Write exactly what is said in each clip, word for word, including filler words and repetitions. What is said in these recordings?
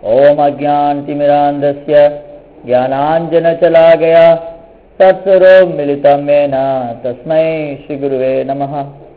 ओम अज्ञानतिमिरान्धस्य ज्ञानाञ्जनशलाकया तत्स्वरूपं मिलितं येन तस्मै श्रीगुरुवे नमः।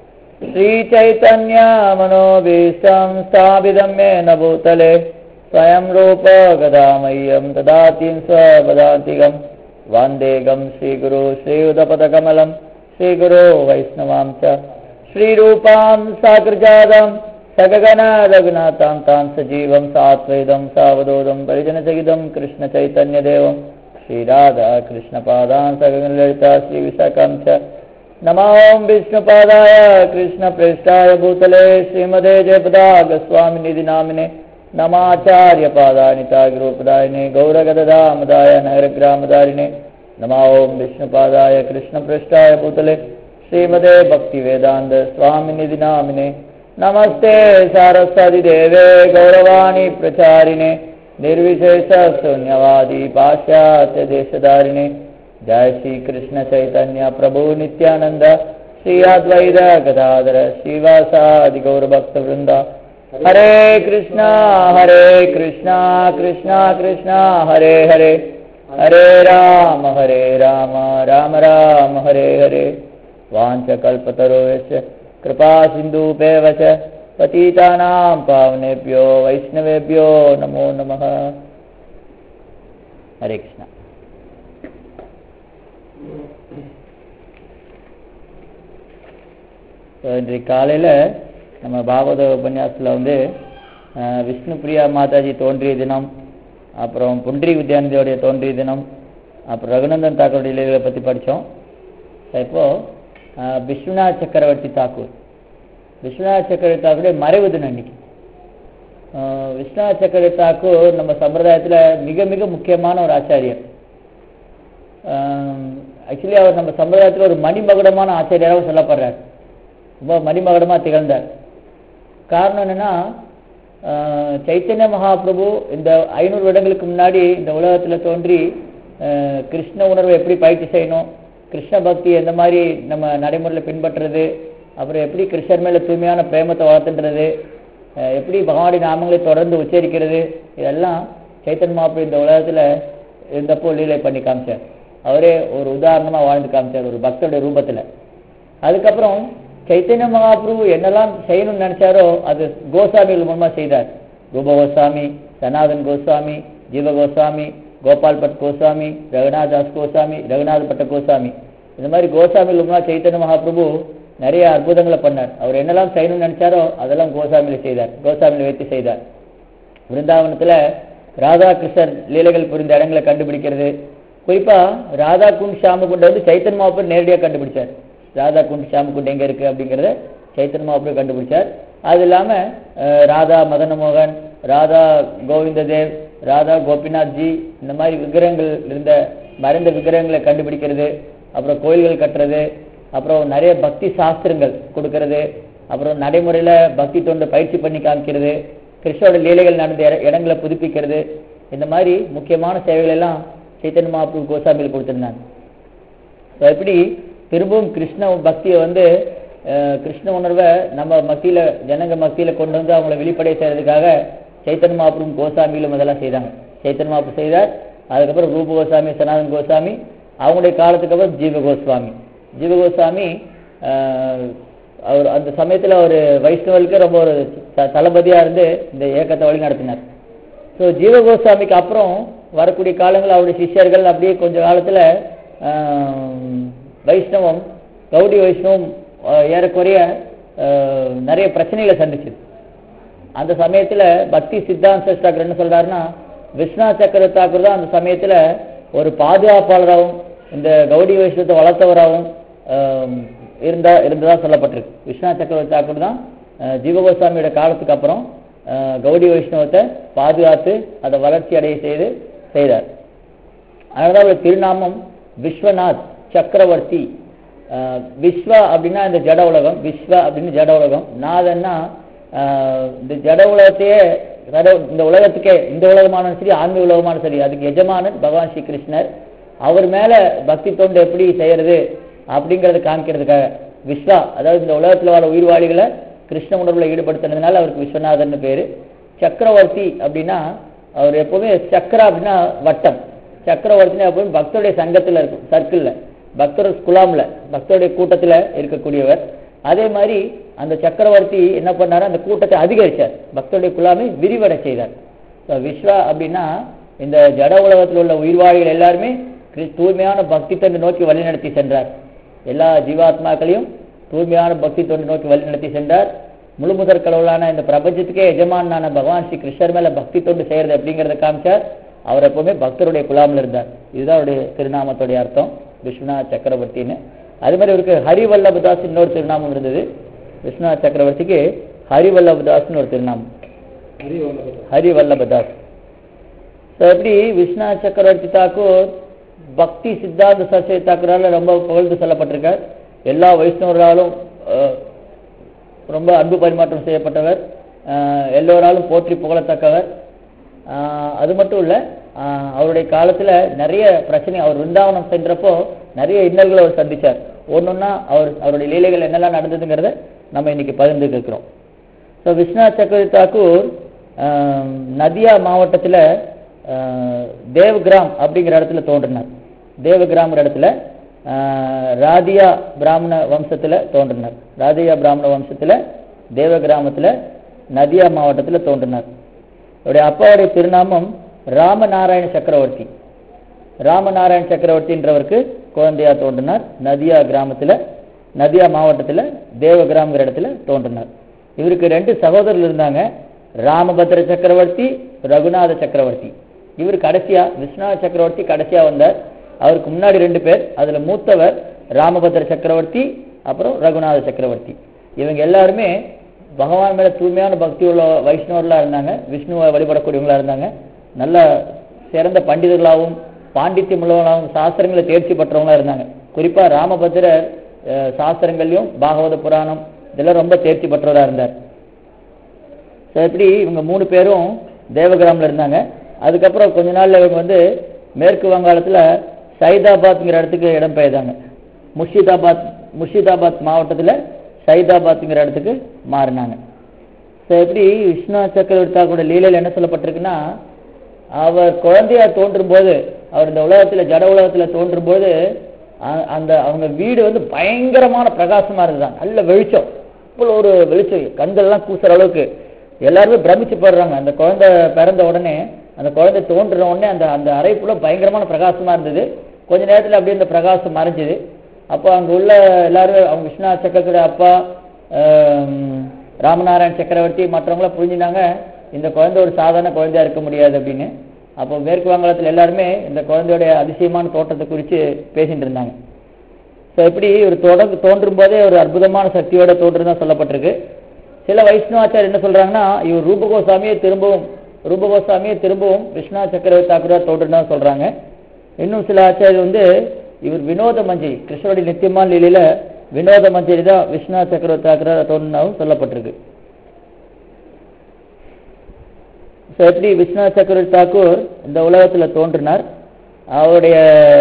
श्रीचैतन्यमनोभीष्टं स्थापितं येन भूतले स्वयं रूप गदामह्यं ददाति स्वपदान्तिकं वन्देकं श्रीगुरो श्रीयुतपदकमलं श्रीगुरो वैष्णवां च श्रीरूपां साग्रजातं सगगण रघुनाथां तां सजीवं सात्वैदं सावधूतं परिजनसहितं कृष्णचैतन्यदेवं श्रीराधा कृष्णपादान् सगगणललिता श्रीविशाखां च नमो विष्णुपादाय कृष्णप्रेष्ठाय भूतले श्रीमते जयपदागस्वामिनिधि नामिने नमाचार्यपादानिताय गुरुपदायिने गौरगददामदाय नगरग्रामदारिणे नमो विष्णुपादाय कृष्णप्रेष्ठाय भूतले श्रीमते भक्तिवेदान्त स्वामिनिधि नामिने नमस्ते सारस्वती देवे गौरवाणी प्रचारिणे निर्विशेष शून्यवादी पाश्चात्य देशधारिणे जय श्री कृष्ण चैतन्य प्रभु नित्यानंद श्री अद्वैत गदाधर श्रीवासादि गौरभक्त वृंद हरे कृष्णा हरे कृष्णा कृष्णा कृष्णा हरे हरे हरे राम हरे राम राम राम हरे हरे वाञ्छकल्पतरुश्च कृपा सिन्धुभ्येव च पतितानां पावनेभ्यो वैष्णवेभ्यो नमो नमः। हरे कृष्णा। இன்றைக்கு காலையில் நம்ம பாகவத உபன்யாசத்தில் வந்து விஷ்ணு பிரியா மாதாஜி தோன்றிய தினம், அப்புறம் புண்டரி வித்யாநிதியோடைய தோன்றிய தினம், அப்புறம் ரகுநந்தன் தாக்கூருடைய லீலைகளை பற்றி படித்தோம். இப்போது விஸ்வநாத் சக்கரவர்த்தி தாக்கூர் விஸ்வநாத் சக்கரவர்த்தி தாக்கூருடைய மறைவு தினம் இன்னைக்கு. விஸ்வநாத் சக்கரவர்த்தி தாக்கூர் நம்ம சம்பிரதாயத்தில் மிக மிக முக்கியமான ஒரு ஆச்சாரியர். ஆக்சுவலி அவர் நம்ம சம்பிரதாயத்தில் ஒரு மணிமகுடமான ஆச்சாரியராகவும் சொல்லப்படுறார். ரொம்ப மணிமகுடமாக திகழ்ந்தார். காரணம் என்னென்னா, சைத்தன்ய மகாபிரபு இந்த ஐநூறு வருடங்களுக்கு முன்னாடி இந்த உலகத்தில் தோன்றி கிருஷ்ண உணர்வை எப்படி பயிற்சி செய்யணும், கிருஷ்ண பக்தி எந்த மாதிரி நம்ம நடைமுறையில் பின்பற்றுறது, அப்புறம் எப்படி கிருஷ்ணர் மேலே தூய்மையான பிரேமத்தை வளர்த்துன்றது, எப்படி பகவானுடைய நாமங்களை தொடர்ந்து உச்சரிக்கிறது, இதெல்லாம் சைத்தன்ய மகாபிரபு இந்த உலகத்தில் இருந்தப்போ லீலை பண்ணி காமிச்சார். அவரே ஒரு உதாரணமாக வாழ்ந்து காமிச்சார் ஒரு பக்தருடைய ரூபத்தில். அதுக்கப்புறம் சைத்தன்ய மகாபிரபு என்னெல்லாம் செய்யணும்னு நினைச்சாரோ அது கோசாமிகள் மூலமாக செய்தார். ரூப கோஸ்வாமி, சனாதன் கோஸ்வாமி, ஜீவ கோஸ்வாமி, கோபால் பட் கோஸ்வாமி, ரகுநாத் தாஸ் கோஸ்வாமி, ரகுநாத் பட்ட கோஸ்வாமி, இந்த மாதிரி கோஸ்வாமிகள் மூலமாக சைத்தன்ய மகாபிரபு நிறைய அற்புதங்களை பண்ணார். அவர் என்னெல்லாம் செய்யணும்னு நினைச்சாரோ அதெல்லாம் கோஸ்வாமியில் செய்தார், கோஸ்வாமியில் வைத்து செய்தார். பிருந்தாவனத்தில் ராதா கிருஷ்ணர் லீலைகள் புரிந்த இடங்களை கண்டுபிடிக்கிறது. குறிப்பாக ராதா குண்ட் ஷாமகுண்டை வந்து சைத்தன்ய மகாபிரபு நேரடியாக கண்டுபிடிச்சார். ராதா குண்ட் ஷாமகுண்ட் எங்கே இருக்குது அப்படிங்கிறத சைத்தன்ய மகாபிரபு கண்டுபிடிச்சார். அது இல்லாமல் ராதா மதனமோகன், ராதா கோவிந்ததேவ், ராதா கோபிநாத் ஜி, இந்த மாதிரி விக்கிரகங்கள் இருந்த மறைந்த விக்கிரகங்களை கண்டுபிடிக்கிறது, அப்புறம் கோயில்கள் கட்டுறது, அப்புறம் நிறைய பக்தி சாஸ்திரங்கள் கொடுக்கறது, அப்புறம் நடைமுறையில் பக்தி தொண்டை பயிற்சி பண்ணி காமிக்கிறது, கிருஷ்ணோட லீலைகள் நடந்த இடங்களை புதுப்பிக்கிறது, இந்த மாதிரி முக்கியமான சேவைகள் எல்லாம் சைத்தன்ய மகாபிரபு கோசாமியில் கொடுத்துருந்தாங்க. எப்படி திரும்பவும் கிருஷ்ண பக்தியை வந்து கிருஷ்ண உணர்வை நம்ம மத்தியில் ஜனங்க மத்தியில் கொண்டு வந்து அவங்கள வெளிப்படை செய்கிறதுக்காக சைத்தன்ய மகாபிரபு கோசாமியிலும் அதெல்லாம் செய்தாங்க. சைத்தன்ய மகாபிரபு செய்தார். அதுக்கப்புறம் ரூப கோஸ்வாமி, சனாதன் கோஸ்வாமி, அவங்களுடைய காலத்துக்கு அப்புறம் ஜீவ கோஸ்வாமி. ஜீவ கோஸ்வாமி அவர் அந்த சமயத்தில் ஒரு வைஷ்ணவர்களுக்கு ரொம்ப ஒரு தளபதியாக இருந்து இந்த இயக்கத்தை வழி நடத்தினார். ஸோ ஜீவ கோஸ்வாமிக்கு அப்புறம் வரக்கூடிய காலங்கள் அவருடைய சிஷ்யர்கள் அப்படியே கொஞ்ச காலத்தில் வைஷ்ணவம், கௌடி வைஷ்ணவம் ஏறக்குறைய நிறைய பிரச்சனைகளை சந்திச்சுது. அந்த சமயத்தில் பக்தி சித்தாந்த சாஸ்திரர் என்ன சொல்றாருன்னா, விஸ்வநாத் சக்கரவர்த்தி தாக்கூர் தான் அந்த சமயத்தில் ஒரு பாதுகாப்பாளராகவும் இந்த கௌடி வைஷ்ணவத்தை வளர்த்தவராகவும் இருந்தா இருந்ததா சொல்லப்பட்டிருக்கு. விஸ்வநாத் சக்கரவர்த்தி தாக்கூர் தான் ஜீவகோஸ்வாமியோட காலத்துக்கு அப்புறம் கௌடி வைஷ்ணவத்தை பாதுகாத்து அதை வளர்ச்சி அடைய செய்து செய்தார். அதனால அவருடைய திருநாமம் விஸ்வநாத் சக்கரவர்த்தி. விஸ்வ அப்படின்னா இந்த ஜட உலகம், விஸ்வ அப்படின்னு ஜட உலகம், நாதன்னா இந்த ஜட உலகத்தையே இந்த உலகத்துக்கே, இந்த உலகமான சரி ஆன்மீக உலகமான சரி அதுக்கு எஜமானன் பகவான் ஸ்ரீ கிருஷ்ணர். அவர் மேல பக்தி தொண்டு எப்படி செய்யறது அப்படிங்கறத காமிக்கிறதுக்காக விஸ்வா, அதாவது இந்த உலகத்தில் வர உயிர்வாளிகளை கிருஷ்ண உணர்வுல ஈடுபடுத்தினதுனால அவருக்கு விஸ்வநாதன் பேரு. சக்கரவர்த்தி அப்படின்னா அவர் எப்பவுமே சக்கரா அப்படின்னா வட்டம், சக்கரவர்த்தினா எப்பவுமே பக்தருடைய சங்கத்தில் இருக்கும், சர்க்கிளில், பக்தர் குலாம்ல, பக்தருடைய கூட்டத்தில் இருக்கக்கூடியவர். அதே மாதிரி அந்த சக்கரவர்த்தி என்ன பண்ணாரு, அந்த கூட்டத்தை அதிகரிச்சார், பக்தருடைய குலாமை விரிவடை செய்தார். விஸ்வா அப்படின்னா இந்த ஜட உலகத்தில் உள்ள உயிர்வாழிகள் எல்லாருமே தூய்மையான பக்தி தொண்டு நோக்கி வழிநடத்தி சென்றார். எல்லா ஜீவாத்மாக்களையும் தூய்மையான பக்தி தொண்டு நோக்கி வழிநடத்தி சென்றார். முழு முதற் கடவுளான இந்த பிரபஞ்சத்துக்கே எஜமானான பகவான் ஸ்ரீ கிருஷ்ணர் மேல பக்தி தொண்டு செய்யறது அப்படிங்கிறத காமிச்சார். அவர் எப்பவுமே பக்தருடைய குலாமில் இருந்தார். இதுதான் அவருடைய திருநாமத்துடைய அர்த்தம், விஸ்வநாத் சக்கரவர்த்தின்னு. அதே மாதிரி இவருக்கு ஹரிவல்லபதாஸ் இன்னொரு திருநாமம் இருந்தது. விஸ்வநாத் சக்கரவர்த்திக்கு ஹரிவல்லபதாஸ்ன்னு ஒரு திருநாமம், ஹரிவல்லபதாஸ். எப்படி விஸ்வநாத் சக்கரவர்த்தி தாக்கூர் பக்தி சித்தாந்த சரஸ்வதி தாக்கூரால ரொம்ப புகழ்ந்து சொல்லப்பட்டிருக்கார். எல்லா வைஷ்ணவர்களாலும் ரொம்ப அன்பு பரிமாற்றம் செய்யப்பட்டவர், எல்லோராலும் போற்றி புகழத்தக்கவர். அது மட்டும் இல்லை, அவருடைய காலத்தில் நிறைய பிரச்சனை, அவர் விருந்தாவனம் சென்றப்போ நிறைய இன்னல்களை அவர் சந்திச்சார். ஒன்னொன்னா அவர் அவருடைய லீலைகள் என்னெல்லாம் நடந்ததுங்கிறத நம்ம இன்னைக்கு பகிர்ந்து இருக்கிறோம். ஸோ விஸ்வநாத் சக்கரவர்த்தி தாக்கூர் நதியா மாவட்டத்தில் தேவகிராம் அப்படிங்கிற இடத்துல தோன்றினார். தேவகிராம்ங்கிற இடத்துல ராதியா பிராமண வம்சத்தில் தோன்றினார். ராதியா பிராமண வம்சத்தில் தேவகிராமத்தில் நதியா மாவட்டத்தில் தோன்றினார். அவருடைய அப்பாவுடைய திருநாமம் ராமநாராயண சக்கரவர்த்தி. ராமநாராயண சக்கரவர்த்தின்றவருக்கு குழந்தையா தோன்றினார். நதியா கிராமத்தில், நதியா மாவட்டத்தில் தேவகிராம்ங்கிற இடத்துல தோன்றினார். இவருக்கு ரெண்டு சகோதரர்கள் இருந்தாங்க, ராமபத்ர சக்கரவர்த்தி, ரகுநாத சக்கரவர்த்தி. இவர் கடைசியா, விஸ்வநாத சக்கரவர்த்தி கடைசியா வந்தார். அவருக்கு முன்னாடி ரெண்டு பேர், அதுல மூத்தவர் ராமபத்ர சக்கரவர்த்தி, அப்புறம் ரகுநாத சக்கரவர்த்தி. இவங்க எல்லாருமே பகவான் மேல தூய்மையான பக்தி உள்ள வைஷ்ணவர்களா இருந்தாங்க, விஷ்ணுவை வழிபடக்கூடியவங்களா இருந்தாங்க. நல்ல சிறந்த பண்டிதர்களாகவும் பாண்டித்யம் உள்ளவங்களாகவும் சாஸ்திரங்களை தேர்ச்சி பெற்றவங்களா இருந்தாங்க. குறிப்பா ராமபத்ரர் சாஸ்திரங்களையும் பாகவத புராணம் இதெல்லாம் ரொம்ப தேர்ச்சி பெற்றவராக இருந்தார். எப்படி இவங்க மூணு பேரும் தேவகிராமில் இருந்தாங்க. அதுக்கப்புறம் கொஞ்ச நாள்ல இவங்க வந்து மேற்கு வங்காளத்தில் சைதாபாத்ங்கிற இடத்துக்கு இடம் பெயர்ந்தாங்க. முர்ஷிதாபாத் முர்ஷிதாபாத் மாவட்டத்தில் சைதாபாத்ங்கிற இடத்துக்கு மாறினாங்க. ஸோ எப்படி விஸ்வநாத் சக்கரவர்த்தி தாக்கூரோட லீலையில் என்ன சொல்லப்பட்டிருக்குன்னா, அவர் குழந்தையா தோன்றும் போது, அவர் இந்த உலகத்தில் ஜட உலகத்தில் தோன்றும் போது அந்த அவங்க வீடு வந்து பயங்கரமான பிரகாசமா இருந்துதான், நல்ல வெளிச்சம், இவ்வளோ ஒரு வெளிச்சம், கண்கள்லாம் கூசுற அளவுக்கு எல்லாருமே பிரமிச்சு போடுறாங்க. அந்த குழந்தை பிறந்த உடனே, அந்த குழந்தை தோன்ற உடனே அந்த அந்த அறை ஃபுல்லாக பயங்கரமான பிரகாசமா இருந்தது. கொஞ்ச நேரத்தில் அப்படியே அந்த பிரகாசம் மறைஞ்சுது. அப்போ அங்கே உள்ள எல்லாரும், அவங்க விஸ்வநாத் சக்கரவர்த்தி அப்பா ராமநாராயண சக்கரவர்த்தி மற்றவங்களாம் புரிஞ்சுனாங்க, இந்த குழந்தை ஒரு சாதாரண குழந்தையா இருக்க முடியாது அப்படின்னு. அப்போ மேற்கு வங்காளத்தில் எல்லாருமே இந்த குழந்தையோடைய அதிசயமான தோற்றத்தை குறித்து பேசிட்டு இருந்தாங்க. ஸோ எப்படி ஒரு தொடர்ந்து தோன்றும் போதே ஒரு அற்புதமான சக்தியோட தோன்றுதான் சொல்லப்பட்டிருக்கு. சில வைஷ்ணவாச்சாரியர் என்ன சொல்றாங்கன்னா, இவர் ரூபகோசாமியை திரும்பவும் ரூபகோசாமியை திரும்பவும் விஸ்வநாத் சக்கரவர்த்தி தாக்கூரா தோன்றுனா சொல்றாங்க. இன்னும் சில ஆச்சாரியர் வந்து இவர் வினோத மஞ்சரி, கிருஷ்ணருடைய நித்தியமான லீலையில வினோத மஞ்சரி தான் விஸ்வநாத் சக்கரவர்த்தி தாக்கூரா தோன்றினாவும் சொல்லப்பட்டிருக்கு. எப்படி விஸ்வநாத் சக்கரவர்த்தி தாக்கூர் இந்த உலகத்தில் தோன்றினார், அவருடைய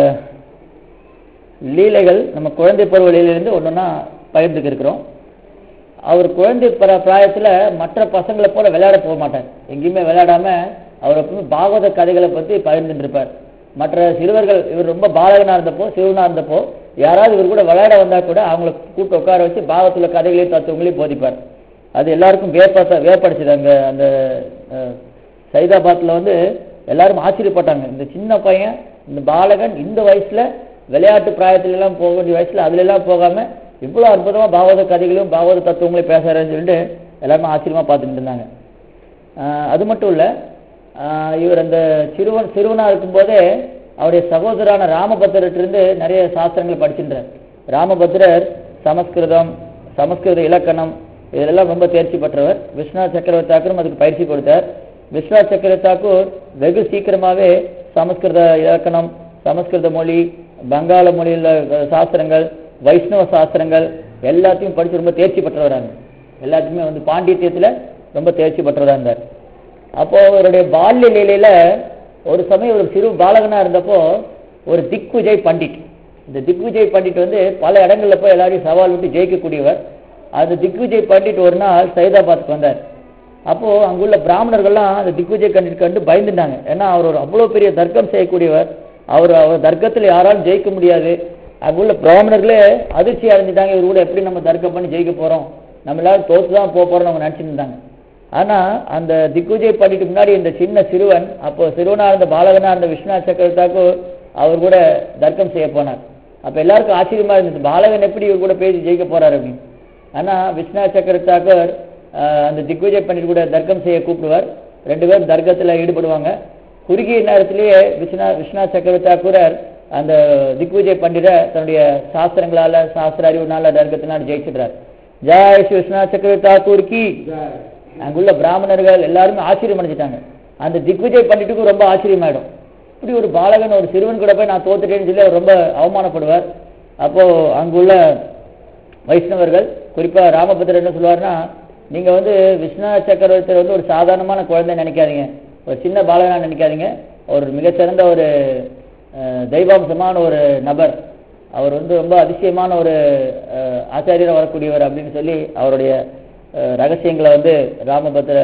லீலைகள் நம்ம குழந்தை பருவ லீலையிலிருந்து ஒன்னொன்னா பகிர்ந்துக்கு இருக்கிறோம். அவர் குழந்தை பிராயத்தில் மற்ற பசங்களை போல விளையாட போக மாட்டார், எங்கேயுமே விளையாடாம அவர் எப்பவுமே பாகவத கதைகளை பற்றி பகிர்ந்துட்டு இருப்பார். மற்ற சிறுவர்கள், இவர் ரொம்ப பாலகனா இருந்தப்போ, சிறுவனா இருந்தப்போ யாராவது இவர் கூட விளையாட வந்தா கூட அவங்களை கூப்பிட்டு உட்கார வச்சு பாகவத்துல கதைகளையும் தத்துவங்களையும் போதிப்பார். அது எல்லாருக்கும் வியப்ப வியப்படிச்சது. அங்க அந்த சைதாபாத்ல வந்து எல்லாரும் ஆச்சரியப்பட்டாங்க, இந்த சின்ன பையன், இந்த பாலகன் இந்த வயசுல விளையாட்டு பிராயத்துல எல்லாம் போக வேண்டிய வயசுல அதுல எல்லாம் போகாம இவ்வளவு அற்புதமா பாகவத கதைகளையும் பாகவத தத்துவங்களையும் பேசுறாருன்னு சொல்லிட்டு எல்லாருமே ஆச்சரியமா பார்த்துட்டு இருந்தாங்க. அது மட்டும் இல்ல, இவர் அந்த சிறுவன் சிறுவனா இருக்கும்போதே அவருடைய சகோதரான ராமபத்ரத்திலிருந்து நிறைய சாஸ்திரங்களை படிச்சின்றார். ராமபத்ரர் சமஸ்கிருதம், சமஸ்கிருத இலக்கணம் இதெல்லாம் ரொம்ப தேர்ச்சி பெற்றவர். விஸ்வநாத் சக்கரவர்த்தி தாக்கூரும் அதுக்கு பயிற்சி கொடுத்தார். விஸ்வநாத் சக்கரவர்த்தி தாக்கூர் வெகு சீக்கிரமாவே சமஸ்கிருத இலக்கணம், சமஸ்கிருத மொழி, வங்காள மொழியில் சாஸ்திரங்கள், வைஷ்ணவ சாஸ்திரங்கள் எல்லாத்தையும் படிச்சு ரொம்ப தேர்ச்சி பெற்றவராங்க. எல்லாத்தையுமே வந்து பாண்டித்யத்தில் ரொம்ப தேர்ச்சி பெற்றவராக இருந்தார். அப்போ அவருடைய பால்ய லீலையில ஒரு சமயம் ஒரு சிறு பாலகனா இருந்தப்போ ஒரு திக்விஜய் பண்டிட், இந்த திக்விஜய் பண்டிட் வந்து பல இடங்கள்ல போய் எல்லாரையும் சவால் விட்டு ஜெயிக்கக்கூடியவர். அந்த திக்விஜய் பண்டிட் ஒரு நாள் சைதாபாத்துக்கு வந்தார். அப்போ அங்குள்ள பிராமணர்கள்லாம் அந்த திக்விஜய் கண்டு கண்டு பயந்துட்டாங்க. ஏன்னா அவர் ஒரு அவ்வளோ பெரிய தர்க்கம் செய்யக்கூடியவர், அவர் அவர் தர்க்கத்தில் யாராலும் ஜெயிக்க முடியாது. அங்குள்ள பிராமணர்களே அதிர்ச்சி அடைஞ்சிட்டாங்க, இவர் கூட எப்படி நம்ம தர்க்கம் பண்ணி ஜெயிக்க போறோம், நம்ம எல்லாரும் தோத்து தான் போக போறோம் அவங்க நினைச்சிட்டு இருந்தாங்க. ஆனா அந்த திக்விஜய் பண்ணிட்டு முன்னாடி இந்த சின்ன சிறுவன், அப்போ சிறுவனா இருந்த பாலகனா இருந்த விஸ்வநாத் சக்கரவர்த்தாக்கு அவர் கூட தர்க்கம் செய்ய போனார். அப்ப எல்லாருக்கும் ஆச்சரியமா இருந்துச்சு, பாலகன் எப்படி இவர் கூட பேசி ஜெயிக்க போறாரு அப்படின்னு. ஆனா விஸ்வநாத் சக்கரவர்த்தாக்கர் அந்த திக்விஜய் பண்ணிட்டு கூட தர்க்கம் செய்ய கூப்பிடுவார். ரெண்டு பேரும் தர்க்கத்துல ஈடுபடுவாங்க. குறுகிய நேரத்திலேயே விஸ்வநா விஸ்வநாத் சக்கரவர்த்தாக்குரர் அந்த திக்விஜய் பண்டித தன்னுடைய சாஸ்திரங்களால சாஸ்திர அறிவுனால தர்க்கத்தினால ஜெயிச்சிடுறார். ஜெய் ஸ்ரீ விஸ்வநாத் சக்கரவர்த்தாக்கூர் கி. அங்குள்ள பிராமணர்கள் எல்லாருமே ஆச்சரியம் அடைஞ்சிட்டாங்க. அந்த திக்விஜய் பண்டிட்டுக்கு ரொம்ப ஆச்சரியமாயிடும், இப்படி ஒரு பாலகன் ஒரு சிறுவன் கூட போய் நான் தோத்துட்டேன்னு சொல்லி அவர் ரொம்ப அவமானப்படுவார். அப்போ அங்குள்ள வைஷ்ணவர்கள் குறிப்பா ராமபத்ரர் என்ன சொல்லுவார்னா, நீங்க வந்து விஸ்வநாத் சக்கரவர்த்தி வந்து ஒரு சாதாரணமான குழந்தை நினைக்காதீங்க, ஒரு சின்ன பாலகனா நினைக்காதீங்க, ஒரு மிகச்சிறந்த ஒரு தெய்வாம்சமான ஒரு நபர், அவர் வந்து ரொம்ப அதிசயமான ஒரு ஆச்சாரியராக வரக்கூடியவர் அப்படின்னு சொல்லி அவருடைய ரகசியங்களை வந்து ராமபத்ர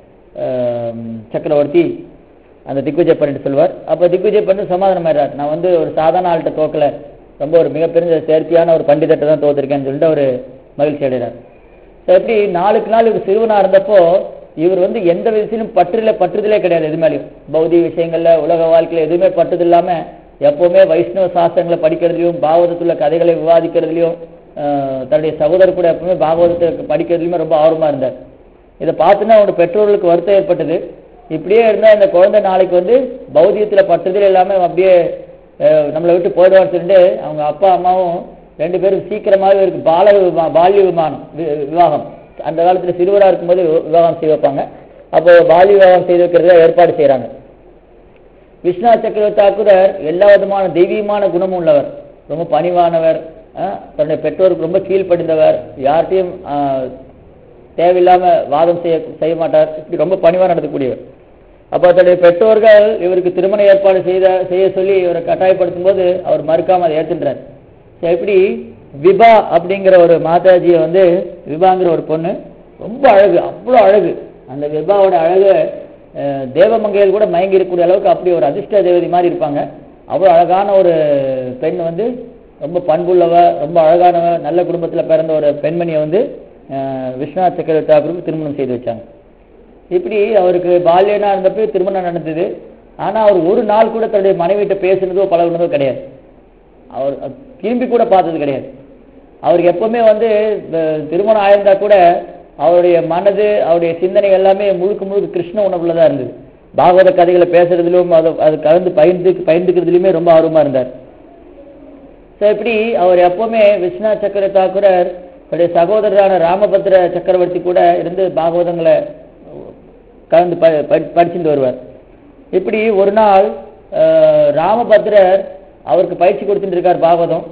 சக்கரவர்த்தி அந்த திக்விஜய் பண்ணிட்டு சொல்வார். அப்போ திக்விஜய் பண்ணிட்டு சமாதானம் ஆயிடுறார், நான் வந்து ஒரு சாதாரண ஆள்கிட்ட தோக்கல, ரொம்ப ஒரு மிகப்பெரிய சேர்த்தியான ஒரு பண்டிதத்தை தான் தோத்திருக்கேன்னு சொல்லிட்டு ஒரு மகிழ்ச்சி அடைகிறார். எப்படி நாளுக்கு நாள் இவர் சிறுவனா இருந்தப்போ இவர் வந்து எந்த விஷயத்திலும் பற்றில பற்றுதலே கிடையாது, எது மேலேயும் பௌதிக விஷயங்கள்ல உலக வாழ்க்கையில எதுவுமே பற்றுது இல்லாம எப்பவுமே வைஷ்ணவ சாஸ்திரங்களை படிக்கிறதுலையும் பாகவதத்துள்ள கதைகளை விவாதிக்கிறதுலையும் தன்னுடைய சகோதரர் கூட எப்பவுமே பாகவதத்தை படிக்கிறதுலையுமே ரொம்ப ஆர்வமா இருந்தார். இதை பார்த்துன்னா அவனோட பெற்றோர்களுக்கு வருத்தம் ஏற்பட்டது, இப்படியே இருந்தா இந்த குழந்தை நாளைக்கு வந்து பௌதிகத்துல பற்றுதல் இல்லாம அப்படியே நம்மளை விட்டு போயிடுவான்னு சொல்லிட்டு அவங்க அப்பா அம்மாவும் ரெண்டு பேரும் சீக்கிரமாகவே இருக்கு பால பால்ய விமானம் விவாகம், அந்த காலத்துல சிறுவரா இருக்கும்போது விவாகம் செய்து வைப்பாங்க. அப்போ பால்ய விவாகம் செய்து வைக்கிறத ஏற்பாடு செய்யறாங்க. விஸ்வநாத் சக்கரவர்த்தாக்குரர் எல்லா விதமான தெய்வீகமான குணமும் உள்ளவர், ரொம்ப பணிவானவர், தன்னுடைய பெற்றோருக்கு ரொம்ப கீழ்ப்படிந்தவர், யார்கிட்டையும் தேவையில்லாம வாதம் செய்ய செய்ய மாட்டார், இப்படி ரொம்ப பணிவா நடத்தக்கூடியவர். அப்போ தன்னுடைய பெற்றோர்கள் இவருக்கு திருமண ஏற்பாடு செய்த செய்ய சொல்லி இவரை கட்டாயப்படுத்தும் போது அவர் மறுக்காம அதை ஏற்றுன்றார். எப்படி விபா அப்படிங்கிற ஒரு மாதாஜியை வந்து, விபாங்கிற ஒரு பொண்ணு ரொம்ப அழகு, அவ்வளோ அழகு, அந்த விபாவோட அழகு தேவமங்கையில் கூட மயங்கி இருக்கக்கூடிய அளவுக்கு அப்படி ஒரு அதிர்ஷ்ட தேவதை மாதிரி இருப்பாங்க. அவ்வளோ அழகான ஒரு பெண் வந்து ரொம்ப பண்புள்ளவ, ரொம்ப அழகானவ, நல்ல குடும்பத்தில் பிறந்த ஒரு பெண்மணியை வந்து விஸ்வநாத் சக்கரவர்த்தாக்கு திருமணம் செய்து வச்சாங்க. இப்படி அவருக்கு பால்யனா இருந்தப்போ திருமணம் நடந்தது. ஆனா அவர் ஒரு நாள் கூட தன்னுடைய மனைவிட்ட பேசுனதோ பழகுனதோ கிடையாது, அவர் திரும்பி கூட பார்த்தது கிடையாது. அவருக்கு எப்பவுமே வந்து திருமணம் ஆயிருந்தா கூட அவருடைய மனது அவருடைய சிந்தனை எல்லாமே முழுக்க முழுக்க கிருஷ்ண உணர்வுல தான் இருந்தது. பாகவத கதைகளை பேசுறதுலையும் அது அது கலந்து பயிர்ந்து பயிர்ந்துக்கிறதுலையுமே ரொம்ப ஆர்வமா இருந்தார். ஸோ இப்படி அவர் எப்பவுமே விஸ்வநாத் சக்கரவர்த்தாக்குரர் அவருடைய சகோதரரான ராமபத்ர சக்கரவர்த்தி கூட இருந்து பாகவதங்களை கலந்து படிச்சுட்டு வருவார். இப்படி ஒரு நாள் ராமபத்ரர் அவருக்கு பயிற்சி கொடுத்துட்டு இருக்கார் பாகவதம்.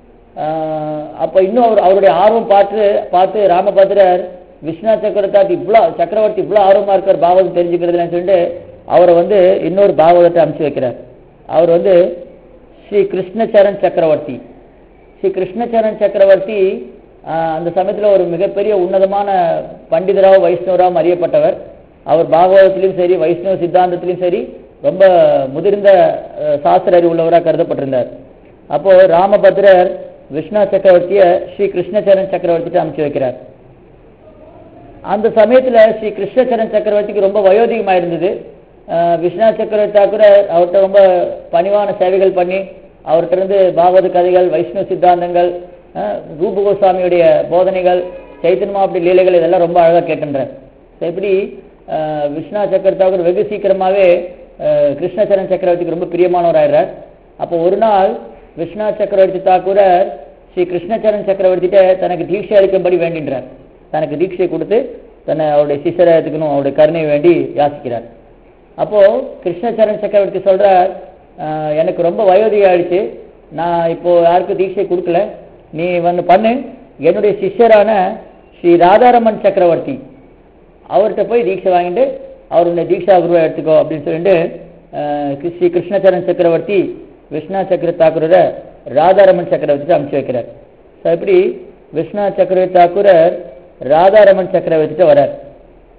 அப்போ இன்னும் அவர் அவருடைய ஆர்வம் பார்த்து பார்த்து ராமபத்ரர் விஸ்வநாத் சக்கரவர்த்தி இவ்வளோ சக்கரவர்த்தி இவ்வளோ ஆர்வமா இருக்கார் பாகவதம் தெரிஞ்சுக்கிறதுன்னு சொல்லிட்டு அவரை வந்து இன்னொரு பாகவதத்தை அனுப்பிச்சு வைக்கிறார். அவர் வந்து ஸ்ரீ கிருஷ்ணச்சரண் சக்கரவர்த்தி. ஸ்ரீ கிருஷ்ணச்சரண் சக்கரவர்த்தி அந்த சமயத்தில் ஒரு மிகப்பெரிய உன்னதமான பண்டிதராக வைஷ்ணவராகவும் அறியப்பட்டவர். அவர் பாகவதத்திலையும் சரி வைஷ்ணவ சித்தாந்தத்திலையும் சரி ரொம்ப முதிர்ந்த சாஸ்திர அறிவு உள்ளவராக கருதப்பட்டிருந்தார். அப்போ ராமபத்ரர் விஸ்வநாத் சக்கரவர்த்தியை ஸ்ரீ கிருஷ்ணச்சரண் சக்கரவர்த்திட்டு அனுப்பிச்சு வைக்கிறார். அந்த சமயத்துல ஸ்ரீ கிருஷ்ணச்சரண் சக்கரவர்த்திக்கு ரொம்ப வயோதிகமாக இருந்தது. விஸ்வநாத் சக்கரவர்த்தாக்குரர் அவர்கிட்ட ரொம்ப பணிவான சேவைகள் பண்ணி அவர்கிட்ட இருந்து பாகவத கதைகள், வைஷ்ணவ சித்தாந்தங்கள், ரூப கோஸ்வாமியுடைய போதனைகள், சைத்தன்ய மகாபிரபு லீலைகள் இதெல்லாம் ரொம்ப அழகாக கேட்டுன்றார். இப்படி விஸ்வநாத் சக்கரவர்த்தாக்குரர் வெகு சீக்கிரமாகவே கிருஷ்ணச்சரண் சக்கரவர்த்திக்கு ரொம்ப பிரியமானவர் ஆயிடுறார். அப்போ ஒரு நாள் விஸ்வநாத் சக்கரவர்த்தி தாக்கூரர் ஸ்ரீ கிருஷ்ணச்சரண் சக்கரவர்த்திட்ட தனக்கு தீட்சை அளிக்கும்படி வேண்டின்றார். தனக்கு தீட்சை கொடுத்து தன்னை அவருடைய சிஷ்யரை எடுத்துக்கணும், அவருடைய கருணையை வேண்டி யாசிக்கிறார். அப்போ கிருஷ்ணச்சரண் சக்கரவர்த்தி சொல்றார், எனக்கு ரொம்ப வயோதிகம் ஆயிடுச்சு, நான் இப்போ யாருக்கும் தீட்சை கொடுக்கல, நீ வந்து பண்ணு, என்னுடைய சிஷ்யரான ஸ்ரீ ராதாரமன் சக்கரவர்த்தி அவர்கிட்ட போய் தீட்சை வாங்கிட்டு அவருடைய தீட்சா குருவை எடுத்துக்கோ அப்படின்னு சொல்லிட்டு ஸ்ரீ கிருஷ்ணச்சரண் சக்கரவர்த்தி விஸ்வநாத் சக்கரவர்த்தி தாக்கூரை ராதாரமன் சக்கரவர்த்திட்டு அனுப்பிச்சு வைக்கிறார். ஸோ இப்படி விஸ்வநாத் சக்கரவர்த்தி தாக்கூரர் ராதாரமன் சக்கரவர்த்திட்ட வரார்.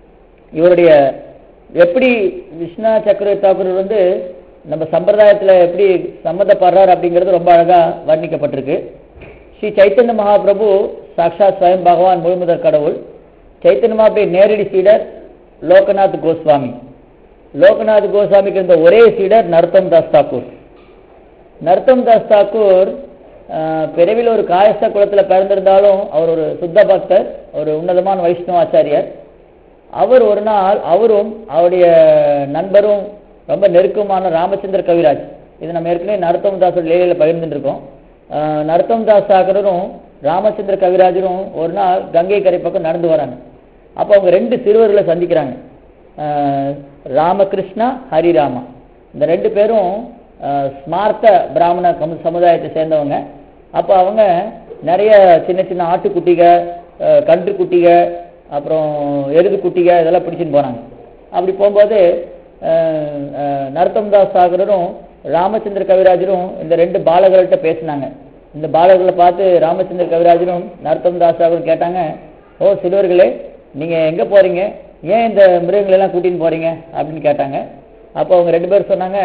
இவருடைய எப்படி விஸ்வநாத் சக்கரவர்த்தி தாக்கூர் வந்து நம்ம சம்பிரதாயத்தில் எப்படி சம்மந்தப்படுறார் அப்படிங்கிறது ரொம்ப அழகா வர்ணிக்கப்பட்டிருக்கு. ஸ்ரீ சைத்தன்ய மகாபிரபு சாக்ஷாத் ஸ்வயம் பகவான் முழுமுதற் கடவுள். சைத்தன்ய மகாபிரபு நேரடி சீடர் லோகநாத் கோஸ்வாமி. லோகநாத் கோஸ்வாமிக்கு இருந்த ஒரே சீடர் நரோத்தம் தாஸ் தாக்கூர். நரோத்தம் தாஸ் தாக்கூர் பிறவில் ஒரு காயஸ்த குலத்தில் பிறந்திருந்தாலும் அவர் ஒரு சுத்த பக்தர், ஒரு உன்னதமான வைஷ்ணவ ஆச்சாரியர். அவர் ஒரு நாள் அவரும் அவருடைய நண்பரும் ரொம்ப நெருக்கமான ராமச்சந்திர கவிராஜ், இது நம்ம ஏற்கனவே நரோத்தம் தாஸோட லேலையில் பகிர்ந்துட்டு இருக்கோம். நரோத்தம் தாஸ் தாக்கூரும் ராமச்சந்திர கவிராஜரும் ஒரு நாள் கங்கை கரை பக்கம் நடந்து வராங்க. அப்போ அவங்க ரெண்டு சிறுவர்களை சந்திக்கிறாங்க, ராமகிருஷ்ணா ஹரிராமா. இந்த ரெண்டு பேரும் ஸ்மார்த்த பிராமண சமுதாயத்தை சேர்ந்தவங்க. அப்போ அவங்க நிறைய சின்ன சின்ன ஆட்டுக்குட்டிக, கன்று குட்டிக, அப்புறம் எருது குட்டிக இதெல்லாம் பிடிச்சின்னு போனாங்க. அப்படி போகும்போது நரோத்தம் தாஸ் தாக்கூரும் ராமச்சந்திர கவிராஜரும் இந்த ரெண்டு பாலகர்கள்ட்ட பேசினாங்க. இந்த பாலகர்களை பார்த்து ராமச்சந்திர கவிராஜரும் நரோத்தம் தாஸ் தாக்கூரும் கேட்டாங்க, ஓ சிறுவர்களே, நீங்கள் எங்கே போகிறீங்க, ஏன் இந்த மிருகங்களெல்லாம் கூட்டின்னு போகிறீங்க அப்படின்னு கேட்டாங்க. அப்போ அவங்க ரெண்டு பேரும் சொன்னாங்க,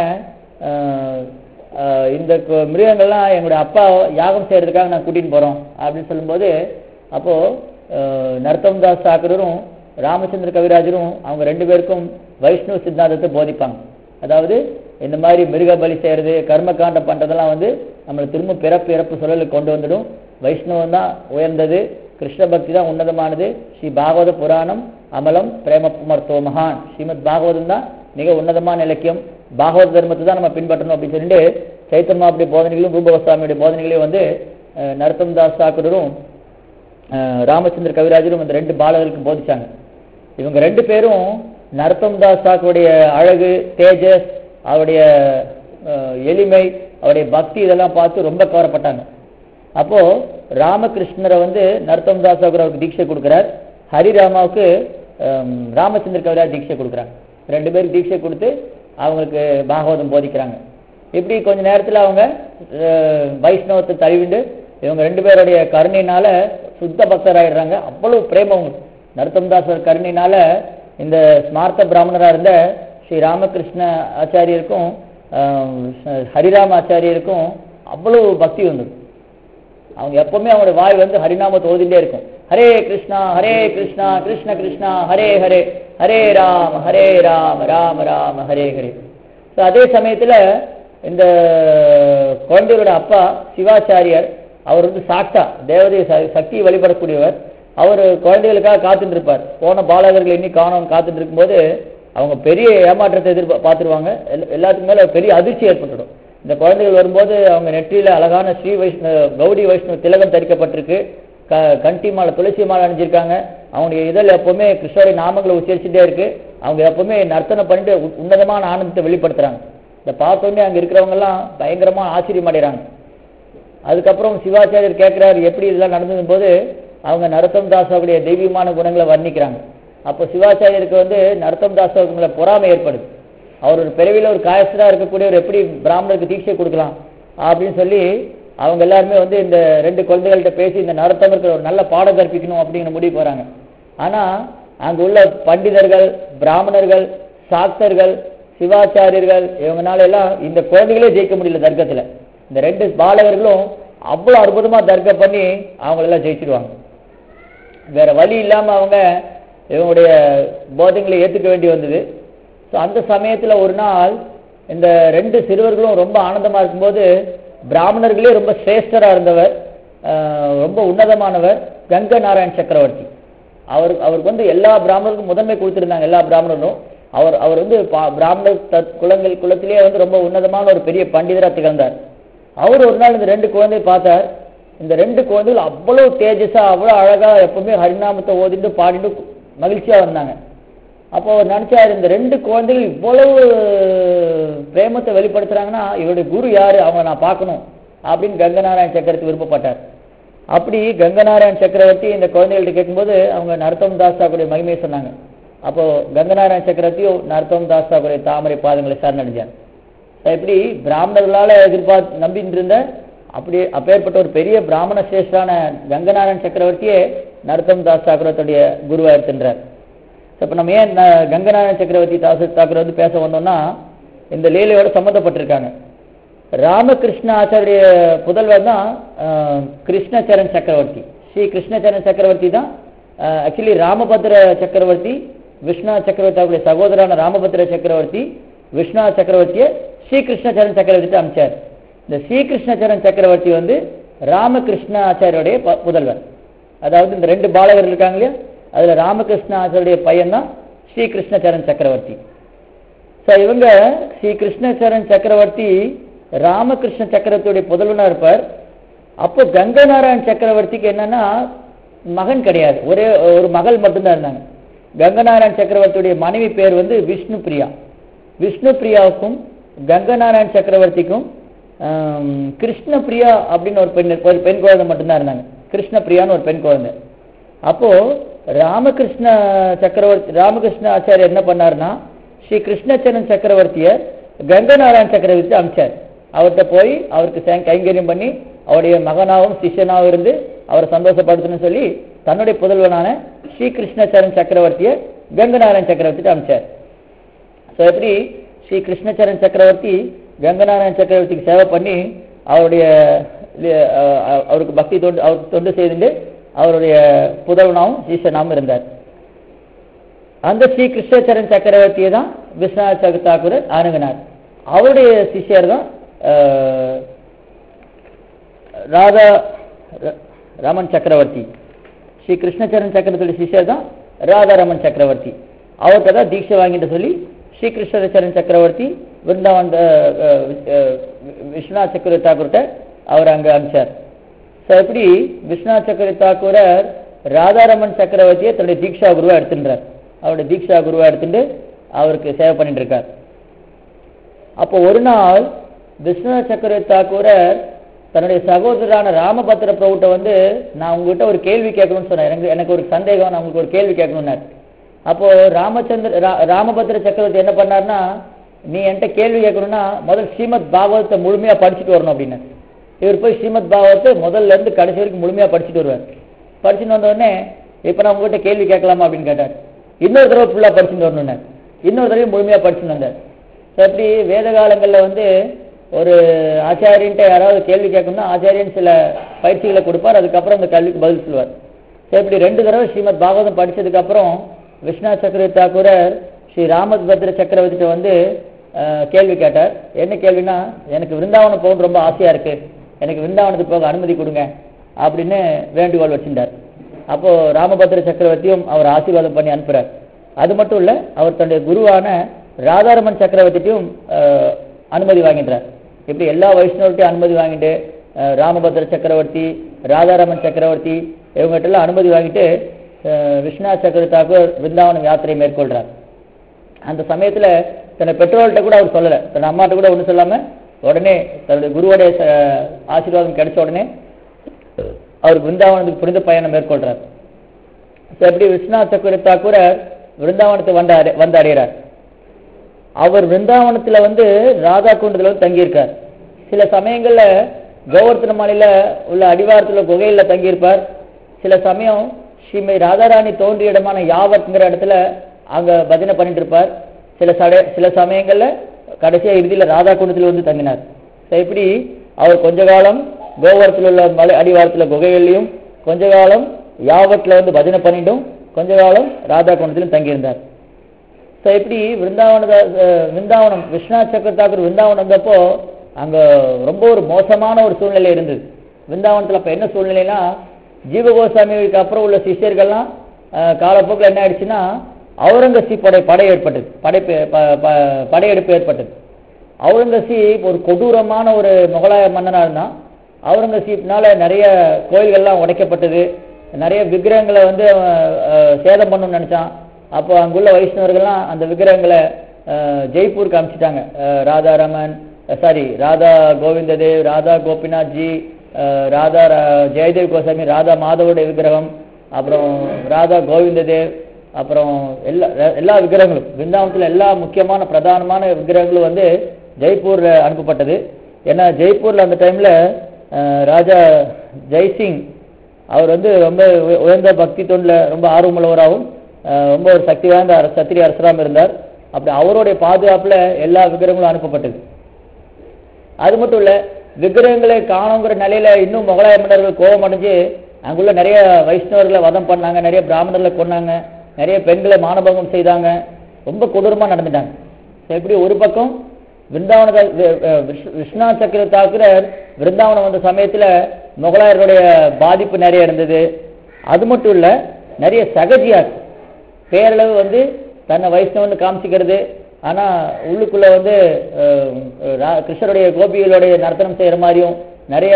இந்த மிருகங்கள்லாம் எங்களுடைய அப்பா யாகம் செய்கிறதுக்காக நான் கூட்டின்னு போகிறோம் அப்படின்னு சொல்லும்போது, அப்போது நரோத்தம் தாஸ் தாக்கூரும் ராமச்சந்திர கவிராஜரும் அவங்க ரெண்டு பேருக்கும் வைஷ்ணவ சித்தாந்தத்தை போதிப்பாங்க. அதாவது இந்த மாதிரி மிருக பலி செய்கிறது, கர்மகாண்டம் பண்ணுறதெல்லாம் வந்து நம்மளை திரும்ப பிறப்பு இறப்பு சொல்லலுக்கு கொண்டு வந்துடும். வைஷ்ணவம் தான் உயர்ந்தது, கிருஷ்ண பக்தி தான் உன்னதமானது, ஸ்ரீ பாகவத புராணம் அமலம் பிரேமமர்த்தோ மகான், ஸ்ரீமத் பாகவதம் தான் மிக உன்னதமான இலக்கியம், பாகவத தர்மத்தை தான் நம்ம பின்பற்றணும் அப்படின்னு சொல்லிட்டு சைத்தன்ய மகாபிரபுடைய போதனைகளையும் ரூபகோஸ்வாமியுடைய போதனைகளையும் வந்து நரோத்தம் தாஸ் தாக்கூரும் ராமச்சந்திர கவிராஜரும் இந்த ரெண்டு பாலகர்களுக்கு போதிச்சாங்க. இவங்க ரெண்டு பேரும் நரோத்தம் தாஸ் தாக்கூருடைய அழகு, தேஜஸ், அவருடைய எளிமை, அவருடைய பக்தி இதெல்லாம் பார்த்து ரொம்ப கவரப்பட்டாங்க. அப்போ ராமகிருஷ்ணரை வந்து நரோத்தம் தாஸ் தாக்கூர் அவருக்கு தீட்சை கொடுக்குறார், ஹரிராமாவுக்கு ராமச்சந்திர கவிராஜ் தீட்சை கொடுக்குறாங்க. ரெண்டு பேருக்கு தீட்சை கொடுத்து அவங்களுக்கு பாகவதம் போதிக்கிறாங்க. இப்படி கொஞ்ச நேரத்தில் அவங்க வைஷ்ணவத்தை தழுவிண்டு இவங்க ரெண்டு பேருடைய கருணையினால சுத்த பக்தராயிடுறாங்க. அவ்வளவு பிரேமம் நரோத்தம் தாஸ் கருணையினால இந்த ஸ்மார்த்த பிராமணராக இருந்த ஸ்ரீ ராமகிருஷ்ண ஆச்சாரியருக்கும் ஹரிராம ஆச்சாரியருக்கும் அவ்வளவு பக்தி வந்தது. அவங்க எப்பவுமே அவங்களுடைய வாய் வந்து ஹரிநாமத்தை ஓதிண்டே இருக்கும். ஹரே கிருஷ்ணா ஹரே கிருஷ்ணா கிருஷ்ண கிருஷ்ணா ஹரே ஹரே, ஹரே ராம ஹரே ராம ராம ராம ஹரே ஹரே. ஸோ அதே சமயத்தில் இந்த குழந்தைகளோட அப்பா சிவாச்சாரியர், அவர் வந்து சாக்ஷா தேவதை சக்தியை வழிபடக்கூடியவர். அவர் குழந்தைகளுக்காக காத்துட்டு இருப்பார். போன பாலகர்கள் இன்னி காணோம் காத்துட்டு இருக்கும்போது அவங்க பெரிய ஏமாற்றத்தை எதிர்பார்த்து பார்த்துருவாங்க. எல்லாத்துக்கு மேலே பெரிய அதிர்ச்சி ஏற்பட்டுடும். இந்த குழந்தைகள் வரும்போது அவங்க நெற்றியில் அழகான ஸ்ரீ வைஷ்ணவ கௌடி வைஷ்ணவ திலகம் தரிக்கப்பட்டிருக்கு, க கண்டி மாலை துளசி மாலை அணிஞ்சிருக்காங்க. அவங்களுடைய இதழ் எப்பவுமே கிருஷ்ணருடைய நாமங்களை உச்சரிச்சுட்டே இருக்கு. அவங்க எப்பவுமே நர்த்தனை பண்ணிட்டு உன்னதமான ஆனந்தத்தை வெளிப்படுத்துறாங்க. இதை பார்த்தோன்னே அங்கே இருக்கிறவங்கெல்லாம் பயங்கரமான ஆச்சரியம் அடைகிறாங்க. அதுக்கப்புறம் சிவாச்சாரியர் கேட்குறாரு எப்படி இதெல்லாம் நடந்ததும் போது அவங்க நரோத்தம் தாஸோடைய தெய்வீகமான குணங்களை வர்ணிக்கிறாங்க. அப்போ சிவாச்சாரியருக்கு வந்து நரோத்தம் தாஸோங்களை பொறாமை ஏற்படுது. அவர் ஒரு பிறவியில் ஒரு காயஸ்தராக இருக்கக்கூடியவர் எப்படி பிராமணருக்கு தீட்சை கொடுக்கலாம் அப்படின்னு சொல்லி அவங்க எல்லாருமே வந்து இந்த ரெண்டு குழந்தைகள்கிட்ட பேசி இந்த நரோத்தமருக்கு ஒரு நல்ல பாடம் கற்பிக்கணும் அப்படிங்கிற முடிவு போகிறாங்க. ஆனால் அங்கே உள்ள பண்டிதர்கள், பிராமணர்கள், சாக்தர்கள், சிவாச்சாரியர்கள் இவங்கனால எல்லாம் இந்த குழந்தைகளே ஜெயிக்க முடியல தர்க்கத்தில். இந்த ரெண்டு பாலகர்களும் அவ்வளோ அற்புதமாக தர்க்கம் பண்ணி அவங்களெல்லாம் ஜெயிச்சிடுவாங்க. வேற வழி இல்லாமல் அவங்க இவங்களுடைய போதங்களை ஏற்றுக்க வேண்டி வந்தது. ஸோ அந்த சமயத்தில் ஒரு நாள் இந்த ரெண்டு சிறுவர்களும் ரொம்ப ஆனந்தமாக இருக்கும்போது பிராமணர்களே ரொம்ப சிரேஷ்டராக இருந்தவர், ரொம்ப உன்னதமானவர் கங்க நாராயண் சக்கரவர்த்தி. அவர் அவருக்கு வந்து எல்லா பிராமணருக்கும் முதன்மை கொடுத்துருந்தாங்க. எல்லா பிராமணரும் அவர் அவர் வந்து பிராமணர் குலங்கள் குலத்திலேயே வந்து ரொம்ப உன்னதமான ஒரு பெரிய பண்டிதராக திகழ்ந்தார். அவர் ஒரு நாள் இந்த ரெண்டு குழந்தையை பார்த்தார். இந்த ரெண்டு குழந்தைகள் அவ்வளோ தேஜஸா, அவ்வளோ அழகா எப்பவுமே ஹரிநாமத்தை ஓதிட்டு பாடிட்டு மகிழ்ச்சியா வந்தாங்க. அப்போ அவர் நினைச்சார், இந்த ரெண்டு குழந்தைகள் இவ்வளவு பிரேமத்தை வெளிப்படுத்துறாங்கன்னா இவருடைய குரு யாரு, அவங்க நான் பார்க்கணும் அப்படின்னு கங்கநாராயண் சக்கரவர்த்தி விருப்பப்பட்டார். அப்படி கங்கநாராயண் சக்கரவர்த்தி இந்த குழந்தைகள்ட்ட கேட்கும்போது அவங்க நரோத்தம் தாஸ் தாக்கூருடைய மகிமையை சொன்னாங்க. அப்போ கங்கநாராயண் சக்கரவர்த்தியும் நரோத்தம் தாஸ் தாக்கூருடைய தாமரை பாதங்களை சரணடைஞ்சார். இப்படி பிராமணர்களால் எதிர்பார்த்து நம்பிட்டு இருந்த அப்படி அப்பேற்பட்ட ஒரு பெரிய பிராமண சிரேஷ்டான கங்கநாராயண் சக்கரவர்த்தியே நரோத்தம் தாஸ் தாக்கூரத்துடைய குருவாக இருக்கின்றார். இப்போ நம்ம ஏன் கங்கநாராயண சக்கரவர்த்தி தாசர் தாக்கூர் வந்து பேச வந்தோம்னா இந்த லீலையோட சம்மந்தப்பட்டிருக்காங்க. ராமகிருஷ்ண ஆச்சாரிய புதல்வர் தான் கிருஷ்ணச்சரண் சக்கரவர்த்தி. ஸ்ரீ கிருஷ்ணச்சரண் சக்கரவர்த்தி தான் ஆக்சுவலி ராமபத்ர சக்கரவர்த்தி விஸ்வா சக்கரவர்த்தி சகோதரான ராமபத்ர சக்கரவர்த்தி விஸ்வா சக்கரவர்த்தியை ஸ்ரீகிருஷ்ணச்சரண் சக்கரவர்த்தி அமைச்சார். இந்த ஸ்ரீகிருஷ்ணச்சரண் சக்கரவர்த்தி வந்து ராமகிருஷ்ண ஆச்சாரியோடைய புதல்வர். அதாவது இந்த ரெண்டு பாலகர்கள் இருக்காங்க இல்லையா, அதுல ராமகிருஷ்ண ஆச்சாரிய பையன் தான் ஸ்ரீகிருஷ்ணச்சரண் சக்கரவர்த்தி. ஸோ இவங்க ஸ்ரீ கிருஷ்ணச்சரண் சக்கரவர்த்தி ராமகிருஷ்ண சக்கரவர்த்தியுடைய புதல்வனா இருப்பார். அப்போ கங்கநாராயண் சக்கரவர்த்திக்கு என்னன்னா மகன் கிடையாது, ஒரே ஒரு மகள் மட்டும்தான் இருந்தாங்க. கங்கநாராயண் சக்கரவர்த்தியுடைய மனைவி பேர் வந்து விஷ்ணு பிரியா. விஷ்ணு பிரியாவுக்கும் கங்கநாராயண் சக்கரவர்த்திக்கும் கிருஷ்ண பிரியா அப்படின்னு ஒரு பெண் ஒரு பெண் குழந்தை மட்டும்தான் இருந்தாங்க. கிருஷ்ண பிரியான்னு ஒரு பெண் குழந்தை. அப்போ ராமகிருஷ்ண சக்கரவர்த்தி ராமகிருஷ்ண ஆச்சாரியர் என்ன பண்ணாருன்னா ஸ்ரீ கிருஷ்ணச்சரண் சக்கரவர்த்தியை கங்கநாராயண் சக்கரவர்த்தி அமிச்சார். அவர்கிட்ட போய் அவருக்கு கைங்கரியம் பண்ணி அவருடைய மகனாகவும் சிஷ்யனாகவும் இருந்து அவரை சந்தோஷப்படுத்தணும்னு சொல்லி தன்னுடைய புதல்வனான ஸ்ரீ கிருஷ்ணச்சரண் சக்கரவர்த்தியை கங்கநாராயண் சக்கரவர்த்திட்டு அமிச்சார். ஸோ எப்படி ஸ்ரீ கிருஷ்ணச்சரண் சக்கரவர்த்தி கங்கநாராயண் சக்கரவர்த்திக்கு சேவை பண்ணி அவருடைய அவருக்கு பக்தி தொண்டு அவருக்கு தொண்டு செய்துட்டு அவருடைய புதல்வனாகவும் சிஷ்யனாகவும் இருந்தார். அந்த ஸ்ரீ கிருஷ்ணச்சரண் சக்கரவர்த்தியை தான் விஸ்வநாத் தாக்கூர் அணுகினார். அவருடைய சிஷ்யர் தான் ராதா ரமன் சக்கரவர்த்தி. ஸ்ரீ கிருஷ்ணச்சரண் சக்கரவர்த்தியுடைய சிஷ்யர் தான் ராதாரமன் சக்கரவர்த்தி. அவர்கிட்ட தான் தீட்சை வாங்கிட்டு சொல்லி ஸ்ரீ கிருஷ்ணச்சரண் சக்கரவர்த்தி விருந்தாவன் விஸ்வநாத் சக்கரவர்த்தி தாக்கூர்கிட்ட அவர் அங்கே அனுப்பிச்சார். ஸோ எப்படி விஸ்வநாத் சக்கரவர்த்தி தாக்கூரர் ராதாரமன் சக்கரவர்த்தியை தன்னுடைய தீக்ஷா குருவா எடுத்துன்றார். அவருடைய தீக்ஷா குருவா எடுத்துட்டு அவருக்கு சேவை பண்ணிட்டு இருக்கார். அப்போ ஒரு நாள் விஸ்வநாத் சக்கரவர்த்தி தாக்கூரர் தன்னுடைய சகோதரரான ராமபத்ர பிரபுட்ட வந்து நான் உங்ககிட்ட ஒரு கேள்வி கேட்கணும்னு சொன்னேன். எனக்கு எனக்கு ஒரு சந்தேகம், நான் உங்களுக்கு ஒரு கேள்வி கேட்கணும்னார். அப்போ ராமச்சந்திர ராமபத்ர சக்கரவர்த்தி என்ன பண்ணார்னா நீ என்கிட்ட கேள்வி கேட்கணும்னா முதல் ஸ்ரீமத் பாகவத்தை முழுமையா படிச்சுட்டு வரணும் அப்படின்னு. இவர் போய் ஸ்ரீமத் பாகவத்தை முதல்ல இருந்து கடைசி வரைக்கும் முழுமையா படிச்சுட்டு வருவார். படிச்சுட்டு வந்த உடனே இப்ப நான் உங்ககிட்ட கேள்வி கேட்கலாமா அப்படின்னு கேட்டார். இன்னொரு தடவை ஃபுல்லா படிச்சுட்டு வரணும்னு இன்னொரு தடவை முழுமையா படிச்சுட்டு வந்தார். எப்படி வேத காலங்களில் வந்து ஒரு ஆச்சாரியன்ட்ட யாராவது கேள்வி கேட்கணும்னா ஆச்சாரியன் சில பயிற்சிகளை கொடுப்பார், அதுக்கப்புறம் அந்த கேள்விக்கு பதில் சொல்லுவார். இப்படி ரெண்டு தடவை ஸ்ரீமத் பாகவதம் படிச்சதுக்கு அப்புறம் விஸ்வநாத் சக்கரவர்த்தி தாக்கூரர் ஸ்ரீ ராமபத்ர சக்கரவர்த்திட்ட வந்து கேள்வி கேட்டார். என்ன கேள்வினா எனக்கு விருந்தாவனம் போகணும்னு ரொம்ப ஆசையா இருக்கு, எனக்கு விருந்தாவனத்துக்கு போக அனுமதி கொடுங்க அப்படின்னு வேண்டுகோள் வச்சிருந்தார். அப்போ ராமபத்ர சக்கரவர்த்தியும் அவர் ஆசீர்வாதம் பண்ணி அனுப்புறார். அது மட்டும் இல்ல அவர் தன்னுடைய குருவான ராதாரமன் சக்கரவர்த்திட்டையும் அனுமதி வாங்கின்றார். இப்படி எல்லா வைஷ்ணவர்கிட்டையும் அனுமதி வாங்கிட்டு ராமபத்ர சக்கரவர்த்தி ராதாரமன் சக்கரவர்த்தி இவங்ககிட்ட எல்லாம் அனுமதி வாங்கிட்டு விஸ்வநாத் சக்கரவர்த்தி தாக்கூர் விருந்தாவனம் யாத்திரை மேற்கொள்றார். அந்த சமயத்துல தன்னை பெற்றோர்கிட்ட கூட அவர் சொல்லலை, தன் அம்மாட்ட கூட ஒன்றும் சொல்லாம உடனே தன்னுடைய குருவுடைய ஆசீர்வாதம் கிடைச்ச உடனே அவர் விருந்தாவனத்துக்கு புனித பயணம் மேற்கொள்றார். எப்படி விஸ்வநாத் சக்கரவர்த்தி தாக்கூரர் விருந்தாவனத்தை வந்து வந்து அடைகிறார். அவர் விருந்தாவனத்துல வந்து ராதா குண்டத்துல வந்து தங்கியிருக்கார். சில சமயங்கள்ல கோவர்த்தன மாலையில உள்ள அடிவாரத்துல குகையில தங்கியிருப்பார். சில சமயம் ஸ்ரீமதி ராதாராணி தோன்றிய இடமான யாவத்ங்கிற இடத்துல அங்க பஜனை பண்ணிட்டு இருப்பார். சில சட சில சமயங்கள்ல கடைசியா இறுதியில ராதா குண்டத்துல வந்து தங்கினார். இப்படி அவர் கொஞ்ச காலம் கோவரத்தில் உள்ள மலை அடிவாரத்துல குகைகள்லையும் கொஞ்ச காலம் யாவத்துல வந்து பஜனை பண்ணிட்டும் கொஞ்ச காலம் ராதா குண்டத்திலும் தங்கியிருந்தார். ஸோ இப்படி விருந்தாவன விருந்தாவனம் விஸ்வநாத் சக்கரவர்த்தி தாக்கூர் விருந்தாவனம் வந்தப்போ அங்க ரொம்ப ஒரு மோசமான ஒரு சூழ்நிலை இருந்தது. விருந்தாவனத்தில் அப்ப என்ன சூழ்நிலைனா ஜீவகோசாமிக்கு அப்புறம் உள்ள சிஷ்யர்கள்லாம் காலப்போக்கில் என்ன ஆயிடுச்சுன்னா அவுரங்கசீப்போடைய படை ஏற்பட்டது படை படையெடுப்பு ஏற்பட்டது. அவுரங்கசீப் ஒரு கொடூரமான ஒரு முகலாய மன்னனாக இருந்தான். அவுரங்கசீப்னால நிறைய கோயில்கள்லாம் உடைக்கப்பட்டது, நிறைய விக்கிரகங்களை வந்து சேதம் பண்ணணும்னு நினைச்சான். அப்போ அங்குள்ள வைஷ்ணவர்கள்லாம் அந்த விக்கிரகங்களை ஜெய்ப்பூருக்கு அனுப்பிச்சிட்டாங்க. ராதாரமன் சாரி ராதா கோவிந்ததேவ், ராதா கோபிநாத் ஜி, ராதா ஜெயதேவ் கோசாமி, ராதா மாதவோடைய விக்கிரகம், அப்புறம் ராதா கோவிந்ததேவ், அப்புறம் எல்லா எல்லா விக்கிரகங்களும் விருந்தாவனத்தில் எல்லா முக்கியமான பிரதானமான விக்கிரகங்களும் வந்து ஜெய்ப்பூர்ல அனுப்பப்பட்டது. ஏன்னா ஜெய்ப்பூர்ல அந்த டைம்ல ராஜா ஜெய்சிங் அவர் வந்து ரொம்ப உயர்ந்த பக்தி தொண்டில் ரொம்ப ஆர்வமுள்ளவராகவும் ரொம்ப ஒரு சக்தி வாய்ந்த சத்திரிய அரசராக இருந்தார். அப்படி அவருடைய பாதுகாப்புல எல்லா விக்கிரகங்களும் அனுப்பப்பட்டது. அது மட்டும் இல்ல, விக்கிரகங்களை காணுங்கிற நிலையில இன்னும் முகலாய மன்னர்கள் கோபம் அடைஞ்சு அங்குள்ள நிறைய வைஷ்ணவர்களை வதம் பண்ணாங்க, நிறைய பிராமணர்களை கொன்னாங்க, நிறைய பெண்களை மானபங்கம் செய்தாங்க, ரொம்ப கொடூரமா நடந்துட்டாங்க. இப்படி ஒரு பக்கம் விருந்தாவன விஸ்வநாத் சக்கர தாக்குரர் விருந்தாவனம் வந்த சமயத்துல முகலாயர்களுடைய பாதிப்பு நிறைய இருந்தது. அது மட்டும் இல்ல, நிறைய சகஜியார் பேரளவு வந்து தன்னை வைஷ்ணவன் காமிச்சிக்கிறது, ஆனா உள்ளுக்குள்ள வந்து கிருஷ்ணருடைய கோபிகளுடைய நர்த்தனம் செய்யற மாதிரியும் நிறைய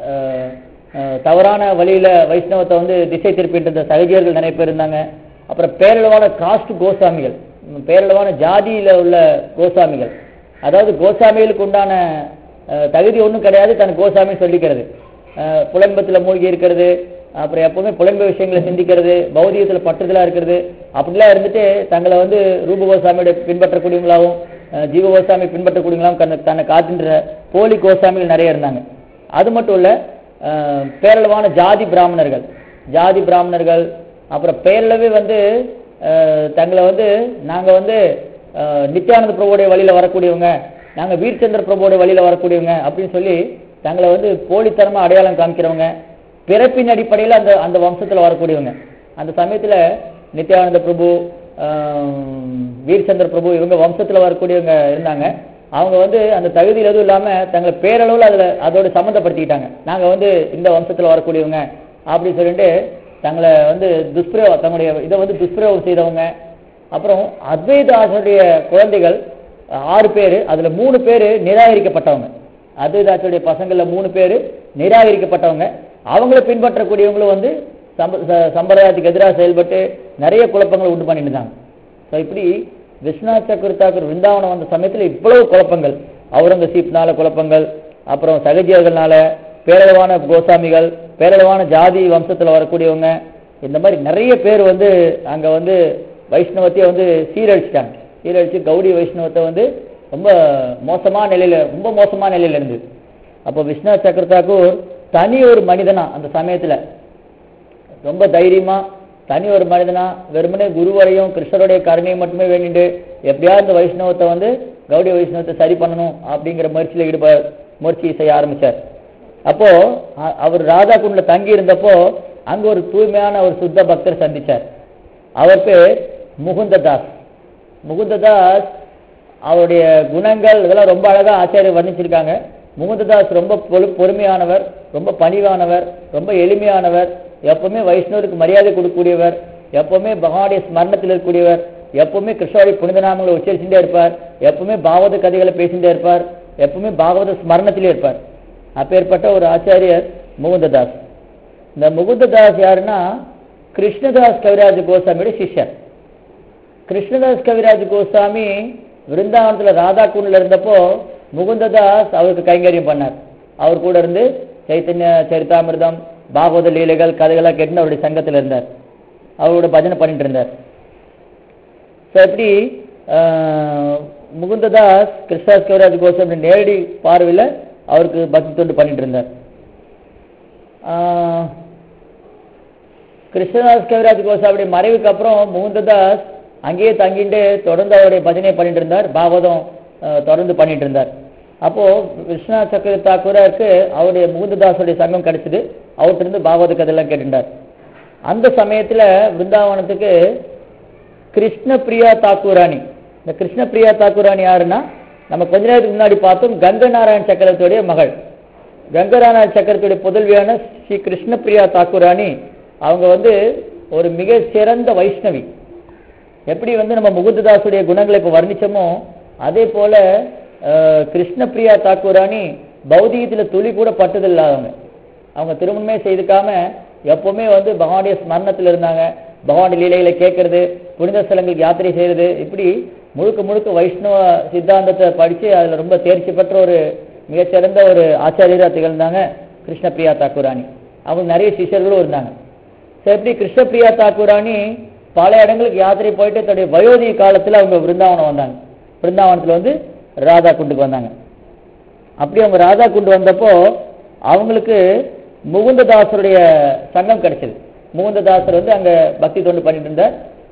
தவறான வழியில வைஷ்ணவத்தை வந்து திசை திருப்பிட்டு இருந்த சகஜியர்கள் நிறைய பேர் இருந்தாங்க. அப்புறம் பேரளவான காஸ்ட் கோசாமிகள், பேரளவான ஜாதியில உள்ள கோசாமிகள், அதாவது கோசாமிகளுக்கு உண்டான தகுதி ஒன்றும் கிடையாது, தன் கோசாமின்னு சொல்லிக்கிறது, புலம்பத்தில் மூழ்கி இருக்கிறது, அப்புறம் எப்பவுமே புலம்பு விஷயங்களை சிந்திக்கிறது, பௌதிகத்தில் பற்றுதலா இருக்கிறது, அப்படிலாம் இருந்துட்டு தங்களை வந்து ரூப கோசாமியோட பின்பற்றக்கூடியவங்களாகவும் ஜீவ கோசாமி பின்பற்றக்கூடியவங்களாகவும் தன்னை காத்துன்ற போலி கோசாமிகள் நிறைய இருந்தாங்க. அது மட்டும் இல்ல, பேரளவான ஜாதி பிராமணர்கள் ஜாதி பிராமணர்கள் அப்புறம் பேரளவே வந்து தங்களை வந்து நாங்கள் வந்து நித்யானந்த பிரபுடைய வழியில் வரக்கூடியவங்க, நாங்கள் வீர்ச்சந்திர பிரபுடைய வழியில் வரக்கூடியவங்க அப்படின்னு சொல்லி தங்களை வந்து போலித்தனமாக அடையாளம் காமிக்கிறவங்க, பிறப்பின் அடிப்படையில் அந்த அந்த வம்சத்தில் வரக்கூடியவங்க. அந்த சமயத்தில் நித்யானந்த பிரபு, வீர்ச்சந்திர பிரபு இவங்க வம்சத்தில் வரக்கூடியவங்க இருந்தாங்க. அவங்க வந்து அந்த தகுதியில் எதுவும் இல்லாமல் தங்களை பேரளவில் அதில் அதோடு சம்மந்தப்படுத்திக்கிட்டாங்க. நாங்கள் வந்து இந்த வம்சத்தில் வரக்கூடியவங்க அப்படின்னு சொல்லிட்டு தங்களை வந்து துஷ்பிரயோகம் தங்களுடைய இதை வந்து துஷ்பிரயோகம் செய்தவங்க. அப்புறம் அத்வைதாசனுடைய குழந்தைகள் ஆறு பேர், அதில் மூணு பேர் நிராகரிக்கப்பட்டவங்க. அத்வைதாசனுடைய பசங்களில் மூணு பேர் நிராகரிக்கப்பட்டவங்க. அவங்களை பின்பற்றக்கூடியவங்களும் வந்து சம்பிரதாயத்துக்கு எதிராக செயல்பட்டு நிறைய குழப்பங்களை உண்டு பண்ணிட்டு இருந்தாங்க. ஸோ இப்படி விஸ்வநாத் சக்கர தாக்கூர் விருந்தாவனம் வந்த சமயத்தில் இவ்வளவு குழப்பங்கள், அவுரங்கசீப்னால குழப்பங்கள், அப்புறம் சகஜியர்கள்னால, பேரளவான கோசாமிகள், பேரளவான ஜாதி வம்சத்தில் வரக்கூடியவங்க, இந்த மாதிரி நிறைய பேர் வந்து அங்கே வந்து வைஷ்ணவத்தையே வந்து சீரழிச்சிட்டாங்க. சீரழிச்சு கௌடி வைஷ்ணவத்தை வந்து ரொம்ப மோசமான நிலையில ரொம்ப மோசமான நிலையில இருந்தது. அப்போ விஸ்வநாத் சக்கர தாக்கூர் தனி ஒரு மனிதனா அந்த சமயத்துல ரொம்ப தைரியமா தனி ஒரு மனிதனா வெறுமனே குருவரையும் கிருஷ்ணருடைய கருணையும் மட்டுமே வேண்டிட்டு எப்படியாவது இந்த வைஷ்ணவத்தை வந்து கௌடி வைஷ்ணவத்தை சரி பண்ணணும் அப்படிங்கிற முயற்சியில் ஈடுப முயற்சி செய்ய ஆரம்பிச்சார். அப்போ அவர் ராதா குண்ட்ல தங்கி இருந்தப்போ அங்க ஒரு தூய்மையான ஒரு சுத்த பக்தர் சந்திச்சார். அவர் பேர் முகுந்ததாஸ். முகுந்ததாஸ் அவருடைய குணங்கள் இதெல்லாம் ரொம்ப அழகா ஆச்சாரியர் வர்ணிச்சிருக்காங்க. முகுந்ததாஸ் ரொம்ப பொறுமையானவர், ரொம்ப பணிவானவர், ரொம்ப எளிமையானவர், எப்பவுமே வைஷ்ணவருக்கு மரியாதை கொடுக்கக்கூடியவர், எப்பவுமே பகவானுடைய ஸ்மரணத்தில் இருக்கக்கூடியவர், எப்பவுமே கிருஷ்ணருடைய புனித நாமங்களை உச்சரிச்சுட்டே இருப்பார், எப்பவுமே பாகவத கதைகளை பேசிட்டே இருப்பார், எப்பவுமே பாகவத ஸ்மரணத்திலே இருப்பார். அப்பேற்பட்ட ஒரு ஆச்சாரியர் முகுந்ததாஸ். இந்த முகுந்ததாஸ் யாருன்னா கிருஷ்ணதாஸ் கவிராஜ் கோசாமியோட சிஷ்யர். கிருஷ்ணதாஸ் கவிராஜ் கோசாமி விருந்தாவனத்தில் ராதா குண்ட்ல இருந்தப்போ முகுந்ததாஸ் அவருக்கு கைங்கரியம் பண்ணார். அவர் கூட இருந்து சைத்தன்ய சரிதாமிர்தம், பாகவத லீலைகள், கதைகளாக கேட்டு அவருடைய சங்கத்தில் இருந்தார். அவரோட பஜனை பண்ணிட்டு இருந்தார். ஸோ எப்படி முகுந்ததாஸ் கிருஷ்ணதாஸ் கவிராஜ் கோசாமி நேரடி பார்வையில் அவருக்கு பக்தி தொண்டு பண்ணிட்டு இருந்தார். கிருஷ்ணதாஸ் கவிராஜ் கோசாமியுடைய மறைவுக்கு அப்புறம் முகுந்ததாஸ் அங்கேயே தங்கிட்டு தொடர்ந்து அவருடைய பஜனை பண்ணிட்டு இருந்தார், பாகவதம் தொடர்ந்து பண்ணிட்டு இருந்தார். அப்போ விஸ்வநாத் சக்கர தாக்கூருக்கு அவருடைய முகுந்ததாஸுடைய சங்கம் கிடைச்சது. அவர்கிட்ட இருந்து பாகவத கதையெல்லாம் கேட்டுட்டார். அந்த சமயத்துல விருந்தாவனத்துக்கு கிருஷ்ண பிரியா தாக்கூராணி, இந்த கிருஷ்ண பிரியா தாக்கூராணி யாருன்னா நம்ம கொஞ்ச நேரத்துக்கு முன்னாடி பார்த்தோம் கங்க நாராயண் சக்கரத்துடைய மகள். கங்க நாராயண் சக்கரத்துடைய புதல்வியான ஸ்ரீ கிருஷ்ண பிரியா தாக்கூராணி அவங்க வந்து ஒரு மிக சிறந்த வைஷ்ணவி. எப்படி வந்து நம்ம முகுந்ததாசுடைய குணங்களை இப்போ வர்ணிச்சோமோ அதே போல கிருஷ்ண பிரியா தாக்கூராணி பௌதிகத்தில் துளி கூட பட்டது இல்லாதவங்க. அவங்க திருமணமே செய்துக்காம எப்பவுமே வந்து பகவானுடைய ஸ்மரணத்தில் இருந்தாங்க. பகவானுடைய லீலைகளை கேட்கறது, புனித ஸ்தலங்களுக்கு யாத்திரை செய்யறது, இப்படி முழுக்க முழுக்க வைஷ்ணவ சித்தாந்தத்தை படித்து அதில் ரொம்ப தேர்ச்சி பெற்ற ஒரு மிகச்சிறந்த ஒரு ஆச்சாரியராக திகழ்ந்தாங்க கிருஷ்ண பிரியா தாக்கூராணி. அவங்க நிறைய சிஷ்யர்களும் இருந்தாங்க. ஸோ எப்படி கிருஷ்ண பிரியா தாக்கூராணி பல இடங்களுக்கு யாத்திரை போயிட்டு தன்னுடைய வயோதிக காலத்தில் அவங்க விருந்தாவனம் வந்தாங்க. விருந்தாவனத்தில் வந்து ராதா குண்டுக்கு வந்தாங்க. அப்படி அவங்க ராதா குண்டு வந்தப்போ அவங்களுக்கு முகுந்ததாசருடைய சங்கம் கிடைச்சது. முகுந்ததாசர் வந்து அங்கே பக்தி தொண்டு பண்ணிட்டு இருந்தார்.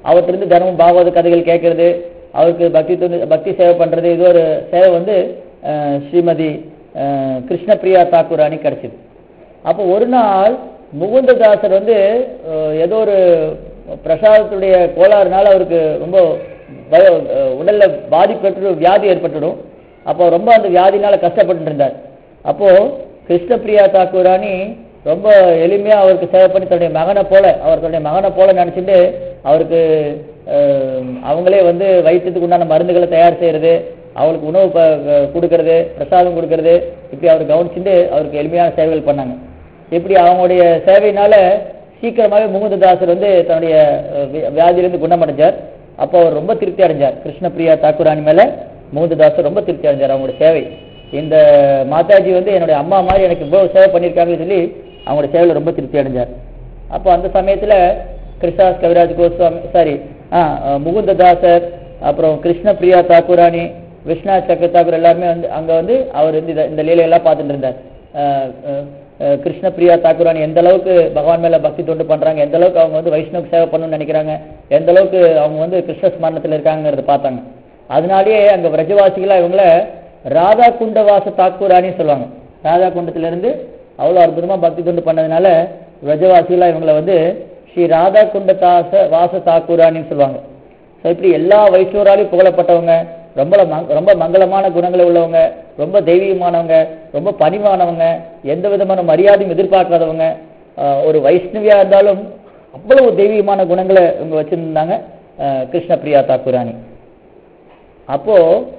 அவர்கிட்ட தினமும் பாகவத கதைகள் கேட்கறது, அவருக்கு பக்தி பக்தி சேவை பண்றது, இது ஒரு சேவை வந்து ஸ்ரீமதி கிருஷ்ணபிரியா தாக்கூராணி கிடைச்சிது. அப்போ ஒரு நாள் முகுந்ததாசர் வந்து ஏதோ ஒரு பிரசாதத்துடைய கோளாறுனால அவருக்கு ரொம்ப உடல்ல பாதிப்பட்டு வியாதி ஏற்பட்டுடும். அப்போ ரொம்ப அந்த வியாதினால கஷ்டப்பட்டு இருந்தார். அப்போ கிருஷ்ணபிரியா தாக்கூராணி ரொம்ப எளிமையா அவருக்கு சேவை பண்ணி தன்னுடைய மகனை போல அவர் தன்னுடைய மகனை போல நினைச்சிட்டு அவருக்கு அவங்களே வந்து வைத்தியத்துக்கு உண்டான மருந்துகளை தயார் செய்யறது, அவளுக்கு உணவு கொடுக்கறது, பிரசாதம் கொடுக்கறது, இப்படி அவர் கவனிச்சுட்டு அவருக்கு எளிமையான சேவைகள் பண்ணாங்க. இப்படி அவங்களுடைய சேவையினால சீக்கிரமாகவே முகுந்ததாசர் வந்து தன்னுடைய வியாதியிலிருந்து குணமடைஞ்சார். அப்போ அவர் ரொம்ப திருப்தி அடைஞ்சார். கிருஷ்ணபிரியா தாக்கூராணி மேல முகுந்ததாசர் ரொம்ப திருப்தி அடைஞ்சார். அவங்களுடைய சேவை, இந்த மாதாஜி வந்து என்னுடைய அம்மா மாதிரி எனக்கு இவ்வளவு சேவை பண்ணியிருக்காங்கன்னு சொல்லி அவங்களுடைய சேவையில் ரொம்ப திருப்தி அடைஞ்சார். அப்போ அந்த சமயத்துல கிருஷ்ணதாஸ் கவிராஜ் கோஸ்வாமி சாரி ஆ முகுந்ததாசர், அப்புறம் கிருஷ்ணபிரியா தாக்கூராணி, விஸ்வநாத் சக்கர தாக்கூர் எல்லாருமே வந்து அங்க வந்து அவர் வந்து இந்த லீலையெல்லாம் பார்த்துட்டு இருந்தார். கிருஷ்ணபிரியா தாக்கூராணி எந்த அளவுக்கு பகவான் மேல பக்தி தொண்டு பண்றாங்க, எந்த அளவுக்கு அவங்க வந்து வைஷ்ணவ சேவை பண்ணணும்னு நினைக்கிறாங்க, எந்த அளவுக்கு அவங்க வந்து கிருஷ்ண ஸ்மரணத்தில் இருக்காங்கிறத பார்த்தாங்க. அதனாலேயே அங்க பிரஜவாசிகளா இவங்கள ராதா குண்டவாச தாக்கூராணின்னு சொல்லுவாங்க. ராதா குண்டத்திலிருந்து அவ்வளோ அற்புதமா பக்தி தொண்டு பண்ணதுனால பிரஜவாசிகளா இவங்களை வந்து ஸ்ரீ ராதா குண்டதாச வாச தாக்கூராணின்னு சொல்லுவாங்க. ஸோ இப்படி எல்லா வைஷ்ணவராலையும் புகழப்பட்டவங்க, ரொம்ப ரொம்ப மங்களமான குணங்களை உள்ளவங்க, ரொம்ப தெய்வீகமானவங்க, ரொம்ப பணிவானவங்க, எந்த விதமான மரியாதையும் எதிர்பார்க்காதவங்க, ஒரு வைஷ்ணவியா இருந்தாலும் அவ்வளவு தெய்வீகமான குணங்களை இவங்க வச்சிருந்தாங்க கிருஷ்ணபிரியா தாக்கூராணி. அப்போ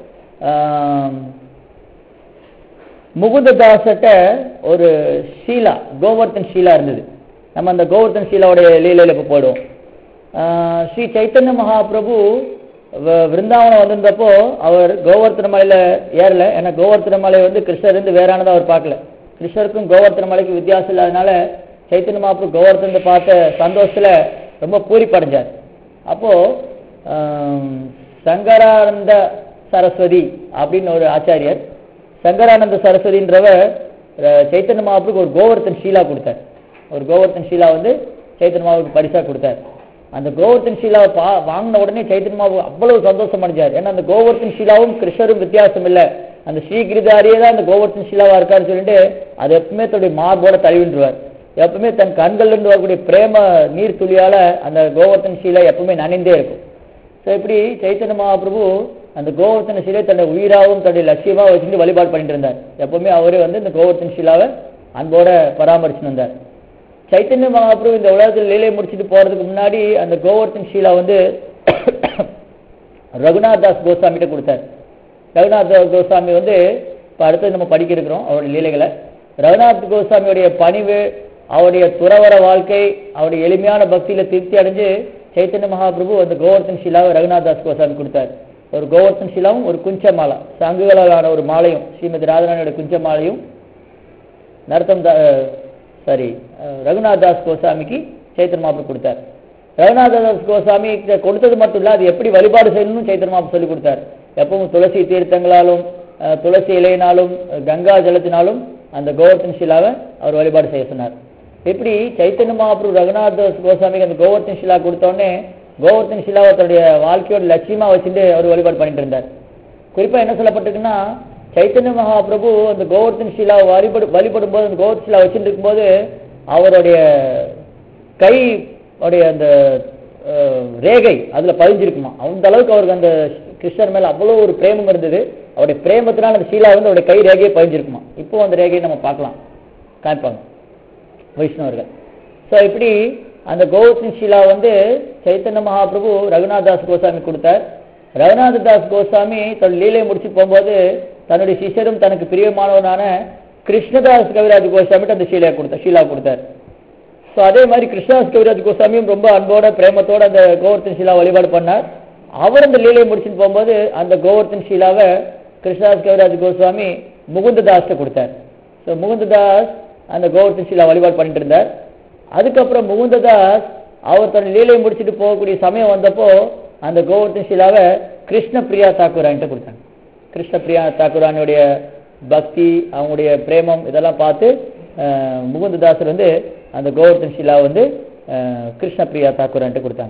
முகுந்ததாசட்ட ஒரு ஷீலா, கோவர்த்தன் ஷீலா இருந்தது. நம்ம அந்த கோவர்த்தன் ஷீலாவுடைய லீலையில இப்போ போயிடுவோம். ஸ்ரீ சைத்தன்ய மகாபிரபு விருந்தாவனம் வந்திருந்தப்போ அவர் கோவர்த்தன மலையில ஏறல. ஏன்னா கோவர்த்தன மலை வந்து கிருஷ்ணர் இருந்து வேறானதை அவர் பார்க்கல. கிருஷ்ணருக்கும் கோவர்த்தன மலைக்கு வித்தியாசம் இல்லாதனால சைத்தன்ய மகாபிரபு கோவர்த்தனை பார்த்த சந்தோஷத்துல ரொம்ப பூரிப்படைஞ்சார். அப்போ சங்கரானந்த சரஸ்வதி அப்படின்னு ஒரு ஆச்சாரியர், சங்கரானந்த சரஸ்வதின்றவர் சைத்தன்ய மகாபிரபுக்கு ஒரு கோவர்த்தன் ஷீலா கொடுத்தார். ஒரு கோவர்த்தன் ஷீலா வந்து சைத்தன்ய மகாபிரபுக்கு பரிசா கொடுத்தார். அந்த கோவர்த்தன் ஷீலாவை பா வாங்கின உடனே சைத்தன்ய மகாபிரபு அவ்வளவு சந்தோஷம் அடைஞ்சார். ஏன்னா அந்த கோவர்த்தன் ஷீலாவும் கிருஷ்ணரும் வித்தியாசம் இல்லை, அந்த ஸ்ரீகிரிதாரியே தான் அந்த கோவர்த்தன் ஷீலாவா இருக்காருன்னு சொல்லிட்டு அது எப்பவுமே தன்னுடைய மார்போட தழுவின்றுவார். எப்பவுமே தன் கண்கள்ல இருந்து வரக்கூடிய பிரேம நீர் துளியால அந்த கோவர்த்தன் ஷீலா எப்பவுமே நனைந்தே இருக்கும். ஸோ இப்படி சைத்தன்ய மகாபிரபு அந்த கோவர்த்தன ஷீலை தன்னுடைய உயிராகவும் தன்னுடைய லட்சியமா வச்சுட்டு வழிபாடு பண்ணிட்டு இருந்தார். எப்பவுமே அவரே வந்து இந்த கோவர்த்தன் ஷீலாவை அன்போட பராமரிச்சுட்டு வந்தார். சைத்தன்ய மகாபிரபு இந்த உலகத்தில் லீலை முடிச்சுட்டு போறதுக்கு முன்னாடி அந்த கோவர்த்தன் ஷீலா வந்து ரகுநாத் தாஸ் கோஸ்வாமிகிட்ட கொடுத்தார். ரகுநாத் தாஸ் கோஸ்வாமி வந்து இப்போ அடுத்தது நம்ம படிக்க இருக்கிறோம் அவருடைய லீலைகளை. ரகுநாத் கோஸ்வாமியுடைய பணிவு, அவருடைய துறவர வாழ்க்கை, அவருடைய எளிமையான பக்தியில திருப்தி அடைஞ்சு சைத்தன்ய மகாபிரபு அந்த கோவர்த்தன் ஷீலாவை ரகுநாத் தாஸ் கோஸ்வாமி கொடுத்தார். ஒரு கோவர்த்தன் ஷீலாவும் ஒரு குஞ்ச மாலா, சங்குகளாலான ஒரு மாலையும், ஸ்ரீமதி ராதாராணியோட குஞ்ச மாலையும் நர்த்தம் சாரி ரகுநாத் தாஸ் கோஸ்வாமிக்கு சைத்தன்ய மகாபிரபு கொடுத்தார். ரகுநாத் தாஸ் கோஸ்வாமி கொடுத்தது மட்டும் இல்ல, அது எப்படி வழிபாடு செய்யணும்னு சைத்தன்ய மகாபிரபு சொல்லி கொடுத்தார். எப்பவும் துளசி தீர்த்தங்களாலும் துளசி இலையினாலும் கங்கா ஜலத்தினாலும் அந்த கோவர்த்தன் ஷீலாவை அவர் வழிபாடு செய்ய சொன்னார். இப்படி சைத்தன்ய மகாபிரபு ரகுநாத் தாஸ் கோஸ்வாமிக்கு அந்த கோவர்த்தன் ஷீலா கொடுத்தோடனே கோவர்த்தன் ஷீலாவை தன்னுடைய வாழ்க்கையோட லட்சியமா வச்சுட்டு அவர் வழிபாடு பண்ணிட்டு இருந்தார். குறிப்பா என்ன சொல்லப்பட்டிருக்குன்னா, சைத்தன்ய மகாபிரபு அந்த கோவர்த்தன் ஷீலாவை வழிபடு வழிபடும் போது அந்த கோவர்த்தன் ஷீலா வச்சுட்டு இருக்கும்போது அவருடைய கை உடைய அந்த ரேகை அதுல பதிஞ்சிருக்குமா. அந்த அளவுக்கு அவருக்கு அந்த கிருஷ்ணர் மேல அவ்வளவு ஒரு பிரேமம் இருந்தது. அவருடைய பிரேமத்தினால் அந்த ஷீலா வந்து அவருடைய கை ரேகையை பதிஞ்சிருக்குமா. இப்போ அந்த ரேகையை நம்ம பார்க்கலாம், காண்பாங்க வைஷ்ணவர்கள். ஸோ இப்படி அந்த கோவர்த்தன் ஷீலா வந்து சைத்தன்ய மகாபிரபு ரகுநாத் தாஸ் கோஸ்வாமி கொடுத்தார். ரகுநாத் தாஸ் கோஸ்வாமி தன் லீலை முடிச்சு போகும்போது தன்னுடைய சிஷ்யரும் தனக்கு பிரியமானவனான கிருஷ்ணதாஸ் கவிராஜ் கோஸ்வாமிட்டு அந்த ஷீலா கொடுத்தார் ஷீலா கொடுத்தார் ஸோ அதே மாதிரி கிருஷ்ணதாஸ் கவிராஜ் கோஸ்வாமியும் ரொம்ப அன்போட பிரேமத்தோட அந்த கோவர்த்தன் ஷீலா வழிபாடு பண்ணார். அவர் அந்த லீலையை முடிச்சுட்டு போகும்போது அந்த கோவர்த்தன் ஷீலாவை கிருஷ்ணதாஸ் கவிராஜ் கோஸ்வாமி முகுந்ததாஸ்ட கொடுத்தார். ஸோ முகுந்ததாஸ் அந்த கோவர்த்தன் ஷீலா வழிபாடு பண்ணிட்டு இருந்தார். அதுக்கப்புறம் முகுந்ததாஸ் அவர் தன் லீலையை முடிச்சுட்டு போகக்கூடிய சமயம் வந்தப்போ அந்த கோவர்த்தன் ஷீலாவை கிருஷ்ணபிரியா தாக்கூரான்கிட்ட கொடுத்தாங்க. கிருஷ்ணபிரியா தாக்கூரானுடைய பக்தி, அவங்களுடைய பிரேமம் இதெல்லாம் பார்த்து முகுந்ததாசர் வந்து அந்த கோவர்த்தன் ஷீலா வந்து கிருஷ்ணபிரியா தாக்கூரான்கிட்ட கொடுத்தாங்க.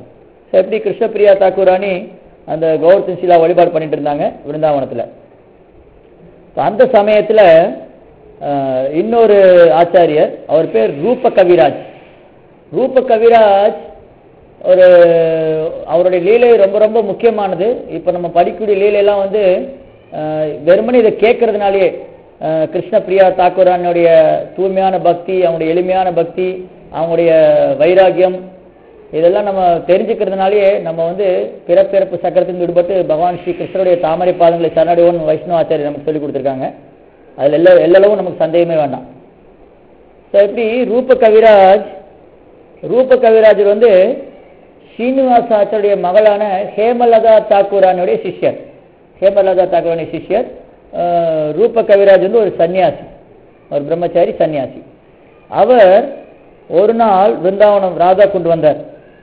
எப்படி கிருஷ்ணபிரியா தாக்கூராணி அந்த கௌர்த்தன் சீலா வழிபாடு பண்ணிட்டு இருந்தாங்க விருந்தாவனத்தில். அந்த சமயத்தில் இன்னொரு ஆச்சாரியர், அவர் பேர் ரூப கவிராஜ். ரூப கவிராஜ் ஒரு அவருடைய லீலை ரொம்ப ரொம்ப முக்கியமானது. இப்போ நம்ம படிக்கக்கூடிய லீலையெல்லாம் வந்து வெறுமனே இதை கேட்கறதுனாலேயே கிருஷ்ணபிரியா தாக்கூரானுடைய தூய்மையான பக்தி, அவங்களுடைய எளிமையான பக்தி, அவங்களுடைய வைராகியம், இதெல்லாம் நம்ம தெரிஞ்சுக்கிறதுனாலேயே நம்ம வந்து பிறப்பிறப்பு சக்கரத்தின் விடுபட்டு பகவான் ஸ்ரீ கிருஷ்ணருடைய தாமரை பாதங்களை சரணடைவோன் வைஷ்ணவ ஆச்சாரியர் நமக்கு சொல்லிக் கொடுத்துருக்காங்க. அதில் எல்லா எல்லளவும் நமக்கு சந்தேகமே வேண்டாம். ஸோ எப்படி ரூப கவிராஜ் ரூப கவிராஜர் வந்து ஸ்ரீனிவாச ஆச்சாரிய மகளான ஹேமலதா தாக்கூரானுடைய சிஷ்யர். ஹேமலதா தாக்கூரானுடைய சிஷ்யர். ரூப கவிராஜ் வந்து ஒரு சன்னியாசி, ஒரு பிரம்மச்சாரி சன்னியாசி. அவர் ஒரு நாள் பிருந்தாவனம் ராதா கொண்டு வந்தார்.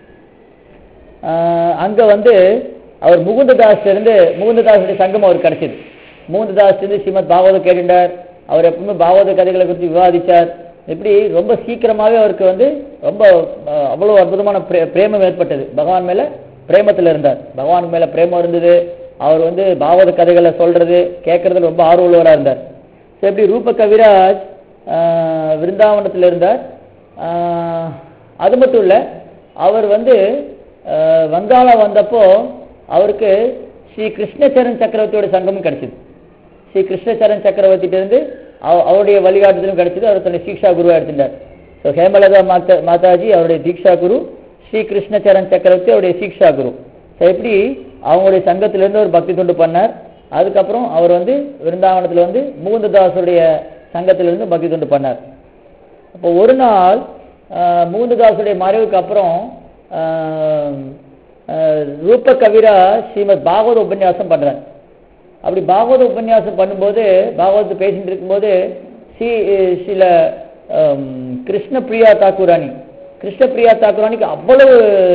அங்க வந்து அவர் முகுந்ததாஸ் இருந்து முகுந்ததாசுடைய சங்கம் அவருக்கு கிடைச்சது. முகுந்ததாஸ் இருந்து ஸ்ரீமத் பாகவதம் கேட்டுட்டார். அவர் எப்பவுமே பாகவத கதைகளை குறித்து விவாதிச்சார். இப்படி ரொம்ப சீக்கிரமாகவே அவருக்கு வந்து ரொம்ப அவ்வளோ அற்புதமான பிரே பிரேமம் ஏற்பட்டது. பகவான் மேல பிரேமத்தில் இருந்தார். பகவான் மேல பிரேமம் இருந்தது. அவர் வந்து பாகவத கதைகளை சொல்றது கேட்கறதுல ரொம்ப ஆர்வலராக இருந்தார். ஸோ எப்படி ரூப கவிராஜ் விருந்தாவனத்தில் இருந்தார். அது மட்டும் இல்லை, அவர் வந்து வங்காளம் வந்தப்போ அவருக்கு ஸ்ரீ கிருஷ்ணச்சரண் சக்கரவர்த்தியோட சங்கமும் கிடைச்சிது. ஸ்ரீ கிருஷ்ணச்சரண் சக்கரவர்த்தியிலிருந்து அவருடைய வழிகாட்டுதலும் கிடைச்சது. அவர் தன்னை தீக்ஷா குருவாக எடுத்துட்டார். ஸோ ஹேமலதா மாதா மாதாஜி அவருடைய தீக்ஷா குரு, ஸ்ரீ கிருஷ்ணச்சரண் சக்கரவர்த்தி அவருடைய தீக்ஷா குரு. ஸோ எப்படி அவங்களுடைய சங்கத்திலிருந்து ஒரு பக்தி தொண்டு பண்ணார். அதுக்கப்புறம் அவர் வந்து விருந்தாவனத்தில் வந்து முகுந்ததாசுடைய சங்கத்திலிருந்து பக்தி தொண்டு பண்ணார். அப்போ ஒரு நாள் முகுந்ததாசுடைய மறைவுக்கு அப்புறம் ரூப கவிரா ஸ்ரீமத் பாகவத உபன்யாசம் பண்றார். அப்படி பாகவத உபன்யாசம் பண்ணும்போது, பாகவதத்தை பேசிட்டு இருக்கும்போது ஸ்ரீ சில கிருஷ்ணபிரியா தாக்கூராணி கிருஷ்ணபிரியா தாக்கூரானிக்கு அவ்வளவு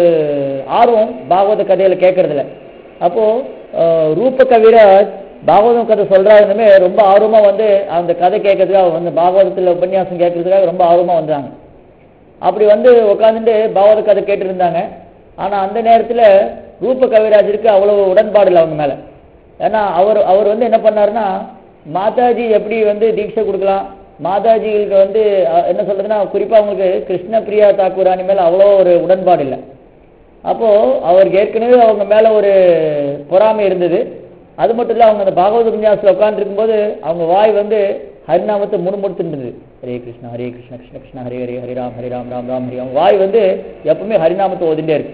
ஆர்வம் பாகவத கதையில கேட்கறதுல. அப்போ ரூப கவிராஜ் பாகவதம் கதை சொல்றாருமே ரொம்ப ஆர்வமா வந்து அந்த கதை கேட்கறதுக்காக வந்து பாகவதத்தில் உபன்யாசம் கேட்கறதுக்காக ரொம்ப ஆர்வமா வந்தாங்க. அப்படி வந்து உட்காந்துட்டு பாகவத கதை கேட்டு இருந்தாங்க. ஆனா அந்த நேரத்தில் ரூப கவிராஜருக்கு அவ்வளவு உடன்பாடு இல்லை அவங்க மேல. ஏன்னா அவர் அவர் வந்து என்ன பண்ணாருன்னா, மாதாஜி எப்படி வந்து தீட்சை கொடுக்கலாம், மாதாஜிகளுக்கு வந்து என்ன சொல்றதுன்னா குறிப்பா அவங்களுக்கு கிருஷ்ணபிரியா தாக்கூராணி மேல அவ்வளோ ஒரு உடன்பாடு இல்லை. அப்போ அவருக்கு ஏற்கனவே அவங்க மேல ஒரு பொறாமை இருந்தது. அது மட்டும் இல்லை, அவங்க அந்த பாகவத உபன்யாசத்தில் உட்கார்ந்துருக்கும் போது அவங்க வாய் வந்து ஹரிநாமத்தை முணுமுணுத்துருந்தது. ஹரே கிருஷ்ணா ஹரே கிருஷ்ண கிருஷ்ண கிருஷ்ண ஹரே ஹரே ஹரி ராம் ஹரி ராம் ராம் ராம் ஹரி. அவங்க வாய் வந்து எப்பவுமே ஹரிநாமத்தை ஓதிண்டே இருக்கு.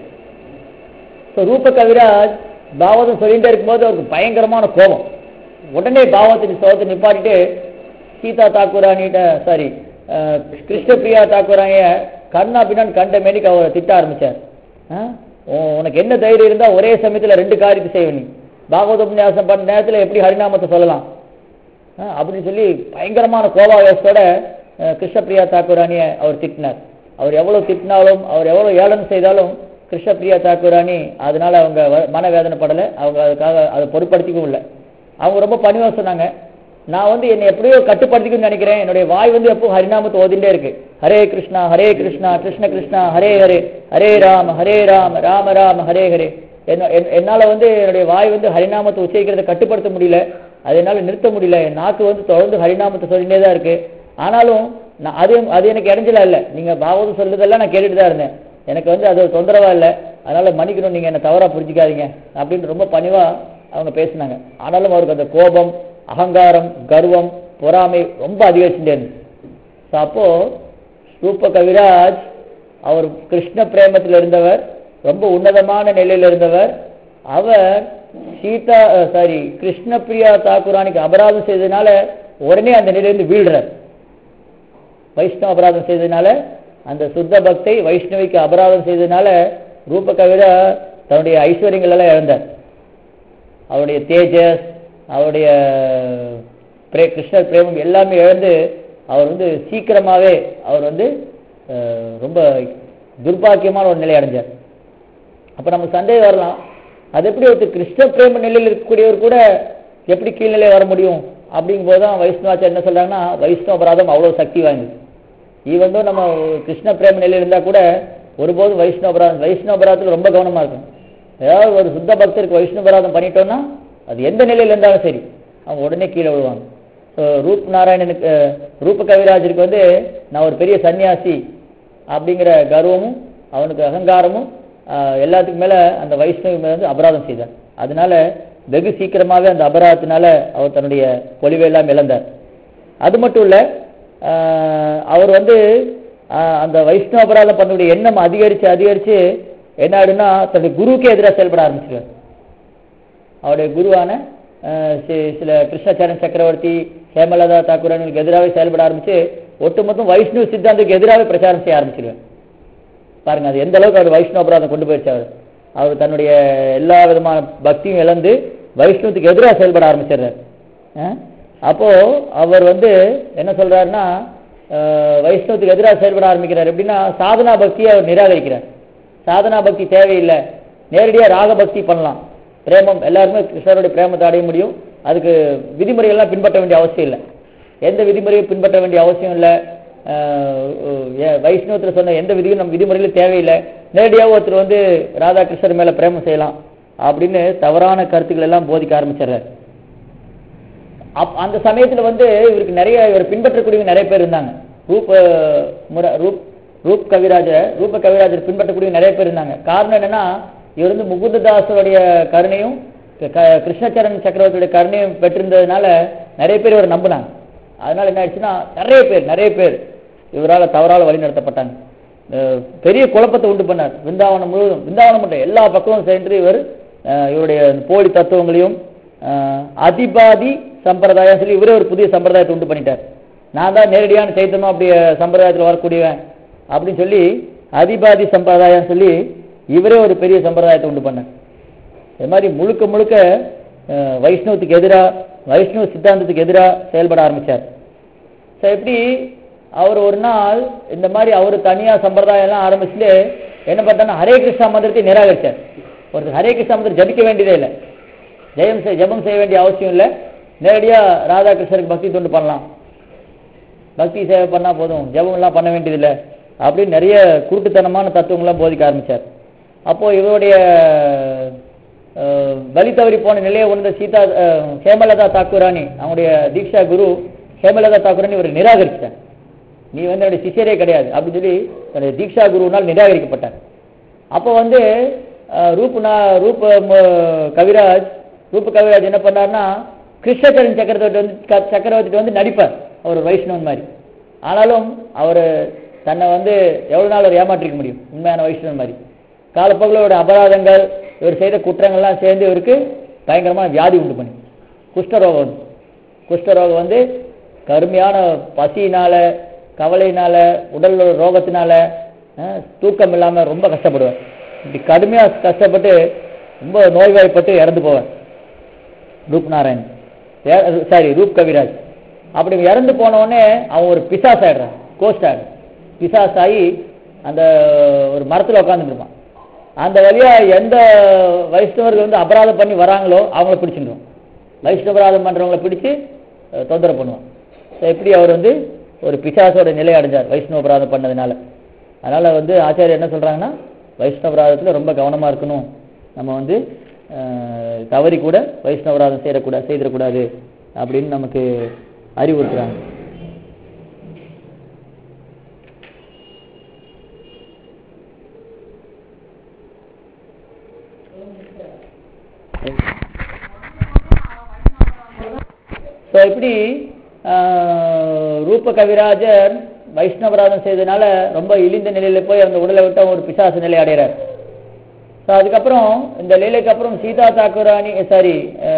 ஸோ ரூப கவிராஜ் பாகவதம் சொல்லிகிட்டே இருக்கும்போது அவருக்கு பயங்கரமான கோபம். உடனே பாகவதத்தின் சோகத்தை நிப்பாட்டிட்டு சீதா தாக்கூரானிட்ட சாரி கிருஷ்ணபிரியா தாக்கூரானிய கண்ணா பின்னான்னு கண்ட மேனிக்கு அவரை திட்ட ஆரம்பிச்சார். உனக்கு என்ன தைரியம் இருந்தால் ஒரே சமயத்தில் ரெண்டு காரியத்தை செய்வ, நீ பாகவத உபன்யாசம் பண்ண நேரத்தில் எப்படி ஹரிநாமத்தை சொல்லலாம் அப்படின்னு சொல்லி பயங்கரமான கோபாவேசத்தோட கிருஷ்ணபிரியா தாக்கூரானியை அவர் திட்டினார். அவர் எவ்வளவு திட்டினாலும், அவர் எவ்வளவு ஏளனம் செய்தாலும் கிருஷ்ணபிரியா தாக்கூரானி அதனால அவங்க மனவேதனைப்படலை. அவங்க அதுக்காக அதை பொருட்படுத்திக்கவும் இல்லை. அவங்க ரொம்ப பணிவாக சொன்னாங்க, நான் வந்து என்னை எப்படியோ கட்டுப்படுத்திக்கணும்னு நினைக்கிறேன். என்னுடைய வாய் வந்து எப்போ ஹரிநாமத்தை ஓதிண்டே இருக்கு. ஹரே கிருஷ்ணா ஹரே கிருஷ்ணா கிருஷ்ண கிருஷ்ணா ஹரே ஹரே ஹரே ராம ஹரே ராம ராம ராம ஹரே ஹரே. என்னால வந்து என்னுடைய வாய் வந்து ஹரிநாமத்தை உச்சரிக்கிறத கட்டுப்படுத்த முடியல, அதை என்னால் நிறுத்த முடியல. என் நாக்கு வந்து தொடர்ந்து ஹரிநாமத்தை சொல்லிட்டே தான் இருக்கு. ஆனாலும் நான் அது அது எனக்கு இடைஞ்சலா இல்லை. நீங்க பாகவதம் சொல்றதெல்லாம் நான் கேட்டுட்டு தான் இருந்தேன். எனக்கு வந்து அது தொந்தரவா இல்லை. அதனால மன்னிக்கணும், நீங்க என்ன தவறா புரிஞ்சுக்காதீங்க அப்படின்னு ரொம்ப பணிவா அவங்க பேசினாங்க. ஆனாலும் அவருக்கு அந்த கோபம், அகங்காரம், கர்வம், பொறாமை ரொம்ப அதிகரிச்சுட்டே இருந்துச்சு. அப்போ ரூப கவிராஜ் அவர் கிருஷ்ண பிரேமத்தில் இருந்தவர், ரொம்ப உன்னதமான நிலையில் இருந்தவர். அவர் சீதா சாரி கிருஷ்ணபிரியா தாக்கூரானிக்கு அபராதம் செய்ததுனால உடனே அந்த நிலையிலிருந்து வீழ்றார். வைஷ்ணவ அபராதம் செய்ததுனால, அந்த சுத்த பக்தை வைஷ்ணவிக்கு அபராதம் செய்ததுனால ரூப கவிரா தன்னுடைய ஐஸ்வர்யங்கள் எல்லாம் இழந்தார். அவருடைய தேஜஸ், அவருடைய பிரே கிருஷ்ணர் பிரேமம் எல்லாமே இழந்து அவர் வந்து சீக்கிரமாகவே அவர் வந்து ரொம்ப துர்பாக்கியமான ஒரு நிலை அடைஞ்சார். அப்போ நமக்கு சந்தேகம் வரலாம், அது எப்படி ஒருத்தர் கிருஷ்ண பிரேம நிலையில் இருக்கக்கூடியவர் கூட எப்படி கீழ்நிலை வர முடியும் அப்படிங்கும் போது தான் வைஷ்ணவாச்சார் என்ன சொல்றாங்கன்னா, வைஷ்ணவ அபராதம் அவ்வளோ சக்தி வாய்ந்தது. ஈவன் நம்ம கிருஷ்ண பிரேம நிலையில் இருந்தால் கூட ஒருபோதும் வைஷ்ணவ அபராதம் வைஷ்ணவ அபராதத்தில் ரொம்ப கவனமாக இருக்கும். ஏதாவது ஒரு சுத்த பக்தருக்கு வைஷ்ணவ அபராதம் பண்ணிட்டோம்னா அது எந்த நிலையில் இருந்தாலும் சரி அவங்க உடனே கீழே விழுவாங்க. ஸோ ரூப் நாராயணனுக்கு ரூப கவிராஜருக்கு வந்து நான் ஒரு பெரிய சன்னியாசி அப்படிங்கிற கர்வமும் அவனுக்கு அகங்காரமும் எல்லாத்துக்கும் மேலே அந்த வைஷ்ணவ மேலே வந்து அபராதம் செய்தார். அதனால வெகு சீக்கிரமாகவே அந்த அபராதத்தினால அவர் தன்னுடைய பொலிவெல்லாம் இழந்தார். அது மட்டும் இல்லை, அவர் வந்து அந்த வைஷ்ணவ அபராதம் பண்ணக்கூடிய எண்ணம் அதிகரித்து அதிகரித்து என்ன ஆயிடுன்னா தன்னுடைய குருவுக்கே எதிராக செயல்பட ஆரம்பிச்சிருவார். அவருடைய குருவான சில கிருஷ்ணாச்சாரியன் சக்கரவர்த்தி, ஹேமலதா தாக்கூரனுக்கு எதிராகவே செயல்பட ஆரம்பித்து ஒட்டுமொத்தம் வைஷ்ணவ சித்தாந்தத்துக்கு எதிராகவே பிரச்சாரம் செய்ய ஆரம்பிச்சிருவார். பாருங்க அது எந்த அளவுக்கு அவர் வைஷ்ணவ அபராதம் கொண்டு போயிடுச்சு. அவர் அவர் தன்னுடைய எல்லா விதமான பக்தியும் இழந்து வைஷ்ணவத்துக்கு எதிராக செயல்பட ஆரம்பிச்சிடுறார். அப்போ அவர் வந்து என்ன சொல்றாருன்னா வைஷ்ணவத்துக்கு எதிராக செயல்பட ஆரம்பிக்கிறார். எப்படின்னா சாதனா பக்தியை அவர் நிராகரிக்கிறார். சாதனா பக்தி தேவையில்லை, நேரடியாக ராக பக்தி பண்ணலாம், பிரேமம் எல்லாருமே கிருஷ்ணருடைய பிரேமத்தை அடைய முடியும், அதுக்கு விதிமுறைகள்லாம் பின்பற்ற வேண்டிய அவசியம் இல்லை, எந்த விதிமுறையும் பின்பற்ற வேண்டிய அவசியம் இல்லை, வைஷ்ணவத்தில் சொன்ன எந்த விதியும் நம்ம விதிமுறையிலும் தேவையில்லை, நேரடியாக ஒருத்தர் வந்து ராதாகிருஷ்ணர் மேலே பிரேமம் செய்யலாம் அப்படின்னு தவறான கருத்துக்கள் எல்லாம் போதிக்க ஆரம்பிச்சிடுறார். அப் அந்த சமயத்தில் வந்து இவருக்கு நிறைய இவர் பின்பற்றக்கூடிய நிறைய பேர் இருந்தாங்க. ரூப் முர ரூப் ரூப் கவிராஜர் ரூப கவிராஜர் பின்பற்றக்கூடிய நிறைய பேர் இருந்தாங்க. காரணம் என்னன்னா இவர் வந்து முகுந்ததாசருடைய கருணையும் கிருஷ்ணச்சரண் சக்கரவர்த்தியுடைய கருணையும் பெற்றிருந்ததுனால நிறைய பேர் இவர் நம்பினாங்க. அதனால என்ன ஆயிடுச்சுன்னா நிறைய பேர் நிறைய பேர் இவரால் தவறால் வழி நடத்தப்பட்டாங்க. பெரிய குழப்பத்தை உண்டு பண்ணார் விருந்தாவனம் முழுவதும். விருந்தாவனம் மட்டும் எல்லா பக்கமும் சென்று இவர் இவருடைய போலி தத்துவங்களையும் அதிபாதி சம்பிரதாயம் சொல்லி இவரே ஒரு புதிய சம்பிரதாயத்தை உண்டு பண்ணிட்டார். நான் தான் நேரடியான சைத்தன்யம் அப்படிய சம்பிரதாயத்தில் வரக்கூடியவன் அப்படின்னு சொல்லி அதிபாதி சம்பிரதாயம் சொல்லி இவரே ஒரு பெரிய சம்பிரதாயத்தை உண்டு பண்ணார். இது மாதிரி முழுக்க முழுக்க வைஷ்ணவத்துக்கு எதிராக வைஷ்ணவ சித்தாந்தத்துக்கு எதிராக செயல்பட ஆரம்பித்தார். ஸோ எப்படி அவர் ஒரு நாள் இந்த மாதிரி அவர் தனியாக சம்பிரதாயம்லாம் ஆரம்பிச்சுட்டு என்ன பண்ணாருன்னா ஹரே கிருஷ்ணா மந்திரத்தை நிராகரித்தார். ஒரு ஹரே கிருஷ்ணா மந்திரம் ஜபிக்க வேண்டியதே இல்லை, ஜெயம் செய் ஜபம் செய்ய வேண்டிய அவசியம் இல்லை, நேரடியாக ராதாகிருஷ்ணருக்கு பக்தி தொண்டு பண்ணலாம், பக்தி சேவை பண்ணால் போதும், ஜபம்லாம் பண்ண வேண்டியதில்லை அப்படின்னு நிறைய குருட்டுத்தனமான தத்துவங்கள்லாம் போதிக்க ஆரம்பித்தார். அப்போது இவருடைய பலி தவறி போன நிலையை உணர்ந்த சீதா ஹேமலதா தாக்கூராணி அவங்களுடைய தீக்ஷா குரு ஹேமலதா தாக்கூராணி இவர் நிராகரிச்சிட்டார். நீ வந்து என்னுடைய சிஷியரே கிடையாது அப்படின்னு சொல்லி தன்னுடைய தீக்ஷா குருவினால் நிராகரிக்கப்பட்டார். அப்போ வந்து ரூப்னா ரூப் கவிராஜ் ரூப கவிராஜ் என்ன பண்ணார்னா கிருஷ்ணச்சரண் சக்கரவர்த்தி வந்து சக்கரவர்த்திட்டு வந்து நடிப்பார் அவர் வைஷ்ணவன் மாதிரி. ஆனாலும் அவர் தன்னை வந்து எவ்வளோ நாள் அவர் ஏமாற்றிக்க முடியும் உண்மையான வைஷ்ணவன் மாதிரி. காலப்போக்கில் அபராதங்கள் இவர் செய்த குற்றங்கள்லாம் சேர்ந்து இவருக்கு பயங்கரமான வியாதி உண்டு பண்ணி குஷ்டரோகம் வந்து குஷ்டரோகம் வந்து கடுமையான பசியினால கவலையினால உடல் ரோகத்தினால தூக்கம் இல்லாமல் ரொம்ப கஷ்டப்படுவார். இப்படி கடுமையாக கஷ்டப்பட்டு ரொம்ப நோய்வாய்ப்பட்டு இறந்து போவார் ரூப் நாராயண் சாரி ரூப் கவிராஜ். அப்படி இறந்து போனவுடனே அவன் ஒரு பிசாஸ் ஆகிடுறான், கோஸ்ட் ஆகிடும். பிசாஸ் ஆகி அந்த ஒரு மரத்தில் உட்காந்துருப்பான். அந்த வழியாக எந்த வைஷ்ணவர்கள் வந்து அபராதம் பண்ணி வராங்களோ அவங்கள பிடிச்சிடுவோம், வைஷ்ணவராதம் பண்ணுறவங்களை பிடிச்சி தொந்தரவு பண்ணுவான். ஸோ எப்படி அவர் வந்து ஒரு பிசாசோட நிலை அடைஞ்சார் வைஷ்ணவ அபராதம் பண்ணதுனால. அதனால் வந்து ஆச்சாரியர் என்ன சொல்கிறாங்கன்னா வைஷ்ணவராதத்தில் ரொம்ப கவனமாக இருக்கணும், நம்ம வந்து தவறி கூட வைஷ்ணவராதம் செய்யக்கூடாது செய்திடக்கூடாது அப்படின்னு நமக்கு அறிவுறுத்துறாங்க. ஸோ இப்படி ரூப கவிராஜர் வைஷ்ணவராதம் செய்ததுனால ரொம்ப இழிந்த நிலையில போய் அந்த உடலை விட்ட ஒரு பிசாசு நிலை அடைகிறார். ஸோ அதுக்கப்புறம் இந்த லீலைக்கு அப்புறம் சீதா தாக்கூராணி சாரி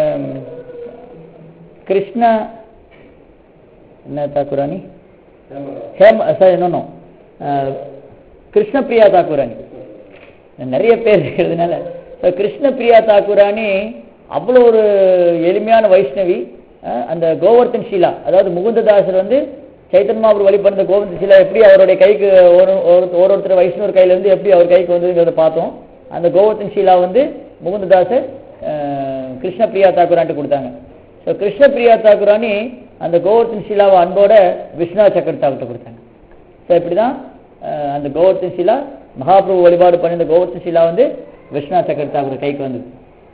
கிருஷ்ண என்ன தாக்கூராணி ஹேம சாரி இன்னொன்னும் கிருஷ்ணபிரியா தாக்கூராணி நிறைய பேர் இருக்கிறதுனால கிருஷ்ணபிரியா தாக்கூராணி அவ்வளோ ஒரு எளிமையான வைஷ்ணவி. அந்த கோவர்த்தன் ஷீலா அதாவது முகுந்ததாசர் வந்து சைத்தன்ய மகாபிரபு வழிபடுற கோவர்த்தன் ஷீலா எப்படி அவருடைய கைக்கு ஒரு ஒருத்தர் வைஷ்ணவர் கையில இருந்து எப்படி அவர் கைக்கு வந்ததுங்கிறத பார்த்தோம். அந்த கோவர்த்தன் ஷீலா வந்து முகுந்ததாசர் கிருஷ்ணபிரியா தாக்கூரான்ட்டு கொடுத்தாங்க. ஸோ கிருஷ்ணபிரியா தாக்கூராணி அந்த கோவர்த்தன் ஷீலாவை அன்போட விஸ்வநாத் சக்கரவர்த்தி கொடுத்தாங்க. ஸோ இப்படி தான் அந்த கோவர்த்தன் ஷீலா மகாபிரபு வழிபாடு பண்ணி இந்த கோவர்த்தன ஷீலா வந்து விஸ்வநாத் சக்கரவர்த்தி தாக்கூர் கைக்கு வந்தது.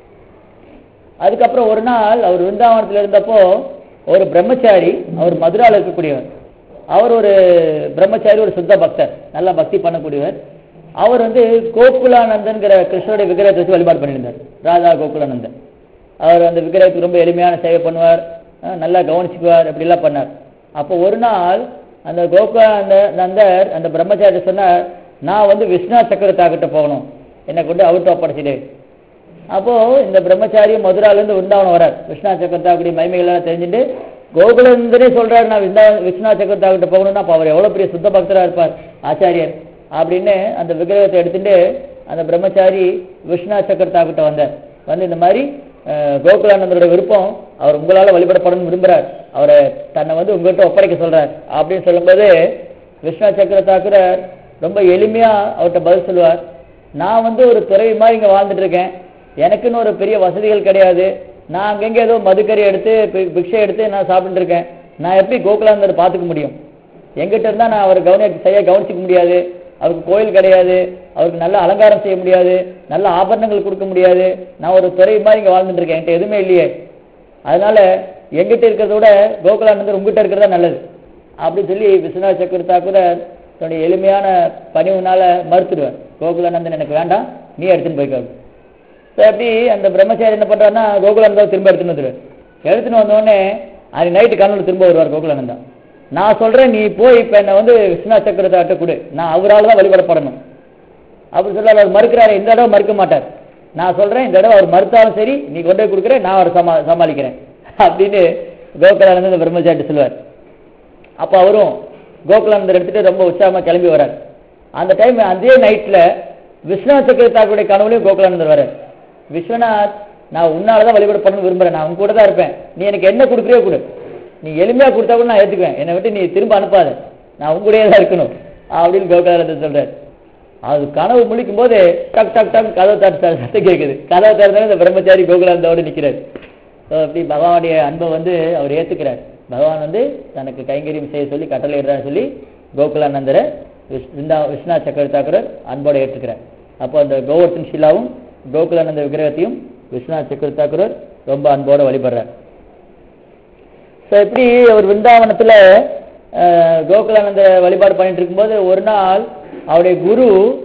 அதுக்கப்புறம் ஒரு நாள் அவர் விருந்தாவனத்தில் இருந்தப்போ ஒரு பிரம்மச்சாரி, அவர் மதுராவில் இருக்கக்கூடியவர், அவர் ஒரு பிரம்மச்சாரி, ஒரு சுத்த பக்தர், நல்லா பக்தி பண்ணக்கூடியவர். அவர் வந்து கோகுலானந்தன்கிற கிருஷ்ணருடைய விக்கிரகத்தை வச்சு வழிபாடு பண்ணியிருந்தார். ராதா கோகுலானந்தன் அவர் அந்த விக்கிரகத்துக்கு ரொம்ப எளிமையான சேவை பண்ணுவார், நல்லா கவனிச்சுக்குவார், அப்படிலாம் பண்ணார். அப்போ ஒரு நாள் அந்த கோகுலானந்த நந்தர் அந்த பிரம்மச்சாரி சொன்னார், நான் வந்து விஸ்வநாத் சக்கரவர்த்தி போகணும், என்னை கொண்டு அவர்கிட்ட ஒப்படைச்சிடு. அப்போ இந்த பிரம்மச்சாரி மதுராலேருந்து விருந்தாவனம் வரார். விஸ்வநாத் சக்கரவர்த்தி மகிமைகள்லாம் தெரிஞ்சுட்டு கோகுலந்தரே சொல்றாரு, நான் விந்தா விஸ்வநாத் சக்கரவர்த்தி போகணும்னா அப்போ அவர் எவ்வளோ பெரிய சுத்த பக்தராக இருப்பார் ஆச்சாரியர் அப்படின்னு அந்த விக்கிரகத்தை எடுத்துட்டு அந்த பிரம்மச்சாரி விஸ்வநாத் சக்கரவர்த்தி வந்தார். வந்து இந்த மாதிரி கோகுலானந்தரோட விருப்பம், அவர் உங்களால் வழிபடப்படணும்னு விரும்புகிறார், அவரை தன்னை வந்து உங்கள்கிட்ட ஒப்படைக்க சொல்றார் அப்படின்னு சொல்லும்போது விஸ்வநாத் சக்கரவர்த்தி ரொம்ப எளிமையா அவர்கிட்ட பதில் சொல்லுவார், நான் வந்து ஒரு துறவி மாதிரி இங்கே வாழ்ந்துட்டு இருக்கேன், எனக்குன்னு ஒரு பெரிய வசதிகள் கிடையாது, நான் அங்கங்கே ஏதோ மதுக்கறி எடுத்து பிக்ஷை எடுத்து நான் சாப்பிட்டு இருக்கேன், நான் எப்படி கோகுலானந்தர் பார்த்துக்க முடியும்? எங்கிட்ட இருந்தால் நான் அவரை கவனி செய்ய கவனிச்சிக்க முடியாது, அவருக்கு கோயில் கிடையாது, அவருக்கு நல்ல அலங்காரம் செய்ய முடியாது, நல்ல ஆபரணங்கள் கொடுக்க முடியாது, நான் ஒரு துறவி மாதிரி இங்கே வாழ்ந்துட்டு இருக்கேன், என்கிட்ட எதுவுமே இல்லையே, அதனால எங்கிட்ட இருக்கிறத விட கோகுலானந்தர் உங்ககிட்ட இருக்கிறதா நல்லது அப்படின்னு சொல்லி விஸ்வநாத் சக்கரவர்த்தி கூட தன்னுடைய எளிமையான பணிவுனால மறுத்துடுவார். கோகுலானந்தன் எனக்கு வேண்டாம், நீ எடுத்துன்னு போய்க்காது. ஸோ அப்படி அந்த பிரம்மச்சாரி என்ன பண்ணுறாருன்னா கோகுலானந்தா திரும்ப எடுத்துன்னு வந்துடுவார். எடுத்துன்னு வந்தோடனே அது நைட்டு கண்ணூர் திரும்ப வருவார் கோகுலானந்தா. நான் சொல்கிறேன், நீ போய் இப்போ என்னை வந்து விஸ்வநாத் சக்கரவர்த்தி கொடு, நான் அவரால் தான் வழிபடப்படணும் அப்படின்னு சொல்ல அவர் மறுக்கிறாரு. இந்த தடவை மறுக்க மாட்டார். நான் சொல்கிறேன், இந்த தடவை அவர் மறுத்தாலும் சரி, நீ கொண்டு போய் கொடுக்குறேன், நான் அவரை சமா சமாளிக்கிறேன் அப்படின்னு கோகுலானந்தர் இந்த பிரம்மச்சாரி சொல்லுவார். அப்போ அவரும் கோகுலானந்தர் எடுத்துகிட்டு ரொம்ப உற்சாகமாக கிளம்பி வரார். அந்த டைம் அதே நைட்டில் விஸ்வநாத் சக்கரவர்த்தியுடைய கனவுலையும் கோகுலானந்தர் வரார். விஸ்வநாத், நான் உன்னால தான் வழிபட பண்ண விரும்புகிறேன், நான் உங்க கூட தான் இருப்பேன், நீ எனக்கு என்ன கொடுக்குறியோ கொடு, நீ எளிமையாக கொடுத்தா கூட நான் ஏற்றுக்குவேன், என்னை விட்டு நீ திரும்ப அனுப்பாத, நான் உங்க கூடயே தான் இருக்கணும் அப்படின்னு கோகுலானந்தர் சொல்கிறார். அது கனவு முழிக்கும் போது டக் டக் டக் கதவை தட்டு சத்தம் கேட்குது. கதவை திறந்தாலும் இந்த பிரம்மச்சாரி கோகுலானந்தோடு நிற்கிறார். ஸோ அப்படி பகவானுடைய அன்பை வந்து அவர் ஏற்றுக்கிறார். பகவான் வந்து தனக்கு கைங்கரியம் செய்ய சொல்லி கட்டளையிடுறான்னு சொல்லி கோகுலானந்தரை விஸ் விந்தா விஸ்வநாத் சக்கரவர்த்தி அன்போடு ஏற்றுக்கிறார். அப்போ அந்த கோவர்த்தன ஷீலாவும் கோகுலானந்த விக்கிரகத்தையும் விஸ்வநாத் சக்கரவர்த்தி ரொம்ப அன்போடு வழிபடுறார். ஸோ இப்படி அவர் விருந்தாவனத்தில் கோகுலானந்த வழிபாடு பண்ணிட்டு இருக்கும்போது ஒரு நாள் அவருடைய குரு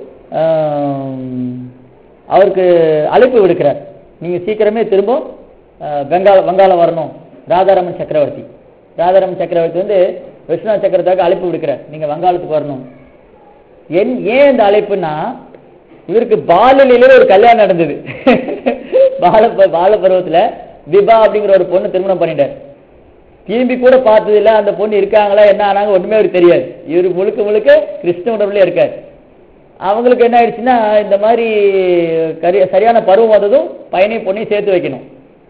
அவருக்கு அழைப்பு விடுக்கிறார், நீங்கள் சீக்கிரமே திரும்ப பெங்கால வங்காளம் வரணும். ராதாரமன் சக்கரவர்த்தி ராதாரமன் சக்கரவர்த்தி வந்து விஸ்வநாத் சக்கரவர்த்திக்கு அழைப்பு விடுக்கிறார், நீங்கள் வங்காளத்துக்கு வரணும். என் ஏன் இந்த அழைப்புனா, இவருக்கு பாலலிலே ஒரு கல்யாணம் நடந்தது. பால பால பருவத்தில் விபா அப்படிங்கிற ஒரு பொண்ணு திருமணம் பண்ணிட்டார். திரும்பி கூட பார்த்தது இல்லை, அந்த பொண்ணு இருக்காங்களா என்ன ஆனாங்க ஒன்றுமே அவருக்கு தெரியாது. இவர் முழுக்க முழுக்க கிருஷ்ண உணர்வுலேயே இருக்கார். அவங்களுக்கு என்ன ஆயிடுச்சுன்னா, இந்த மாதிரி கரி சரியான பருவம் வந்ததும் பையனையும் பொண்ணையும் சேர்த்து வைக்கணும்.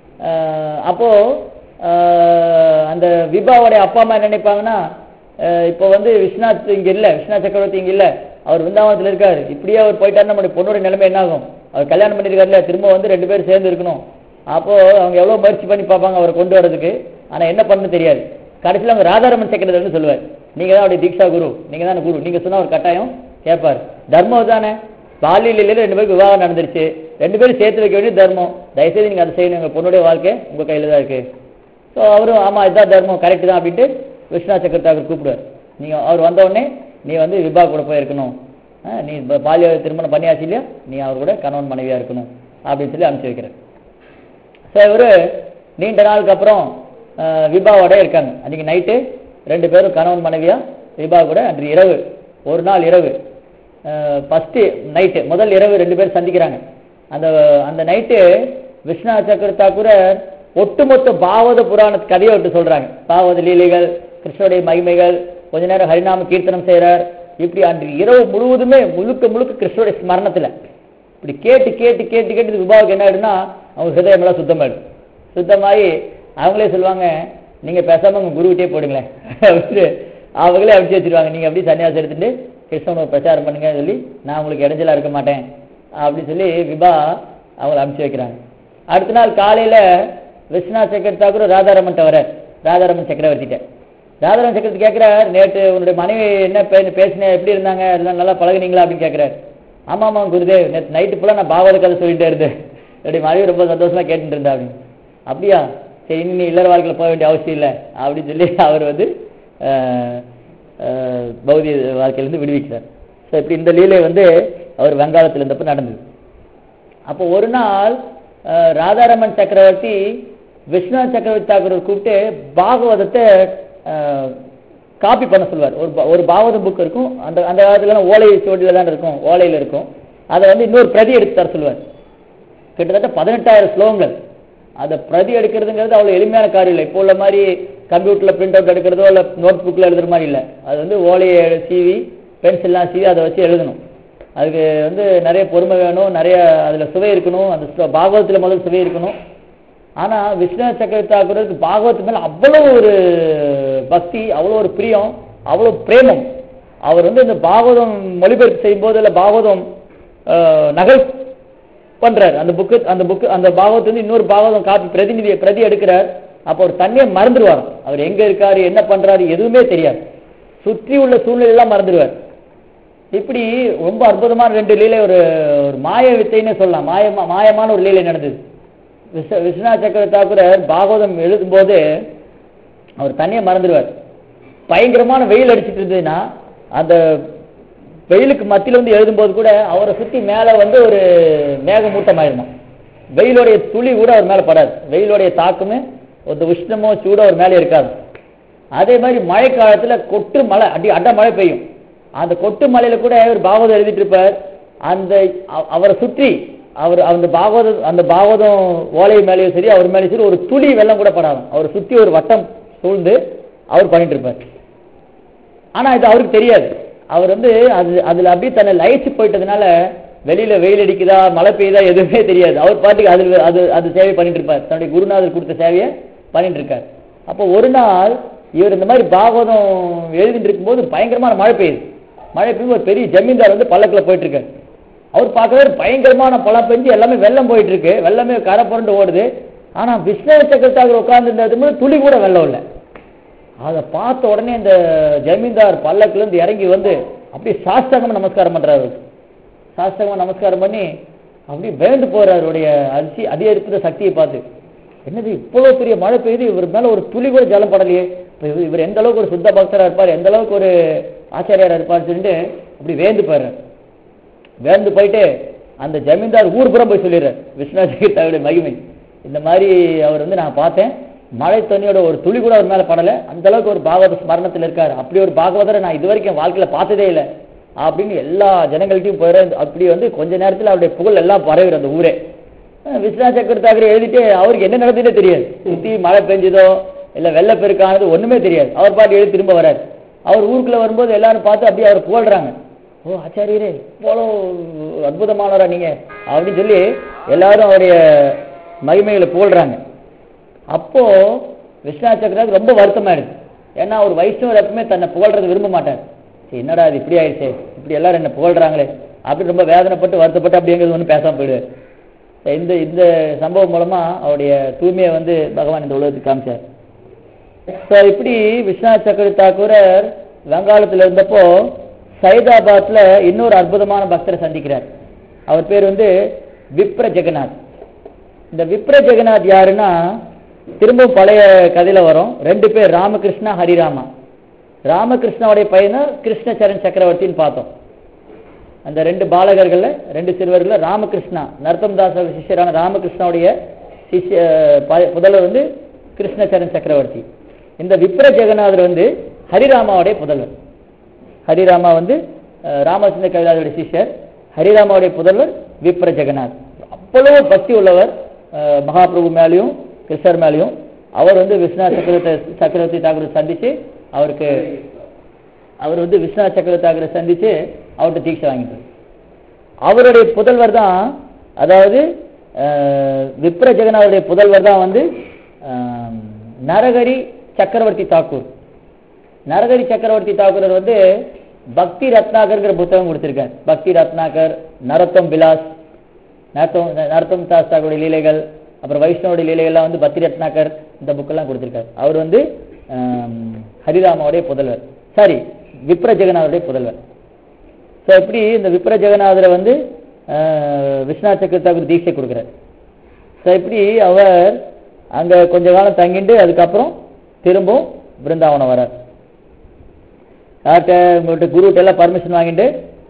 அப்போது அந்த விபாவோடைய அப்பா அம்மா என்ன நினைப்பாங்கன்னா, இப்போ வந்து விஸ்வநாத் இங்கே இல்லை, விஸ்வநாத் சக்கரவர்த்தி இங்கே இல்லை, அவர் விருந்தாவனத்தில் இருக்கார், இப்படியே அவர் போயிட்டார், நம்மளுடைய பொண்ணோட நிலைமை என்ன ஆகும்? அவர் கல்யாணம் பண்ணியிருக்காருல, திரும்ப வந்து ரெண்டு பேரும் சேர்ந்து இருக்கணும். அப்போது அவங்க எவ்வளோ முயற்சி பண்ணி பார்ப்பாங்க அவரை கொண்டு வரதுக்கு, ஆனால் என்ன பண்ணணும்னு தெரியாது. கடைசியில் அவங்க ராதாரமன் சக்கரவர்த்தி சொல்லுவார், நீங்கள் தான் அவருடைய தீக்ஷா குரு, நீங்கள் தான் குரு, நீங்கள் சொன்னால் ஒரு கட்டாயம் கேட்பார். தர்மம் தானே, பாலியலில் ரெண்டு பேருக்கு விவாகம் நடந்துருச்சு, ரெண்டு பேரும் சேர்த்து வைக்க வேண்டிய தர்மம், தயவுசெய்து நீங்கள் அதை செய்யணும், எங்கள் பொண்ணுடைய வாழ்க்கை உங்கள் கையில் தான் இருக்குது. ஸோ அவரும் ஆமாம் இதுதான் தர்மம், கரெக்டு தான் அப்படின்ட்டு விஸ்வநாத் சக்கரவர்த்தி கூப்பிடுவார். நீங்கள் அவர் வந்தவுடனே நீ வந்து விபா கூட போயிருக்கணும், நீ பாலிய திருமணம் பண்ணியாச்சு இல்லையா, நீ அவர் கூட கணவன் மனைவியாக இருக்கணும் அப்படின்னு சொல்லி அனுப்பிச்சி வைக்கிறார். ஸோ இவர் நீண்ட நாளுக்கு அப்புறம் விபாவோட இருக்காங்க. அன்றைக்கி நைட்டு ரெண்டு பேரும் கணவன் மனைவியாக விபா கூட அன்று இரவு, ஒரு நாள் இரவு ஃபஸ்ட்டு நைட்டு முதல் இரவு ரெண்டு பேரும் சந்திக்கிறாங்க. அந்த அந்த நைட்டு விஸ்வநாத் சக்கரவர்த்தி கூட ஒட்டுமொத்த பாவத புராண கதையை விட்டு சொல்கிறாங்க. பாவத லீலைகள், கிருஷ்ணனுடைய மகிமைகள், கொஞ்ச நேரம் ஹரிநாம கீர்த்தனம் செய்கிறார். இப்படி அன்று இரவு முழுவதுமே முழுக்க முழுக்க கிருஷ்ணனுடைய ஸ்மரணத்தில் இப்படி கேட்டு கேட்டு கேட்டு கேட்டு விபாவுக்கு என்ன ஆகிடுன்னா, அவங்க ஹிருதயமெல்லாம் சுத்தமாகிடும். சுத்தமாகி அவங்களே சொல்லுவாங்க, நீங்கள் பேசாமல் உங்கள் குருவிட்டே போடுங்களேன் அப்படின்னு அவங்களே அனுப்பிச்சி வச்சுருவாங்க. நீங்கள் அப்படி சன்னியாசம் எடுத்துகிட்டு கிருஷ்ணனை பிரச்சாரம் பண்ணுங்கன்னு சொல்லி, நான் உங்களுக்கு இடைஞ்சலாக இருக்க மாட்டேன் அப்படின்னு சொல்லி விபா அவங்களை அனுப்பிச்சி வைக்கிறாங்க. அடுத்த நாள் காலையில் விஸ்வநாத் சக்கரவர்த்தி கூட ராதாரமன்ட்ட வர ராதாரமன் சக்கரவர்த்திட்ட ராதாரமன் சக்கரவர்த்தி கேட்குறார், நேற்று உன்னுடைய மனைவி என்ன பே பேசின எப்படி இருந்தாங்க, எல்லாம் நல்லா பழகுனீங்களா அப்படின்னு கேட்குறாரு. ஆமா ஆமா குருதேவ், நேற்று நைட்டு ஃபுல்லாக நான் பாகவத கதை சொல்லிட்டே இருந்தேன், அப்படி மனைவி ரொம்ப சந்தோஷமா கேட்டுட்டு இருந்தா அப்படின்னு. அப்படியா, சரி இனி நீ இல்லற வாழ்க்கையில் போக வேண்டிய அவசியம் இல்லை அப்படின்னு சொல்லி அவர் வந்து பௌதிக வாழ்க்கையிலேருந்து விடுவிக்கிறார். ஸோ இப்படி இந்த லீலை வந்து அவர் வங்காளத்தில் இருந்தப்போ நடந்தது. அப்போ ஒரு நாள் ராதாரமன் சக்கரவர்த்தி விஸ்வநாத் சக்கரவர்த்தி தாக்கூர் கூப்பிட்டு பாகவதத்தை காப்பி பண்ண சொல்வார். ஒரு ஒரு பாகவதம் புக் இருக்கும், அந்த அந்த காலத்துல ஓலை சுவடியில் தான் இருக்கும், ஓலையில் இருக்கும். அதை வந்து இன்னொரு பிரதி எடுத்து தர சொல்வார். கிட்டத்தட்ட பதினெட்டாயிரம் ஸ்லோகங்கள். அதை பிரதி எடுக்கிறதுங்கிறது அவ்வளோ எளிமையான காரியம் இல்லை. இப்போ உள்ள மாதிரி கம்ப்யூட்டரில் பிரிண்ட் அவுட் எடுக்கிறதோ இல்லை நோட் புக்கில் எழுதுற மாதிரி இல்லை. அது வந்து ஓலையை சீவி பென்சில்லாம் சீவி அதை வச்சு எழுதணும். அதுக்கு வந்து நிறைய பொறுமை வேணும், நிறைய அதில் சுவை இருக்கணும், அந்த பாகவதத்தில் முதல் சுவை இருக்கணும். ஆனால் விஸ்வநாத் சக்கரவர்த்தி தாக்கூருக்கு பாகவத்து மேலே அவ்வளோ ஒரு பக்தி, அவ்வளோ ஒரு பிரியம், அவ்வளோ பிரேமம். அவர் வந்து இந்த பாகவதம் மொழிபெயர்ப்பு செய்யும் போது இல்லை பாகவதம் நகல் பண்றார். அந்த புக்கு அந்த புக்கு அந்த பாகவத்து வந்து இன்னொரு பாகவதம் காப்பி பிரதிநிதியை பிரதி எடுக்கிறார். அப்போ ஒரு தண்ணியை மறந்துடுவார். அவர் எங்க இருக்காரு, என்ன பண்றாரு எதுவுமே தெரியாது. சுற்றி உள்ள சூழ்நிலையெல்லாம் மறந்துடுவார். இப்படி ரொம்ப அற்புதமான ரெண்டு லீலை, ஒரு ஒரு மாய வித்தைன்னு சொல்லலாம், மாயமா மாயமான ஒரு லீலை நடந்தது. விஸ்வ விஸ்வநாத் சக்கரவர்த்தி தாக்கூர் பாகவதம் எழுதும்போது அவர் தண்ணியை மறந்துடுவார். பயங்கரமான வெயில் அடிச்சுட்டு இருந்ததுன்னா அந்த வெயிலுக்கு மத்தியில் வந்து எழுதும்போது கூட அவரை சுற்றி மேலே வந்து ஒரு மேகமூட்டமாயிருந்தோம். வெயிலுடைய துளி கூட அவர் மேலே படாது. வெயிலுடைய தாக்கமே ஒரு உஷ்ணமோ சூடோ அவர் மேலே இருக்காது. அதே மாதிரி மழை காலத்தில் கொட்டு மழை அடி அட மழை பெய்யும். அந்த கொட்டு மலையில கூட அவர் பாகவதம் எழுதிட்டு இருப்பார். அந்த அவரை சுற்றி அவர் அந்த பாகவதம் அந்த பாகவதம் ஓலை மேலேயும் சரி அவர் மேலேயும் சரி ஒரு துளி வெள்ளம் கூட படாது. அவரை சுற்றி ஒரு வட்டம் சூழ்ந்து அவர் பண்ணிட்டு இருப்பார். ஆனால் இது அவருக்கு தெரியாது. அவர் வந்து அது அதில் அப்படியே தன்னை லயிச்சு போயிட்டதுனால வெளியில வெயில் அடிக்குதா மழை பெய்யுதா எதுவுமே தெரியாது. அவர் பாட்டுக்கு அது அது அது சேவை பண்ணிட்டு இருப்பார். தன்னுடைய குருநாதர் கொடுத்த சேவையை பண்ணிட்டு இருக்கார். அப்போ ஒரு நாள் இவர் இந்த மாதிரி பாகவதம் எழுதிட்டு இருக்கும்போது பயங்கரமான மழை பெய்யுது. மழை பெய்யும் ஒரு பெரிய ஜமீன்தார் வந்து பல்லக்கில் போயிட்டு இருக்காரு. அவர் பார்க்கவே பயங்கரமான பழம் பெஞ்சு எல்லாமே வெள்ளம் போயிட்டு இருக்கு, வெள்ளமே கரை புரண்டு ஓடுது. ஆனா விஸ்வநாத் சக்கரவர்த்தி தாக்கூர் உட்கார்ந்து துளி கூட வெள்ளம் இல்லை. அதை பார்த்த உடனே இந்த ஜமீன்தார் பல்லக்குல இருந்து இறங்கி வந்து அப்படியே சாஸ்தாங்கமா நமஸ்காரம் பண்றாரு. சாஸ்தாங்கமா நமஸ்காரம் பண்ணி அப்படியே பயந்து போறாரு. அவருடைய அரிசி அதே இருக்கிற சக்தியை பார்த்து, என்னது இவ்வளவு பெரிய மழை பெய்யுது, இவர் மேல ஒரு துளி கூட ஜலம் படலையே, இவர் எந்த அளவுக்கு ஒரு சுத்த பக்தரா இருப்பார், எந்த அளவுக்கு ஒரு ஆச்சாரியாரா இருப்பார் சொல்லிட்டு அப்படி வேந்து போறாரு. வேந்து போயிட்டு அந்த ஜமீன்தார் ஊர் புறம் போய் சொல்லிடுறார் விஸ்வநாத் சக்கரவர்த்தி தாக்கூருடைய மகிமை. இந்த மாதிரி அவர் வந்து நான் பார்த்தேன், மழை தண்ணியோட ஒரு துளி கூட அவர் மேல படலை, அந்த அளவுக்கு ஒரு பாகவத ஸ்மரணத்தில் இருக்காரு, அப்படி ஒரு பாகவதரை நான் இது வரைக்கும் வாழ்க்கையில பார்த்ததே இல்லை அப்படின்னு எல்லா ஜனங்கள்கிட்டையும் போயிடுற. அப்படி வந்து கொஞ்ச நேரத்தில் அவருடைய புகழ் எல்லாம் பரவிடும் அந்த ஊரே. விஸ்வநாத் சக்கரவர்த்தி தாக்கூர் எழுதிட்டு அவருக்கு என்ன நடந்ததுன்னே தெரியாது. சுற்றி மழை பெஞ்சதோ இல்லை வெள்ளப்பெருக்கானது ஒண்ணுமே தெரியாது. அவர் பாட்டு எழுதி திரும்ப வராரு. அவர் ஊருக்குள்ள வரும்போது எல்லாரும் பார்த்து அப்படியே அவர் புகழ்றாங்க. ஓ ஆச்சாரியரே இவ்வளோ அற்புதமானவரா நீங்க அப்படின்னு சொல்லி எல்லாரும் அவருடைய மகிமைகளை புகழ்றாங்க. அப்போ விஸ்வநாத் சக்கரவர்த்தி ரொம்ப வருத்தமாயிடுது. ஏன்னா அவர் வைஷ்ணவர் எப்பவுமே தன்னை புகழ்றது விரும்ப மாட்டார். சரி என்னடா அது இப்படி ஆயிடுச்சு, இப்படி எல்லாரும் என்ன புகழ்றாங்களே அப்படின்னு ரொம்ப வேதனைப்பட்டு வருத்தப்பட்டு அப்படிங்கிறது ஒன்றும் பேசாம போயிடுவார். இந்த இந்த சம்பவம் மூலமா அவருடைய தூய்மையை வந்து பகவான் இந்த உலகத்துக்கு காமிச்சார். ஸோ இப்படி விஸ்வநாத் சக்கரவர்த்தி தாக்கூர் வங்காளத்தில் இருந்தப்போ சைதாபாத்ல இன்னொரு அற்புதமான பக்தரை சந்திக்கிறார். அவர் பேர் வந்து விப்ர ஜெகநாத். இந்த விப்ர ஜெகநாத் யாருன்னா திரும்பவும் பழைய கதையில வரும். ரெண்டு பேர் ராமகிருஷ்ணா ஹரிராமா. ராமகிருஷ்ணாவுடைய பையனை கிருஷ்ணச்சரண் சக்கரவர்த்தின்னு பார்த்தோம். அந்த ரெண்டு பாலகர்கள்ல ரெண்டு சிறுவர்கள் ராமகிருஷ்ணா நர்த்தம் தாஸ் சிஷ்யரான ராமகிருஷ்ணாவுடைய சிஷ்ய புதல்வர் வந்து கிருஷ்ணச்சரண் சக்கரவர்த்தி. இந்த விப்ர ஜெகநாதர் வந்து ஹரிராமாவுடைய புதல்வர். ஹரிராமா வந்து ராமச்சந்திர கைலாசோடைய சிஷ்யர். ஹரிராமாவுடைய புதல்வர் விப்ர ஜெகநாத். அவ்வளவு பக்தி உள்ளவர் மகாபிரபு மேலேயும் கிருஷ்ணர் மேலேயும். அவர் வந்து விஸ்வநாத் சக்கரவர்த்தி சக்கரவர்த்தி தாக்கூர் சந்திச்சு அவருக்கு அவர் வந்து விஸ்வநாத் சக்கரவர்த்தி தாக்கூரை சந்திச்சு அவர்கிட்ட தீட்சை வாங்கிட்டார். அவருடைய புதல்வர் தான், அதாவது விப்ர ஜெகநாதருடைய புதல்வர் தான் வந்து நரஹரி சக்கரவர்த்தி தாக்கூர். நரஹரி சக்கரவர்த்தி தாக்கூர் வந்து பக்தி ரத்னாகர்ங்கிற புத்தகம் கொடுத்திருக்கார். பக்தி ரத்னாகர், நரோத்தம் விலாஸ், நரோத்தம் நரோத்தம் தாஸ் தாக்கூருடைய லீலைகள், அப்புறம் வைஷ்ணவனுடைய லீலைகள்லாம் வந்து பக்தி ரத்னாகர் இந்த புக்கெல்லாம் கொடுத்திருக்கார். அவர் வந்து ஹரிராமாவுடைய புதல்வர், சாரி விப்ர ஜெகநாதருடைய புதல்வர். ஸோ இப்படி இந்த விப்ர ஜெகநாதரை வந்து விஸ்வநாத் சக்கரவர்த்தி தீட்சை கொடுக்குறார். ஸோ இப்படி அவர் அங்கே கொஞ்ச காலம் தங்கிட்டு அதுக்கப்புறம் திரும்பவும் பிருந்தாவனம் வரார். யார்கிட்ட உங்கள்கிட்ட குருகிட்ட எல்லாம் பர்மிஷன் வாங்கிட்டு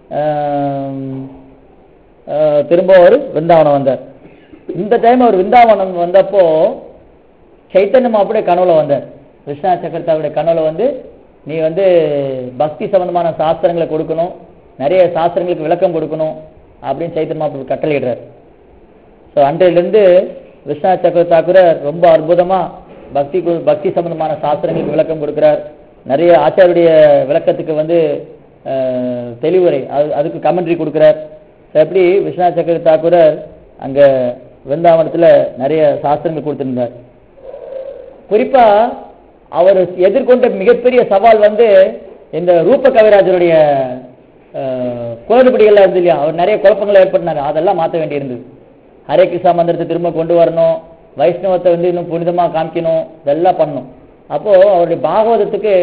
திரும்ப அவர் விருந்தாவனம் வந்தார். இந்த டைம் அவர் விருந்தாவனம் வந்தப்போ சைத்தன்யம் அப்படியே கனவுல வந்தார். விஸ்வநாத் சக்கரவர்த்தியுடைய கனவுல வந்து நீ வந்து பக்தி சம்பந்தமான சாஸ்திரங்களை கொடுக்கணும், நிறைய சாஸ்திரங்களுக்கு விளக்கம் கொடுக்கணும் அப்படின்னு சைத்தன்ய மகாபிரபு கட்டளையிடுறார். ஸோ அன்றையிலிருந்து விஸ்வநாத் சக்கரவர்த்தி தாக்கூரர் ரொம்ப அற்புதமா பக்தி பக்தி சம்பந்தமான சாஸ்திரங்களுக்கு விளக்கம் கொடுக்கிறார். நிறைய ஆச்சாரிய விளக்கத்துக்கு வந்து தெளிவுரை அது அதுக்கு கமெண்ட்ரி கொடுக்கிறார். எப்படி விஸ்வநாத் சக்கரவர்த்தி தாக்கூரர் அங்க விருந்தாவனத்துல நிறைய சாஸ்திரங்கள் கொடுத்திருந்தார். குறிப்பா அவர் எதிர்கொண்ட மிகப்பெரிய சவால் வந்து இந்த ரூப கவிராஜருடைய குளறுபடிகள்லாம் இருந்து இல்லையா, அவர் நிறைய குழப்பங்களை ஏற்படுத்தினாங்க. அதெல்லாம் மாற்ற வேண்டியிருந்தது. ஹரே கிருஷ்ணா மந்திரத்தை திரும்ப கொண்டு வரணும், வைஷ்ணவத்தை வந்து இன்னும் புனிதமா காமிக்கணும், இதெல்லாம் பண்ணணும். அப்போ அவருடைய பாகவதத்துக்கு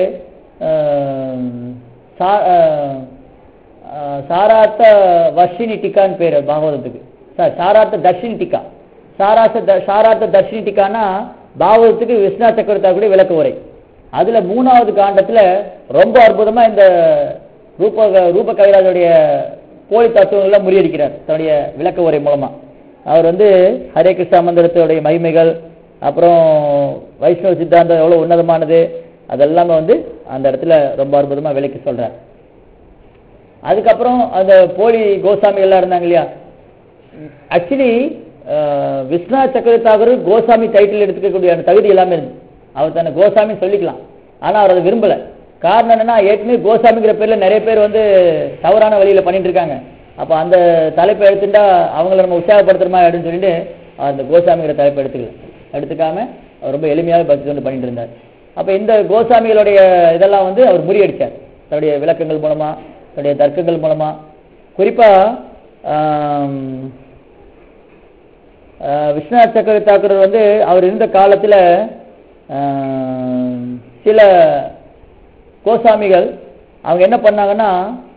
சாரார்த்த வர்ஷினி டிக்கான்னு பேரு பாகவதத்துக்கு. சார் சாரார்த்த தர்ஷினி டிக்கா. சாரார்த்த சாரார்த்த தர்ஷினி டிக்கானா பாகவதத்துக்கு விஸ்வநாத் சக்கரவர்த்தி கூட விளக்க உரை. அதுல மூணாவது காண்டத்துல ரொம்ப அற்புதமா இந்த ரூப ரூப கவிராஜுடைய கோழி தத்துவங்கள்லாம் முறியடிக்கிறார் தன்னுடைய விளக்க உரை மூலமா. அவர் வந்து ஹரே கிருஷ்ணா மந்திரத்துடைய மகிமைகள், அப்புறம் வைஷ்ணவ சித்தாந்தம் எவ்வளவு உன்னதமானது, அதெல்லாமே வந்து அந்த இடத்துல ரொம்ப அற்புதமா விளக்கி சொல்றார். அதுக்கப்புறம் அந்த போலி கோசாமி எல்லாம் இருந்தாங்க இல்லையா, ஆக்சுவலி விஸ்வநாத் சக்கரவர்த்தி தாக்கூர் கோசாமி டைட்டில் எடுத்துக்கக்கூடிய தகுதி எல்லாமே இருந்து அவர் தன்னை கோசாமி சொல்லிக்கலாம். ஆனா அவர் அதை விரும்பல. காரணம் என்னன்னா, ஏற்கனவே கோசாமிங்கிற பேர்ல நிறைய பேர் வந்து தவறான வழியில பண்ணிட்டு இருக்காங்க. அப்ப அந்த தலைப்பை எடுத்துட்டா அவங்கள நம்ம உற்சாகப்படுத்துறமா அப்படின்னு சொல்லிட்டு அந்த கோசாமிங்கிற தலைப்பை எடுத்துக்கல எடுத்துக்காம அவர் ரொம்ப எளிமையாக பக்தி கொண்டு பண்ணிட்டு இருந்தார். அப்ப இந்த கோசாமிகளுடைய இதெல்லாம் வந்து அவர் முறியடிச்சார் தன்னுடைய விளக்கங்கள் மூலமா, தன்னுடைய தர்க்கங்கள் மூலமா. குறிப்பா விஸ்வநாத் சக்கரவர்த்தி தாக்கூர் வந்து அவர் இருந்த காலத்துல சில கோசாமிகள் அவங்க என்ன பண்ணாங்கன்னா,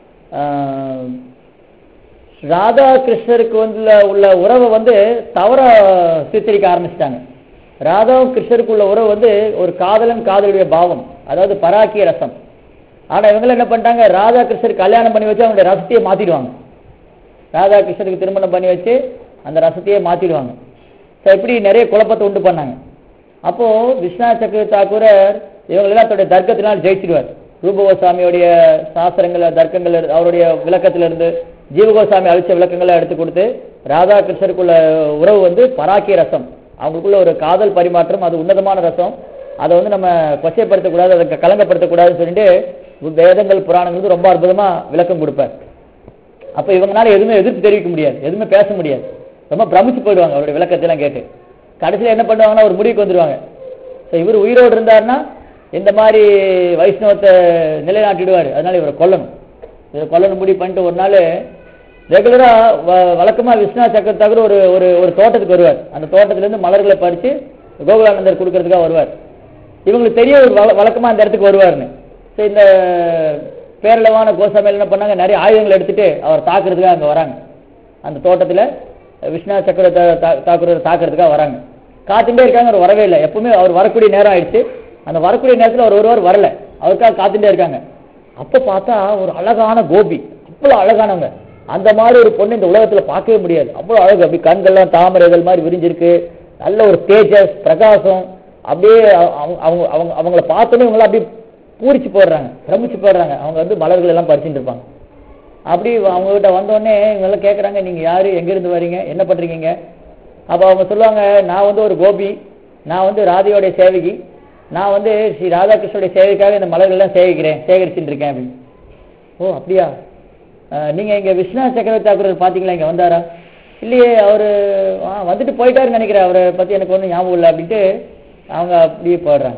ராதா கிருஷ்ணருக்கு வந்து உள்ள உறவை வந்து தவற சித்தரிக்க ஆரம்பிச்சிட்டாங்க. ராதாவும் கிருஷ்ணருக்கு உள்ள உறவு வந்து ஒரு காதலன் காதலுடைய பாவம், அதாவது பராக்கிய ரசம். ஆனா இவங்க என்ன பண்ணிட்டாங்க, ராதா கிருஷ்ணருக்கு கல்யாணம் பண்ணி வச்சு அவங்களுடைய ரசத்தையே மாத்திடுவாங்க. ராதா கிருஷ்ணருக்கு திருமணம் பண்ணி வச்சு அந்த ரசத்தையே மாத்திடுவாங்க. இப்படி நிறைய குழப்பத்தை உண்டு பண்ணாங்க. அப்போ விஸ்வநாத் சக்கரவர்த்தி தாக்கூரர் இவங்களெல்லாம் தன்னுடைய தர்க்கத்தினால் ஜெயிச்சிடுவார். ரூபகோசாமியோடைய சாஸ்திரங்கள் தர்க்கங்கள் அவருடைய விளக்கத்திலிருந்து ஜீவகோசாமி அழிச்ச விளக்கங்களை எடுத்து கொடுத்து ராதா கிருஷ்ணருக்குள்ள உறவு வந்து பராக்கிய ரசம், அவங்களுக்குள்ள ஒரு காதல் பரிமாற்றம், அது உன்னதமான ரசம். அதை வந்து நம்ம கொச்சைப்படுத்தக்கூடாது, அதை கலங்கப்படுத்தக்கூடாதுன்னு சொல்லிட்டு வேதங்கள் புராணங்களுக்கு ரொம்ப அற்புதமா விளக்கம் கொடுப்பார். அப்ப இவங்களால எதுவுமே எதிர்ப்பு தெரிவிக்க முடியாது, எதுவுமே பேச முடியாது, ரொம்ப பிரமிச்சு போயிடுவாங்க அவருடைய விளக்கத்தெல்லாம் கேட்டு. கடைசியில் என்ன பண்ணுவாங்கன்னா ஒரு முடிவுக்கு வந்துடுவாங்க, இவர் உயிரோடு இருந்தாருன்னா இந்த மாதிரி வைஷ்ணவத்தை நிலைநாட்டிடுவார், அதனால இவரை கொல்லணும், இவரை கொல்லணும் முடிவு பண்ணிட்டு ஒரு நாள் ரெகுலரா வழக்கமா விஸ்வநாத் சக்கரவர்த்தி தாக்கூர் ஒரு ஒரு ஒரு தோட்டத்துக்கு வருவார். அந்த தோட்டத்துல இருந்து மலர்களை பறிச்சு கோகுலானந்தர் கொடுக்கறதுக்காக வருவார். இவங்களுக்கு தெரிய ஒரு வழக்கமா அந்த இடத்துக்கு வருவார்னு. இந்த பேரளவான கோசாமியில் என்ன பண்ணாங்க, நிறைய ஆயுதங்களை எடுத்துட்டு அவர் தாக்குறதுக்காக அங்க வராங்க. அந்த தோட்டத்துல விஸ்வநாத் சக்கரவர்த்தி தாக்கூர் தாக்குறதுக்காக வராங்க. காத்துட்டே இருக்காங்க, அவர் வரவே இல்லை. எப்பவுமே அவர் வரக்கூடிய நேரம் ஆயிடுச்சு. அந்த வரக்கூடிய நேரத்தில் அவர் ஒருவர் வரல, அவருக்காக காத்துட்டே இருக்காங்க. அப்ப பார்த்தா ஒரு அழகான கோபி, அவ்வளவு அழகானவங்க, அந்த மாதிரி ஒரு பொண்ணு இந்த உலகத்துல பார்க்கவே முடியாது, அவ்வளவு அழகு. அப்படி கண்கள்லாம் தாமரைகள் மாதிரி விரிஞ்சிருக்கு, நல்ல ஒரு தேஜஸ் பிரகாசம். அப்படியே அவங்க அவங்க அவங்கள பார்த்தோன்னே இவங்களாம் அப்படியே பூரிச்சு போடுறாங்க, பிரமிச்சு போடுறாங்க. அவங்க வந்து மலர்கள் எல்லாம் பறிச்சுட்டு இருப்பாங்க. அப்படி அவங்க கிட்ட வந்தோடனே இவங்கெல்லாம் கேட்குறாங்க, நீங்க யாரு, எங்கிருந்து வரீங்க, என்ன பண்றீங்க? அப்போ அவங்க சொல்லுவாங்க, நான் வந்து ஒரு கோபி, நான் வந்து ராதையோடைய சேவகி, நான் வந்து ஸ்ரீ ராதாகிருஷ்ணனுடைய சேவைக்காக இந்த மலர்கள் எல்லாம் சேவிக்கிறேன், சேகரிச்சுட்டு இருக்கேன் அப்படின்னு. ஓ அப்படியா, நீங்க இங்க விஸ்வநாத் சக்கரவர்த்தி தாக்கூர் பாத்தீங்களா, இங்க வந்தாரா? இல்லையே, அவரு வந்துட்டு போயிட்டாருன்னு நினைக்கிறேன், அவரை பத்தி எனக்கு ஒன்றும் ஞாபகம் இல்லை அப்படின்ட்டு அவங்க அப்படியே போடுறாங்க.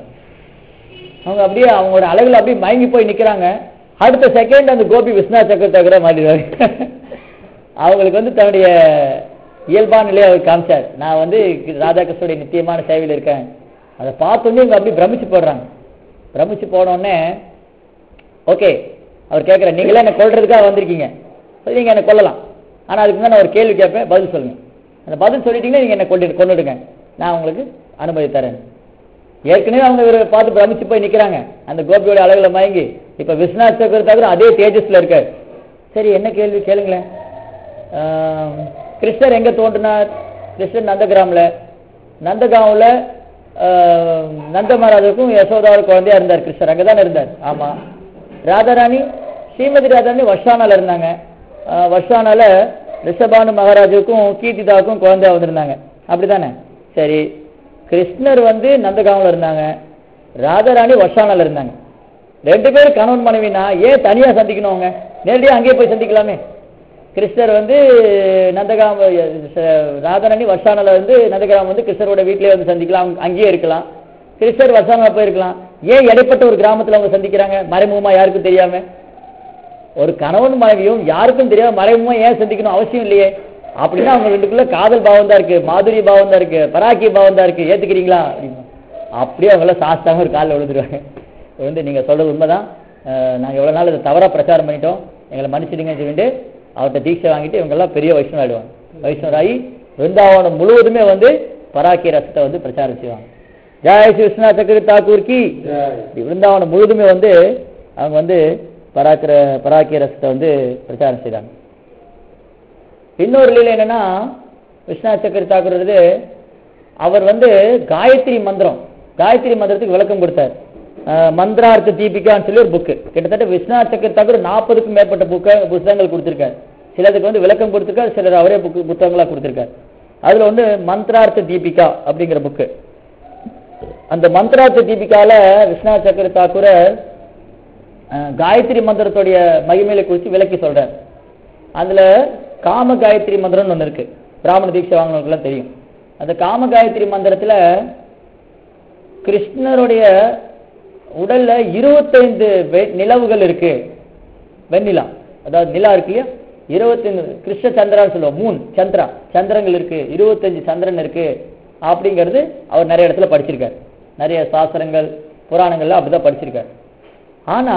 அவங்க அப்படியே அவங்களோட அழகுல அப்படியே மயங்கி போய் நிக்கிறாங்க. அடுத்த செகண்ட் அந்த கோபி விஸ்வநாத் சக்கரவர்த்தி தாக்கூரா மாறிடுவாரு. அவங்களுக்கு வந்து தன்னுடைய இயல்பான நிலையை அவர் காமிச்சார், நான் வந்து ராதாகிருஷ்ணனுடைய நித்தியமான சேவையில் இருக்கேன். அதை பார்த்தோன்னே இவங்க அப்படி பிரமிச்சு போடுறாங்க. பிரமிச்சு போனோடனே ஓகே அவர் கேட்குற, நீங்களே என்ன கொள்றதுக்காக வந்திருக்கீங்க, நீங்க என்ன கொல்லலாம். ஆனா அதுக்கு முன்னாடி நான் ஒரு கேள்வி கேட்பேன், பதில் சொல்லுங்க. அந்த பதில் சொல்லிட்டீங்கன்னா நீங்க என்ன கொண்டு கொண்டுடுங்க, நான் உங்களுக்கு அனுமதி தரேன். ஏற்கனவே அவங்க இவரை பார்த்து பிரமிச்சு போய் நிக்கிறாங்க அந்த கோபியோட அழகுல மயங்கி. இப்ப விஸ்வநாத் சக்கரவர்த்தி அதே தேஜஸ்ல இருக்காரு. சரி, என்ன கேள்வி கேளுங்களேன். கிருஷ்ணர் எங்க தோன்றினார்? கிருஷ்ணர் நந்தகிராம்ல. நந்தகாம்ல நந்த மகாராஜுக்கும் யசோதாவோட குழந்தையா இருந்தார் கிருஷ்ணர், அங்கதானே இருந்தார். ஆமா. ராதாராணி, ஸ்ரீமதி ராதாராணி வர்ஷானால இருந்தாங்க. வர்ஷானால ரிஷபானு மகாராஜுக்கும் கீர்த்திதாவுக்கும் குழந்தையா வந்திருந்தாங்க, அப்படித்தானே? சரி, கிருஷ்ணர் வந்து நந்தகாம்ல இருந்தாங்க, ராதாராணி வர்ஷானால இருந்தாங்க. ரெண்டு பேரும் கணவன் மனைவினா ஏன் தனியா சந்திக்கணும்? அவங்க நேரடியாக அங்கேயே போய் சந்திக்கலாமே. கிருஷ்ணர் வந்து நந்தகாம், ராதாராணி வர்ஷானால வந்து நந்தகிராம் வந்து கிருஷ்ணரோட வீட்டிலே வந்து சந்திக்கலாம், அங்கேயே இருக்கலாம். கிருஷ்ணர் வர்ஷானால போயிருக்கலாம். ஏன் இடைப்பட்ட ஒரு கிராமத்தில் அவங்க சந்திக்கிறாங்க மறைமுகமா, யாருக்கும் தெரியாம? ஒரு கணவன் மனைவியும் யாருக்கும் தெரியாம மறைமுகமா ஏன் சந்திக்கணும்? அவசியம் இல்லையே. அப்படின்னா அவங்க ரெண்டுக்குள்ள காதல் பாவம் தான் இருக்கு, மாதுரி பாவம் தான் இருக்கு, பராக்கிய பாவம் தான் இருக்கு. ஏத்துக்கிறீங்களா? அப்படின்னு அப்படியே அவங்கள சாஸ்தாம ஒரு காலில் விழுந்துருவாங்க. வந்து நீங்க சொல்றது உண்மைதான், நாங்கள் எவ்வளவு நாள் இதை தவறா பிரச்சாரம் பண்ணிட்டோம், எங்களை மன்னிச்சிடுங்கன்னு சொல்லிட்டு அவர்கிட்ட தீட்சை வாங்கிட்டு இவங்கெல்லாம் பெரிய வைஷ்ணவ ஆயிடுவாங்க. வைஷ்ணவராகி விருந்தாவனம் முழுவதுமே வந்து பராக்கிய ரசத்தை வந்து பிரச்சாரம் செய்வாங்க. ஜெய் ஸ்ரீ விஸ்வநாத் சக்கரவர்த்தி தாக்கூர் கி. விருந்தாவனம் முழுவதுமே வந்து அவங்க வந்து பராக்கிர பராக்கிய ரசத்தை வந்து பிரச்சாரம் செய்தாங்க. இன்னொரு லீலை என்னன்னா, விஸ்வநாத் சக்கரவர்த்தி தாக்கூர் அவர் வந்து காயத்ரி மந்திரம், காயத்ரி மந்திரத்துக்கு விளக்கம் கொடுத்தார். மந்திரார்த்த தீபிகான்னு சொல்லி ஒரு புக்கு, கிட்டத்தட்ட விஸ்வநாத் சக்கரவர்த்தி தாக்கூர் நாற்பதுக்கும் மேற்பட்ட புக்க புத்தகங்கள் கொடுத்திருக்காரு. சிலதுக்கு வந்து விளக்கம் கொடுத்திருக்காரு, சிலர் அவரே புக்கு புத்தகங்களா கொடுத்திருக்காரு. அதுல வந்து மந்திரார்த்த தீபிகா அப்படிங்கிற புக்கு. அந்த மந்திரார்த்த தீபிகால விஸ்வநாத் சக்கரவர்த்தி தாக்கூர் காயத்ரி மந்திரத்துடைய மகிமையில குறித்து விளக்கி சொல்றார். அதுல காம காயத்ரி மந்திரம்னு ஒன்று இருக்கு, பிராமண தீட்சை வாங்கினவங்களுக்குலாம் தெரியும். அந்த காம காயத்ரி மந்திரத்துல கிருஷ்ணருடைய உடல்ல இருபத்தைந்து நிலவுகள் இருக்கு. வெண்ணிலா, அதாவது நிலா இருக்கு இல்லையா, இருபத்தைந்து கிருஷ்ண சந்திரான்னு சொல்லுவோம், மூன் சந்திரா, சந்திரங்கள் இருக்கு, இருபத்தஞ்சு சந்திரன் இருக்கு அப்படிங்கிறது அவர் நிறைய இடத்துல படிச்சிருக்காரு. நிறைய சாஸ்திரங்கள் புராணங்கள்ல அப்படிதான் படிச்சிருக்காரு. ஆனா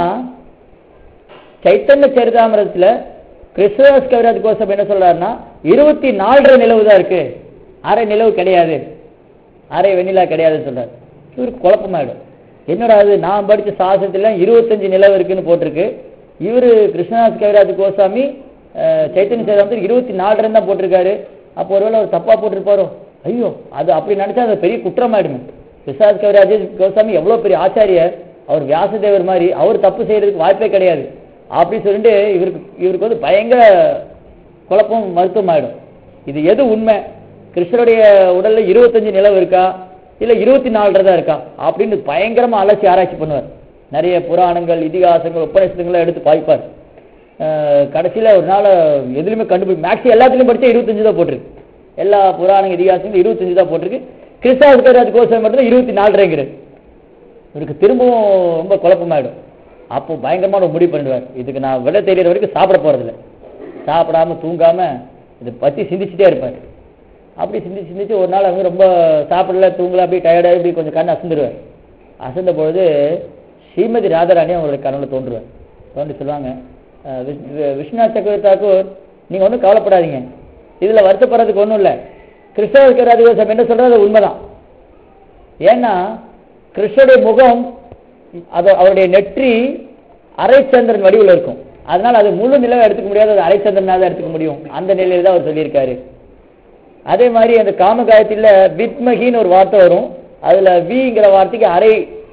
சைத்தன்ய சரிதாமிரத்துல கிருஷ்ணதாஸ் கவிராஜ் கோசப் என்ன சொல்றாருன்னா, இருபத்தி நாலரை நிலவு தான் இருக்கு, அரை நிலவு கிடையாது, அரை வெண்ணிலா கிடையாதுன்னு சொல்றாரு. இவருக்கு குழப்பமாயிடும். என்னடா அது, நான் படிச்ச சாஸ்திரத்துல இருபத்தஞ்சு நிலவு இருக்குன்னு போட்டிருக்கு, இவரு கிருஷ்ணதாஸ் கவிராஜ் கோசாமி சைத்தன்ய சரிதாமிரத்துல இருபத்தி நாலரை தான் போட்டிருக்காரு. அப்போ ஒருவேளை அவர் தப்பா போட்டிருப்பாரோ? ஐயோ, அது அப்படி நினைச்சா அது பெரிய குற்றமாயிடுமே. கிருஷ்ணதாஸ் கவிராஜ் கோசாமி எவ்வளவு பெரிய ஆச்சாரியர், அவர் வியாசதேவர் மாதிரி, அவர் தப்பு செய்யறதுக்கு வாய்ப்பே கிடையாது அப்படி சொல்லிட்டு இவருக்கு இவருக்கு வந்து பயங்கர குழப்பம், மருத்துவம் ஆயிடும். இது எது உண்மை? கிருஷ்ணருடைய உடல்ல இருபத்தஞ்சு நிலவு இருக்கா, இல்ல இருபத்தி நாலரை தான் இருக்கா அப்படின்னு பயங்கரமா அலட்சி ஆராய்ச்சி பண்ணுவார். நிறைய புராணங்கள், இதிகாசங்கள், உபநிஷத்துங்களை எடுத்து பாய்ப்பார். கடைசியில ஒரு நாள் எதுலையுமே கண்டுபிடி, மேக்ஸி எல்லாத்துலயும் படிச்சா இருபத்தஞ்சு தான் போட்டிருக்கு, எல்லா புராண இதிகாசங்களும் இருபத்தஞ்சு தான் போட்டிருக்கு. கிருஷ்ணதாஸ் கவிராஜ் கோசாமி மட்டும் இருபத்தி நாலரைங்கிறது. இவருக்கு திரும்பவும் ரொம்ப குழப்பமாயிடும். அப்போ பயங்கரமான ஒரு முடிவு பண்ணிடுவார், இதுக்கு நான் விட தெரியற வரைக்கும் சாப்பிட போறதில்லை, சாப்பிடாம தூங்காம இதை பத்தி சிந்திச்சுட்டே இருப்பார். அப்படி சிந்திச்சு சிந்திச்சு ஒரு நாள் அவங்க ரொம்ப சாப்பிடல, தூங்கல, அப்படி டயர்டாக இப்படி கொஞ்சம் கண்ணு அசந்துடுவார். அசந்த பொழுது ஸ்ரீமதி ராதாராணி அவங்களுடைய கனவுல தோன்றுவார். தோன்றி சொல்லுவாங்க, விஸ்வநாத் சக்கரவர்த்தி தாக்கூர் நீங்க ஒன்றும் கவலைப்படாதீங்க, இதுல வருத்தப்படுறதுக்கு ஒன்றும் இல்லை, கிருஷ்ணதாஸ் கவிராஜ் கோசாமி என்ன சொல்றது உண்மைதான். ஏன்னா கிருஷ்ணருடைய முகம், அது அவருடைய நெற்றி அரைச்சந்திரன் வடிவில் இருக்கும், அதனால அது முழு நிலவை எடுத்துக்க முடியாது, அது அரைச்சந்திரனாக தான் எடுத்துக்க முடியும், அந்த நிலையில தான் அவர் சொல்லியிருக்காரு. அதே மாதிரி அந்த காம காயத்தில வித்மகின்னு ஒரு வார்த்தை வரும், அதுல விங்கிற வார்த்தைக்கு அரை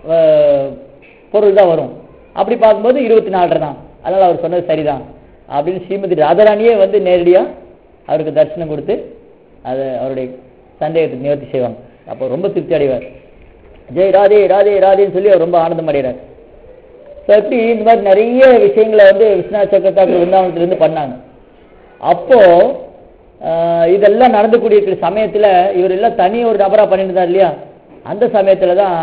பொருள் தான் வரும். அப்படி பார்க்கும்போது இருபத்தி நாலரை தான், அதனால அவர் சொன்னது சரிதான் அப்படின்னு ஸ்ரீமதி ராதாராணியே வந்து நேரடியா அவருக்கு தரிசனம் கொடுத்து அதை அவருடைய சந்தேகத்தை நிவர்த்தி செய்வாங்க. அப்போ ரொம்ப திருப்தி அடைவார். ஜெய் ராதே ராதே ராதேன்னு சொல்லி அவர் ரொம்ப ஆனந்தம் அடைகிறார். ஸோ எப்படி இந்த மாதிரி நிறைய விஷயங்களை வந்து விஸ்வநாத் சக்கரவர்த்தி தாக்கூர் விருந்தாவனத்திலிருந்து பண்ணாங்க. அப்போ இதெல்லாம் நடந்துக்கூடிய சமயத்தில் இவர் எல்லாம் தனி ஒரு நபராக பண்ணிட்டு இருந்தார் இல்லையா, அந்த சமயத்தில் தான்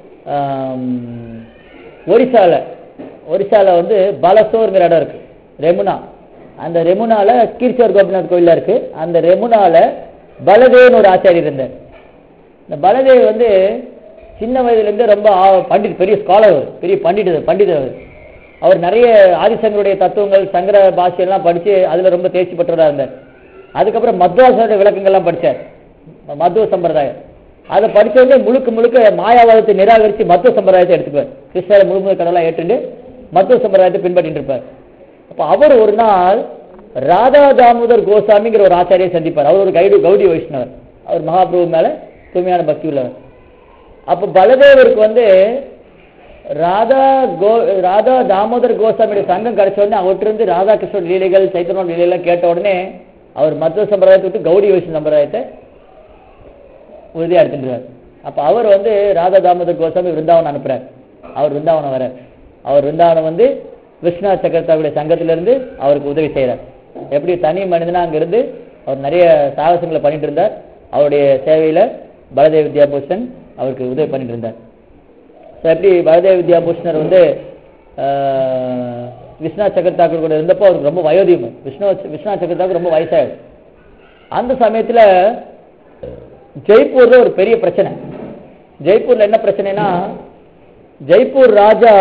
ஒரிசால ஒரிசால வந்து பலசோர்ங்கிற இடம் இருக்கு, ரெமுனா. அந்த ரெமுனால கீர்ச்சோர் கோபிநாத் கோயிலா இருக்கு. அந்த ரெமுனால பலதேவன் ஒரு ஆச்சாரியர் இருந்தார். இந்த பலதேவ் வந்து சின்ன வயதுலேருந்து ரொம்ப பண்டிட், பெரிய ஸ்காலர், பெரிய பண்டிட் பண்டிதர். அவர் நிறைய ஆதிசங்கருடைய தத்துவங்கள் சங்கர பாஷையெல்லாம் படித்து அதில் ரொம்ப தேர்ச்சி பெற்றவராக இருந்தார். அதுக்கப்புறம் மத்வாசனுடைய விளக்கங்கள்லாம் படித்தார், மத்வ சம்பிரதாயம். அதை படித்தவங்க முழுக்க முழுக்க மாயாவாதத்தை நிராகரித்து மத்வ சம்பிரதாயத்தை எடுத்துக்குவார். கிருஷ்ணரை முழுமுதல் கடவுளாக ஏற்றுண்டு மத்வ சம்பிரதாயத்தை பின்பற்றிட்டு இருப்பார். அப்போ அவர் ஒரு நாள் ராதா தாமோதர் கோசாமிங்கிற ஒரு ஆச்சாரியை சந்திப்பார். அவர் ஒரு கைடு கௌடி வைஷ்ணவர், அவர் மகாபிரபு மேலே தூய்மையான பக்தி உள்ளவர். அப்போ பலதேவருக்கு வந்து ராதா கோ ராதா தாமோதர் கோசாமியுடைய சங்கம் கிடைச்ச உடனே அவற்றிருந்து ராதாகிருஷ்ணன் லீலைகள் சைத்தன்ய லீலைகள் கேட்ட உடனே அவர் மத்வ சம்பிரதாயத்தை விட்டு கௌடி வைஷ்ணவ சம்பிரதாயத்தை உறுதியாக எடுத்துட்டுருவார். அப்போ அவர் வந்து ராதா தாமோதர் கோசாமி விருந்தாவனம் அனுப்புகிறார். அவர் விருந்தாவனம் வர அவர் விருந்தாவனம் வந்து விஸ்வநாத் சக்கரவர்த்தியுடைய சங்கத்திலிருந்து அவருக்கு உதவி செய்கிறார். எப்படி தனி மனிதனாக அங்கிருந்து அவர் நிறைய சாகசங்களை பண்ணிட்டு இருந்தார். அவருடைய சேவையில் பலதேவ வித்யாபூஷன் அவருக்கு உதவி பண்ணிட்டு இருந்தார். ஸோ எப்படி பலதேவ வித்யாபூஷணர் வந்து விஸ்வநாத் சக்கரவர்த்தி கூட இருந்தப்போ அவருக்கு ரொம்ப வயோதிகம். விஷ்ணு விஸ்வநாத் சக்கரவர்த்தி ரொம்ப வயசாகும். அந்த சமயத்தில் ஜெய்ப்பூர்ல ஒரு பெரிய பிரச்சனை. ஜெய்ப்பூர்ல என்ன பிரச்சனைனா, ஜெய்ப்பூர் ராஜா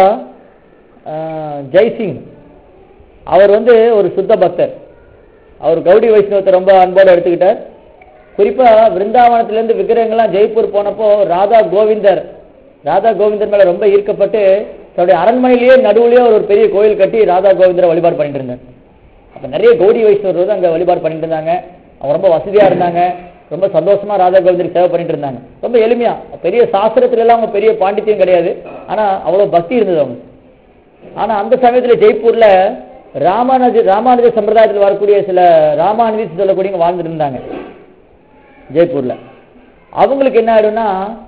ஜெய்சிங் அவர் வந்து ஒரு சுத்த பக்தர். அவர் கௌடி வைஷ்ணவத்தை ரொம்ப அன்போடு எடுத்துக்கிட்டார். குறிப்பா விருந்தாவனத்திலிருந்து விக்கிரகங்கள்லாம் ஜெய்ப்பூர் போனப்போ ராதா கோவிந்தர் ராதா கோவிந்தர் மேல ரொம்ப ஈர்க்கப்பட்டு தன்னுடைய அரண்மனையிலேயே நடுவுலயே ஒரு பெரிய கோயில் கட்டி ராதா கோவிந்தரை வழிபாடு பண்ணிட்டு இருந்தார். அப்ப நிறைய கௌடி வைஷ்ணவர் வந்து அங்க வழிபாடு பண்ணிட்டு இருந்தாங்க. அவங்க ரொம்ப வசதியா இருந்தாங்க, ரொம்ப சந்தோஷமா ராதா கோவிந்தருக்கு சேவை பண்ணிட்டு இருந்தாங்க. ரொம்ப எளிமையா, பெரிய சாஸ்திரத்துல எல்லாம் அவங்க பெரிய பாண்டித்யம் கிடையாது, ஆனா அவ்வளவு பக்தி இருந்தது அவங்க. ஆனா அந்த சமயத்துல ஜெய்ப்பூர்ல ராமானுஜ ராமானுஜ சம்பிரதாயத்தில் வரக்கூடிய சில ராமானுஜி சொல்லக்கூடிய வாழ்ந்துட்டு இருந்தாங்க ஜெய்ப்பூர்ல. அவங்களுக்கு என்ன ஆயிடும்னா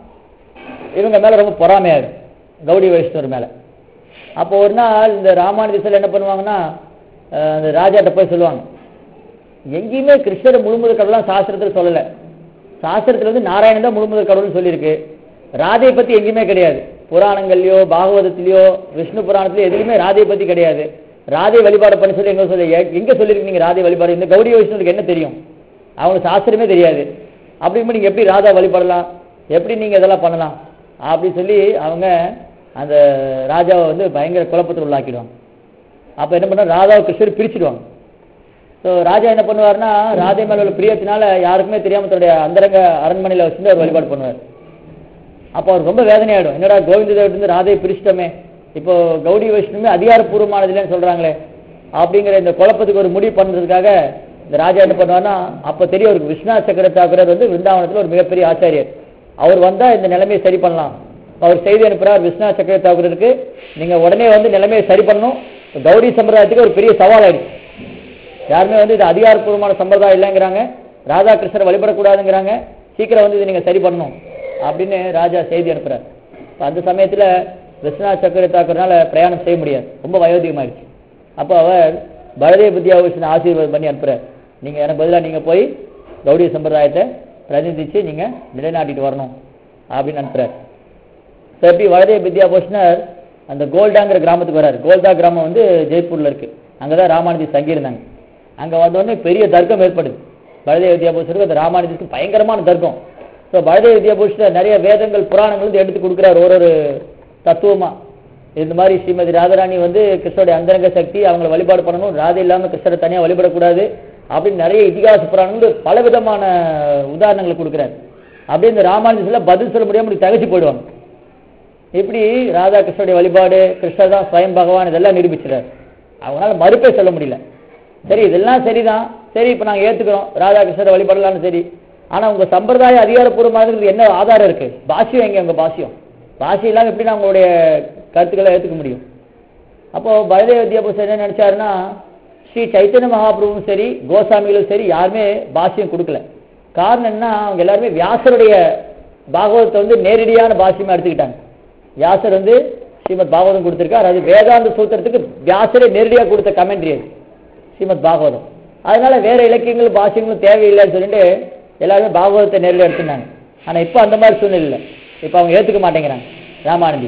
இவங்க மேல ரொம்ப பொறாமையாயிடும், கௌடி வைஷ்ணவர் மேல. அப்போ ஒரு நாள் இந்த ராமானுஜர் என்ன பண்ணுவாங்கன்னா, அந்த ராஜாட்ட போய் சொல்லுவாங்க, எங்கேயுமே கிருஷ்ணரை முழுமுதல் கடவுள்லாம் சாஸ்திரத்தில் சொல்லலை. சாஸ்திரத்தில் வந்து நாராயணன் தான் முழுமுதல் கடவுள்னு சொல்லியிருக்கு. ராதையை பற்றி எங்கேயுமே கிடையாது. புராணங்கள்லையோ பாகவதத்திலையோ விஷ்ணு புராணத்திலையோ எதுலையுமே ராதையை பற்றி கிடையாது. ராதை வழிபாடு பண்ணி சொல்லி எங்க சொல்லி எங்க சொல்லியிருக்கு நீங்க ராதை வழிபாடு? இந்த கௌடி வைஷ்ணவருக்கு என்ன தெரியும்? அவங்களுக்கு சாஸ்திரமே தெரியாது. அப்படிங்கும்போது நீங்க எப்படி ராதா வழிபடலாம், எப்படி நீங்க இதெல்லாம் பண்ணலாம் அப்படின்னு சொல்லி அவங்க அந்த ராஜாவை வந்து பயங்கர குழப்பத்தில் உள்ளாக்கிடுவாங்க. அப்போ என்ன பண்ண, ராதாவை கிருஷ்ணர் பிரிச்சுடுவாங்க. ஸோ ராஜா என்ன பண்ணுவார்னா, ராதை மேல உள்ள பிரியத்தினால யாருக்குமே தெரியாம தன்னுடைய அந்தரங்க அரண்மனையில் வச்சுட்டு அவர் வழிபாடு பண்ணுவார். அப்போ அவர் ரொம்ப வேதனையாயிடும், என்னடா கோவிந்த தேவத்திலிருந்து ராதையை பிரிச்சிட்டோமே, இப்போ கௌடி வைஷ்ணவமே அதிகாரப்பூர்வமானதுலன்னு சொல்றாங்களே அப்படிங்கிற இந்த குழப்பத்துக்கு ஒரு முடிவு பண்ணுறதுக்காக இந்த ராஜா என்ன பண்ணுவார்னா, அப்போ தெரியும் அவருக்கு விஸ்வநாத் சக்கரவர்த்தி வந்து விருந்தாவனத்தில் ஒரு மிகப்பெரிய ஆச்சாரியர், அவர் வந்தா இந்த நிலைமையை சரி பண்ணலாம். அவர் செய்தி அனுப்புறார் விஸ்வநாத் சக்கரவர்த்தி, நீங்க உடனே வந்து நிலைமையை சரி பண்ணணும். கௌடி சம்பிரதாயத்துக்கு ஒரு பெரிய சவால் ஆயிடுச்சு. யாருமே வந்து இது அதிகாரப்பூர்வமான சம்பிரதாயம் இல்லைங்கிறாங்க, ராதாகிருஷ்ணரை வழிபடக்கூடாதுங்கிறாங்க, சீக்கிரம் வந்து இதை நீங்க சரி பண்ணணும் அப்படின்னு ராஜா செய்தி அனுப்புறார். அந்த சமயத்துல விஸ்வநாத் சக்கரவர்த்தினால பிரயாணம் செய்ய முடியாது, ரொம்ப வயோதிகமாயிடுச்சு. அப்போ அவர் பலதேவ வித்யாபூஷன் ஆசீர்வாதம் பண்ணி அனுப்புறார், நீங்க எனக்கு பதிலாக நீங்க போய் கௌடிய சம்பிரதாயத்தை பிரதிநிதிச்சு நீங்க நிலைநாட்டிட்டு வரணும் அப்படின்னு அனுப்புறார். எப்படி பலதேவ வித்யாபூஷணர் அந்த கோல்டாங்கிற கிராமத்துக்கு வர்றாரு. கோல்டா கிராமம் வந்து ஜெய்ப்பூர்ல இருக்கு, அங்கதான் ராமானுஜி தங்கியிருந்தாங்க. அங்க வந்தோடனே பெரிய தர்க்கம் ஏற்படுது. பலதேவ வித்யாபூஷருக்கு அந்த ராமானுஜருக்கு பயங்கரமான தர்க்கம். ஸோ பலதேவ வித்யாபூஷணர் நிறைய வேதங்கள் புராணங்கள் வந்து எடுத்து கொடுக்குறாரு ஒரு ஒரு தத்துவமா. இந்த மாதிரி ஸ்ரீமதி ராதாராணி வந்து கிருஷ்ணருடைய அந்தரங்க சக்தி, அவங்களை வழிபாடு பண்ணணும், ராதை இல்லாமல் கிருஷ்ணரை தனியாக வழிபடக்கூடாது அப்படின்னு நிறைய இதிகாச புராணங்கள் பல விதமான உதாரணங்களை கொடுக்குறாரு. அப்படியே இந்த ராமானுஜத்துல பதில் சொல்ல முடியாம தகச்சு போயிடுவாங்க. இப்படி ராதா கிருஷ்ணருடைய வழிபாடு, கிருஷ்ணர் தான் ஸ்வயம் பகவான், இதெல்லாம் நிரூபிச்சிடாரு. அவங்களால மறுப்பே சொல்ல முடியல. சரி இதெல்லாம் சரிதான், சரி இப்போ நாங்கள் ஏற்றுக்கிறோம் ராதா கிருஷ்ணரை வழிபடலாம்னு சரி, ஆனால் உங்கள் சம்பிரதாய அதிகாரப்பூர்வமானதுக்கு என்ன ஆதாரம் இருக்கு? பாஷ்யம் எங்கே? உங்கள் பாஷ்யம் பாஷ்யம் இல்லாமல் எப்படி நான் உங்களுடைய கருத்துக்களை ஏற்றுக்க முடியும்? அப்போ பலதேவ வித்யாபூஷன் என்ன நினைச்சாருன்னா, ஸ்ரீ சைத்தன்ய மகாபிரபுவும் சரி கோசாமிகளும் சரி யாருமே பாஷ்யம் கொடுக்கல. காரணம் என்ன, அவங்க எல்லாருமே வியாசருடைய பாகவதத்தை வந்து நேரடியான பாஷ்யமா எடுத்துக்கிட்டாங்க. வியாசர் வந்து ஸ்ரீமத் பாகவதம் கொடுத்திருக்கார், அது வேதாந்த சூத்திரத்துக்கு வியாசரே நேரடியாக கொடுத்த கமெண்ட்ரி அது ஸ்ரீமத் பாகவதம். அதனால வேற இலக்கியங்களும் பாஷ்யங்களும் தேவையில்லைன்னு சொல்லிட்டு எல்லாருமே பாகவதத்தை நேரடியாக எடுத்துட்டாங்க. ஆனா இப்போ அந்த மாதிரி சூழ்நிலை இல்லை, இப்போ அவங்க ஏற்றுக்க மாட்டேங்கிறாங்க ராமானந்தி.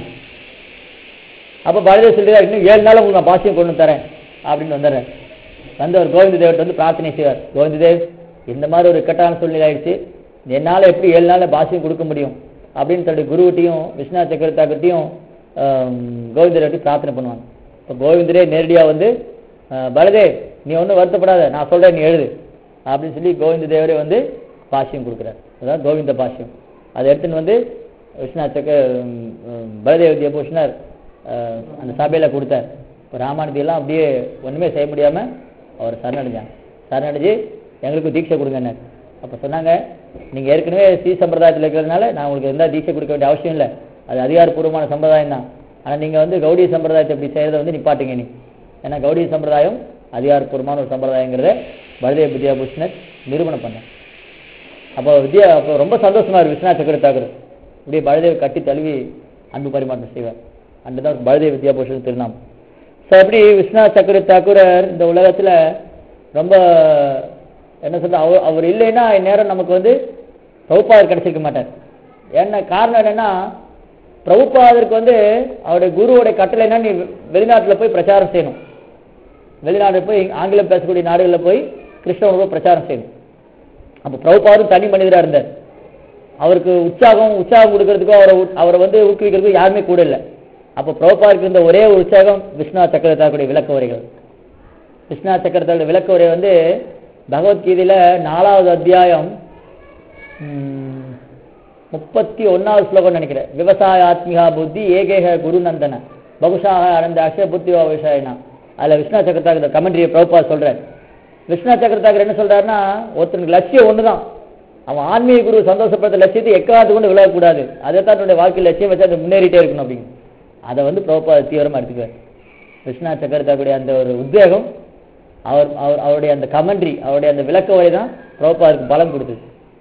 அப்போ பலதேவ சொல்லிடுறார், இன்னும் ஏழு நாள் உங்களுக்கு நான் பாஷ்யம் கொண்டு தரேன் அப்படின்னு வந்துடுறேன். வந்து அவர் கோவிந்த தேவர்கிட்ட வந்து பிரார்த்தனை செய்வார், கோவிந்த தேவ் இந்த மாதிரி ஒரு இக்கட்டான சூழ்நிலை ஆயிடுச்சு, என்னால் எப்படி ஏழு நாளில் பாஷ்யம் கொடுக்க முடியும் அப்படின்னு தன்னுடைய குருவிட்டையும் விஸ்வநாத் சக்கரவர்த்தியும் கோவிந்த தேவர்கிட்ட பிரார்த்தனை பண்ணுவாங்க. இப்போ கோவிந்தரே நேரடியாக வந்து பலதேவ் நீ ஒன்றும் வருத்தப்படாத, நான் சொல்கிறேன் நீ எழுது அப்படின்னு சொல்லி கோவிந்த தேவரே வந்து பாஷ்யம் கொடுக்குறார். அதான் கோவிந்த பாஷ்யம். அதை எடுத்துன்னு வந்து விஸ்வநாத் சக்க பலதேவ வித்யாபூஷணர் அந்த சபையில் கொடுத்தார். இப்போ ராமானுஜியெல்லாம் அப்படியே ஒன்றுமே செய்ய முடியாமல் அவர் சரணடைஞ்சாங்க. சரணடைஞ்சு எங்களுக்கு தீட்சை கொடுங்கன்னு அப்போ சொன்னாங்க, நீங்கள் ஏற்கனவே ஸ்ரீ சம்பிரதாயத்தில் இருக்கிறதுனால நான் உங்களுக்கு எந்த தீட்சை கொடுக்க வேண்டிய அவசியம் இல்லை, அது அதிகாரப்பூர்வமான சம்பிரதாயம் தான். ஆனால் நீங்கள் வந்து கௌடிய சம்பிரதாயத்தை இப்படி செய்கிறத வந்து நிப்பாட்டுங்க நீ, ஏன்னா கௌடிய சம்பிரதாயம் அதிகாரப்பூர்வமான ஒரு சம்பிரதாயங்கிறத பலதேவ வித்யாபூஷணர் நிரூபணம் பண்ணேன். அப்போ வித்யா அப்போ ரொம்ப சந்தோஷமா இருக்கு. விஸ்வநாத் சக்கர தாக்கூர் இப்படியே பலதேவ் கட்டி தழுவி அன்பு பரிமாற்றம் செய்வார். அந்த தான் பலதேவ வித்யாபூஷணர் திருநாமம். ஸோ அப்படி விஸ்வநாத் சக்கர தாக்கூரர் இந்த உலகத்தில் ரொம்ப என்ன சொல்ற அவர் அவர் இல்லைன்னா இந்நேரம் நமக்கு வந்து பிரபுபாதர் கிடைச்சிருக்க மாட்டார். என்ன காரணம் என்னன்னா, பிரபுபாதருக்கு வந்து அவருடைய குருவோடைய கட்டளைன்னா நீ வெளிநாட்டில் போய் பிரச்சாரம் செய்யணும், வெளிநாடு போய் ஆங்கிலம் பேசக்கூடிய நாடுகளில் போய் கிருஷ்ண உணர்வை பிரச்சாரம் செய்யணும். அப்போ பிரபுபாதரும் தனி மனிதராக இருந்தார். அவருக்கு உற்சாகம் உற்சாகம் கொடுக்கறதுக்கோ அவரை அவரை வந்து ஊக்குவிக்கிறதுக்கோ யாருமே கூட இல்லை. அப்போ பிரபுபாதருக்கு இருந்த ஒரே ஒரு உற்சாகம் விஸ்வநாத் சக்கரவர்த்தியுடைய விளக்க உரைகள். விஸ்வநாத் சக்கரவர்த்தியுடைய விளக்க உரை வந்து பகவத்கீதையில நாலாவது அத்தியாயம் முப்பத்தி ஒன்னாவது ஸ்லோகம் நினைக்கிறேன். விவசாய ஆத்மிகா புத்தி ஏகேக குருநந்தன பகுஷாக அனந்த அக்ஷய புத்திவா விவசாயினா. அதில் விஸ்வநாத் சக்கரவர்த்தி கமெண்ட்ரியை பிரபுபாத் சொல்றார். விஸ்வநாத் சக்கரவர்த்தி என்ன சொல்றாருன்னா, ஒருத்தனுக்கு லட்சியம் ஒன்று தான், அவன் ஆன்மீக குரு சந்தோஷப்படுத்த லட்சியத்தை எக்காலத்து கொண்டு விலகக்கூடாது, அதை தான் என்னுடைய வாழ்க்கையில் லட்சியம் வச்சு அதை முன்னேறிட்டே இருக்கணும் அப்படின்னு. அதை வந்து பிரபுபாத் தீவிரமாக எடுத்துக்குவார். விஸ்வநாத் சக்கரவர்த்தியுடைய அந்த ஒரு உத்வேகம், அவர் அவர் அவருடைய அந்த கமெண்ட்ரி, அவருடைய அந்த விளக்க உரை தான் பிரபுபாதருக்கு பலம் கொடுத்தது.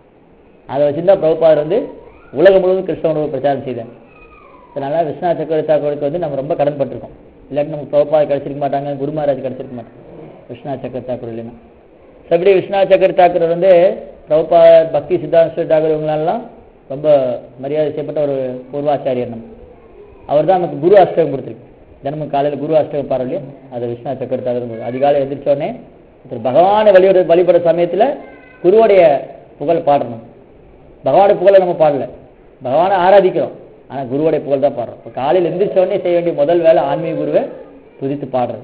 அதை வச்சுருந்தா பிரபுபாதர் வந்து உலகம் முழுவதும் கிருஷ்ண உணர்வு பிரச்சாரம் செய்தார். அதனால விஸ்வநாத் சக்கரவர்த்திக்கு வந்து நம்ம ரொம்ப கடன்பட்டிருக்கோம். இல்லாட்டி நமக்கு பிரபுபாதர் கிடைச்சிருக்க மாட்டாங்க, குரு மகாராஜ் கிடைச்சிருக்க மாட்டாங்க விஸ்வநாத் சக்கரவர்த்தி தாக்கூர் இல்லைன்னா. எப்படி விஸ்வநாத் சக்கரவர்த்தி தாக்கூர் வந்து பிரபுபாதர் பக்தி சித்தாந்த தாக்கூர் இவங்களெல்லாம் ரொம்ப மரியாதை செய்யப்பட்ட ஒரு பூர்வாச்சாரியர். நம்ம அவர் தான் நமக்கு குரு அஷ்டகம் கொடுத்துருக்கு. தினமும் காலையில் குரு அஷ்டகம் பாரு இல்லையா, அதை விஸ்வநாத் சக்கரவர்த்தி தாக்கூர் அதிகாலை எதிர்த்தோடனே பகவானை வழிபட வழிபட சமயத்தில் குருவோடைய புகழ் பாடணும். பகவானுடைய புகழை நம்ம பாடல, பகவானை ஆராதிக்கிறோம், ஆனால் குருவோடைய புகழ் தான் பாடுறோம். இப்போ காலையில் எந்திரிச்சோடனே செய்ய வேண்டிய முதல் வேலை ஆன்மீக குருவை துதித்து பாடுறது.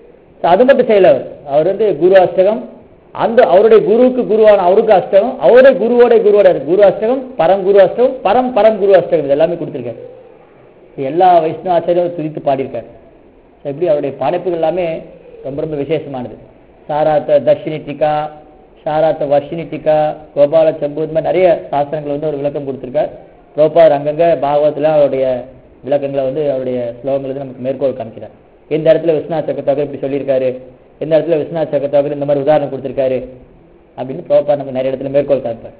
அது மட்டும் செய்யல, அவர் அவர் வந்து குரு அஷ்டகம், அந்த அவருடைய குருவுக்கு குருவான அவருக்கு அஷ்டகம், அவருடைய குருவோட குருவோட குரு அஷ்டகம், பரம் குரு அஷ்டகம், பரம் பரம் குரு அஷ்டகம், இது எல்லாமே கொடுத்துருக்காரு. எல்லா வைஷ்ணவ ஆச்சாரியும் துதித்து பாடியிருக்காரு. எப்படி அவருடைய படைப்புகள் எல்லாமே ரொம்ப ரொம்ப விசேஷமானது. சாராத்த தர்ஷினி டிகா, சாராத்த வர்ஷினி டிகா, கோபால சம்பு, இந்த மாதிரி நிறைய சாஸ்திரங்கள் வந்து அவர் விளக்கம் கொடுத்துருக்கார். பிரபுபாதர் அங்கங்கே பாகவத்தில் அவருடைய விளக்கங்களை வந்து அவருடைய ஸ்லோகங்கள் வந்து நமக்கு மேற்கோள் காமிக்கிறார். எந்த இடத்துல விஸ்வநாத் சக்கரவர்த்தி இப்படி சொல்லியிருக்காரு, எந்த இடத்துல விஸ்வநாத் சக்கரவர்த்தி இந்த மாதிரி உதாரணம் கொடுத்துருக்காரு அப்படின்னு பிரபுபாதர் நமக்கு நிறைய இடத்துல மேற்கோள் காமிப்பார்.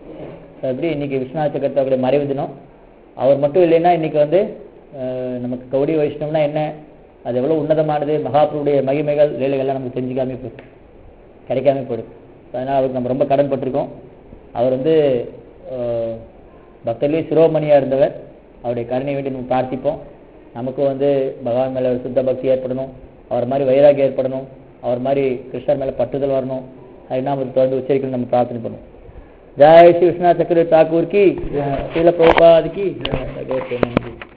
அப்படி இன்னைக்கு விஸ்வநாத் சக்கரவர்த்தியுடைய மறைவு தினம். அவர் மட்டும் இல்லைன்னா இன்னைக்கு வந்து நமக்கு கௌடி வைஷ்ணவம்னா என்ன, அது எவ்வளோ உன்னதமானது, மகாபுருடைய மகிமைகள் லீலைகள்லாம் நமக்கு தெரிஞ்சுக்காமே போயிடும், கிடைக்காம போயிடும். அதனால் அவருக்கு நம்ம ரொம்ப கடன் பட்டிருக்கோம். அவர் வந்து பக்தர்லேயே சிரோமணியாக இருந்தவர். அவருடைய கருணை வேண்டி நம்ம பிரார்த்திப்போம். நமக்கும் வந்து பகவான் மேலே ஒரு சுத்த பக்தி ஏற்படணும், அவர் மாதிரி வைராகியம் ஏற்படணும், அவர் மாதிரி கிருஷ்ணர் மேலே பட்டுதல் வரணும், ஹரிநாமத்தை தொடர்ந்து உச்சரிக்கணும் நம்ம பிரார்த்தனை பண்ணுவோம். ஜெய் ஸ்ரீ விஸ்வநாத் சக்கரவர்த்தி தாக்கூர் கி, ஸ்ரீல பிரபுபாத் கி.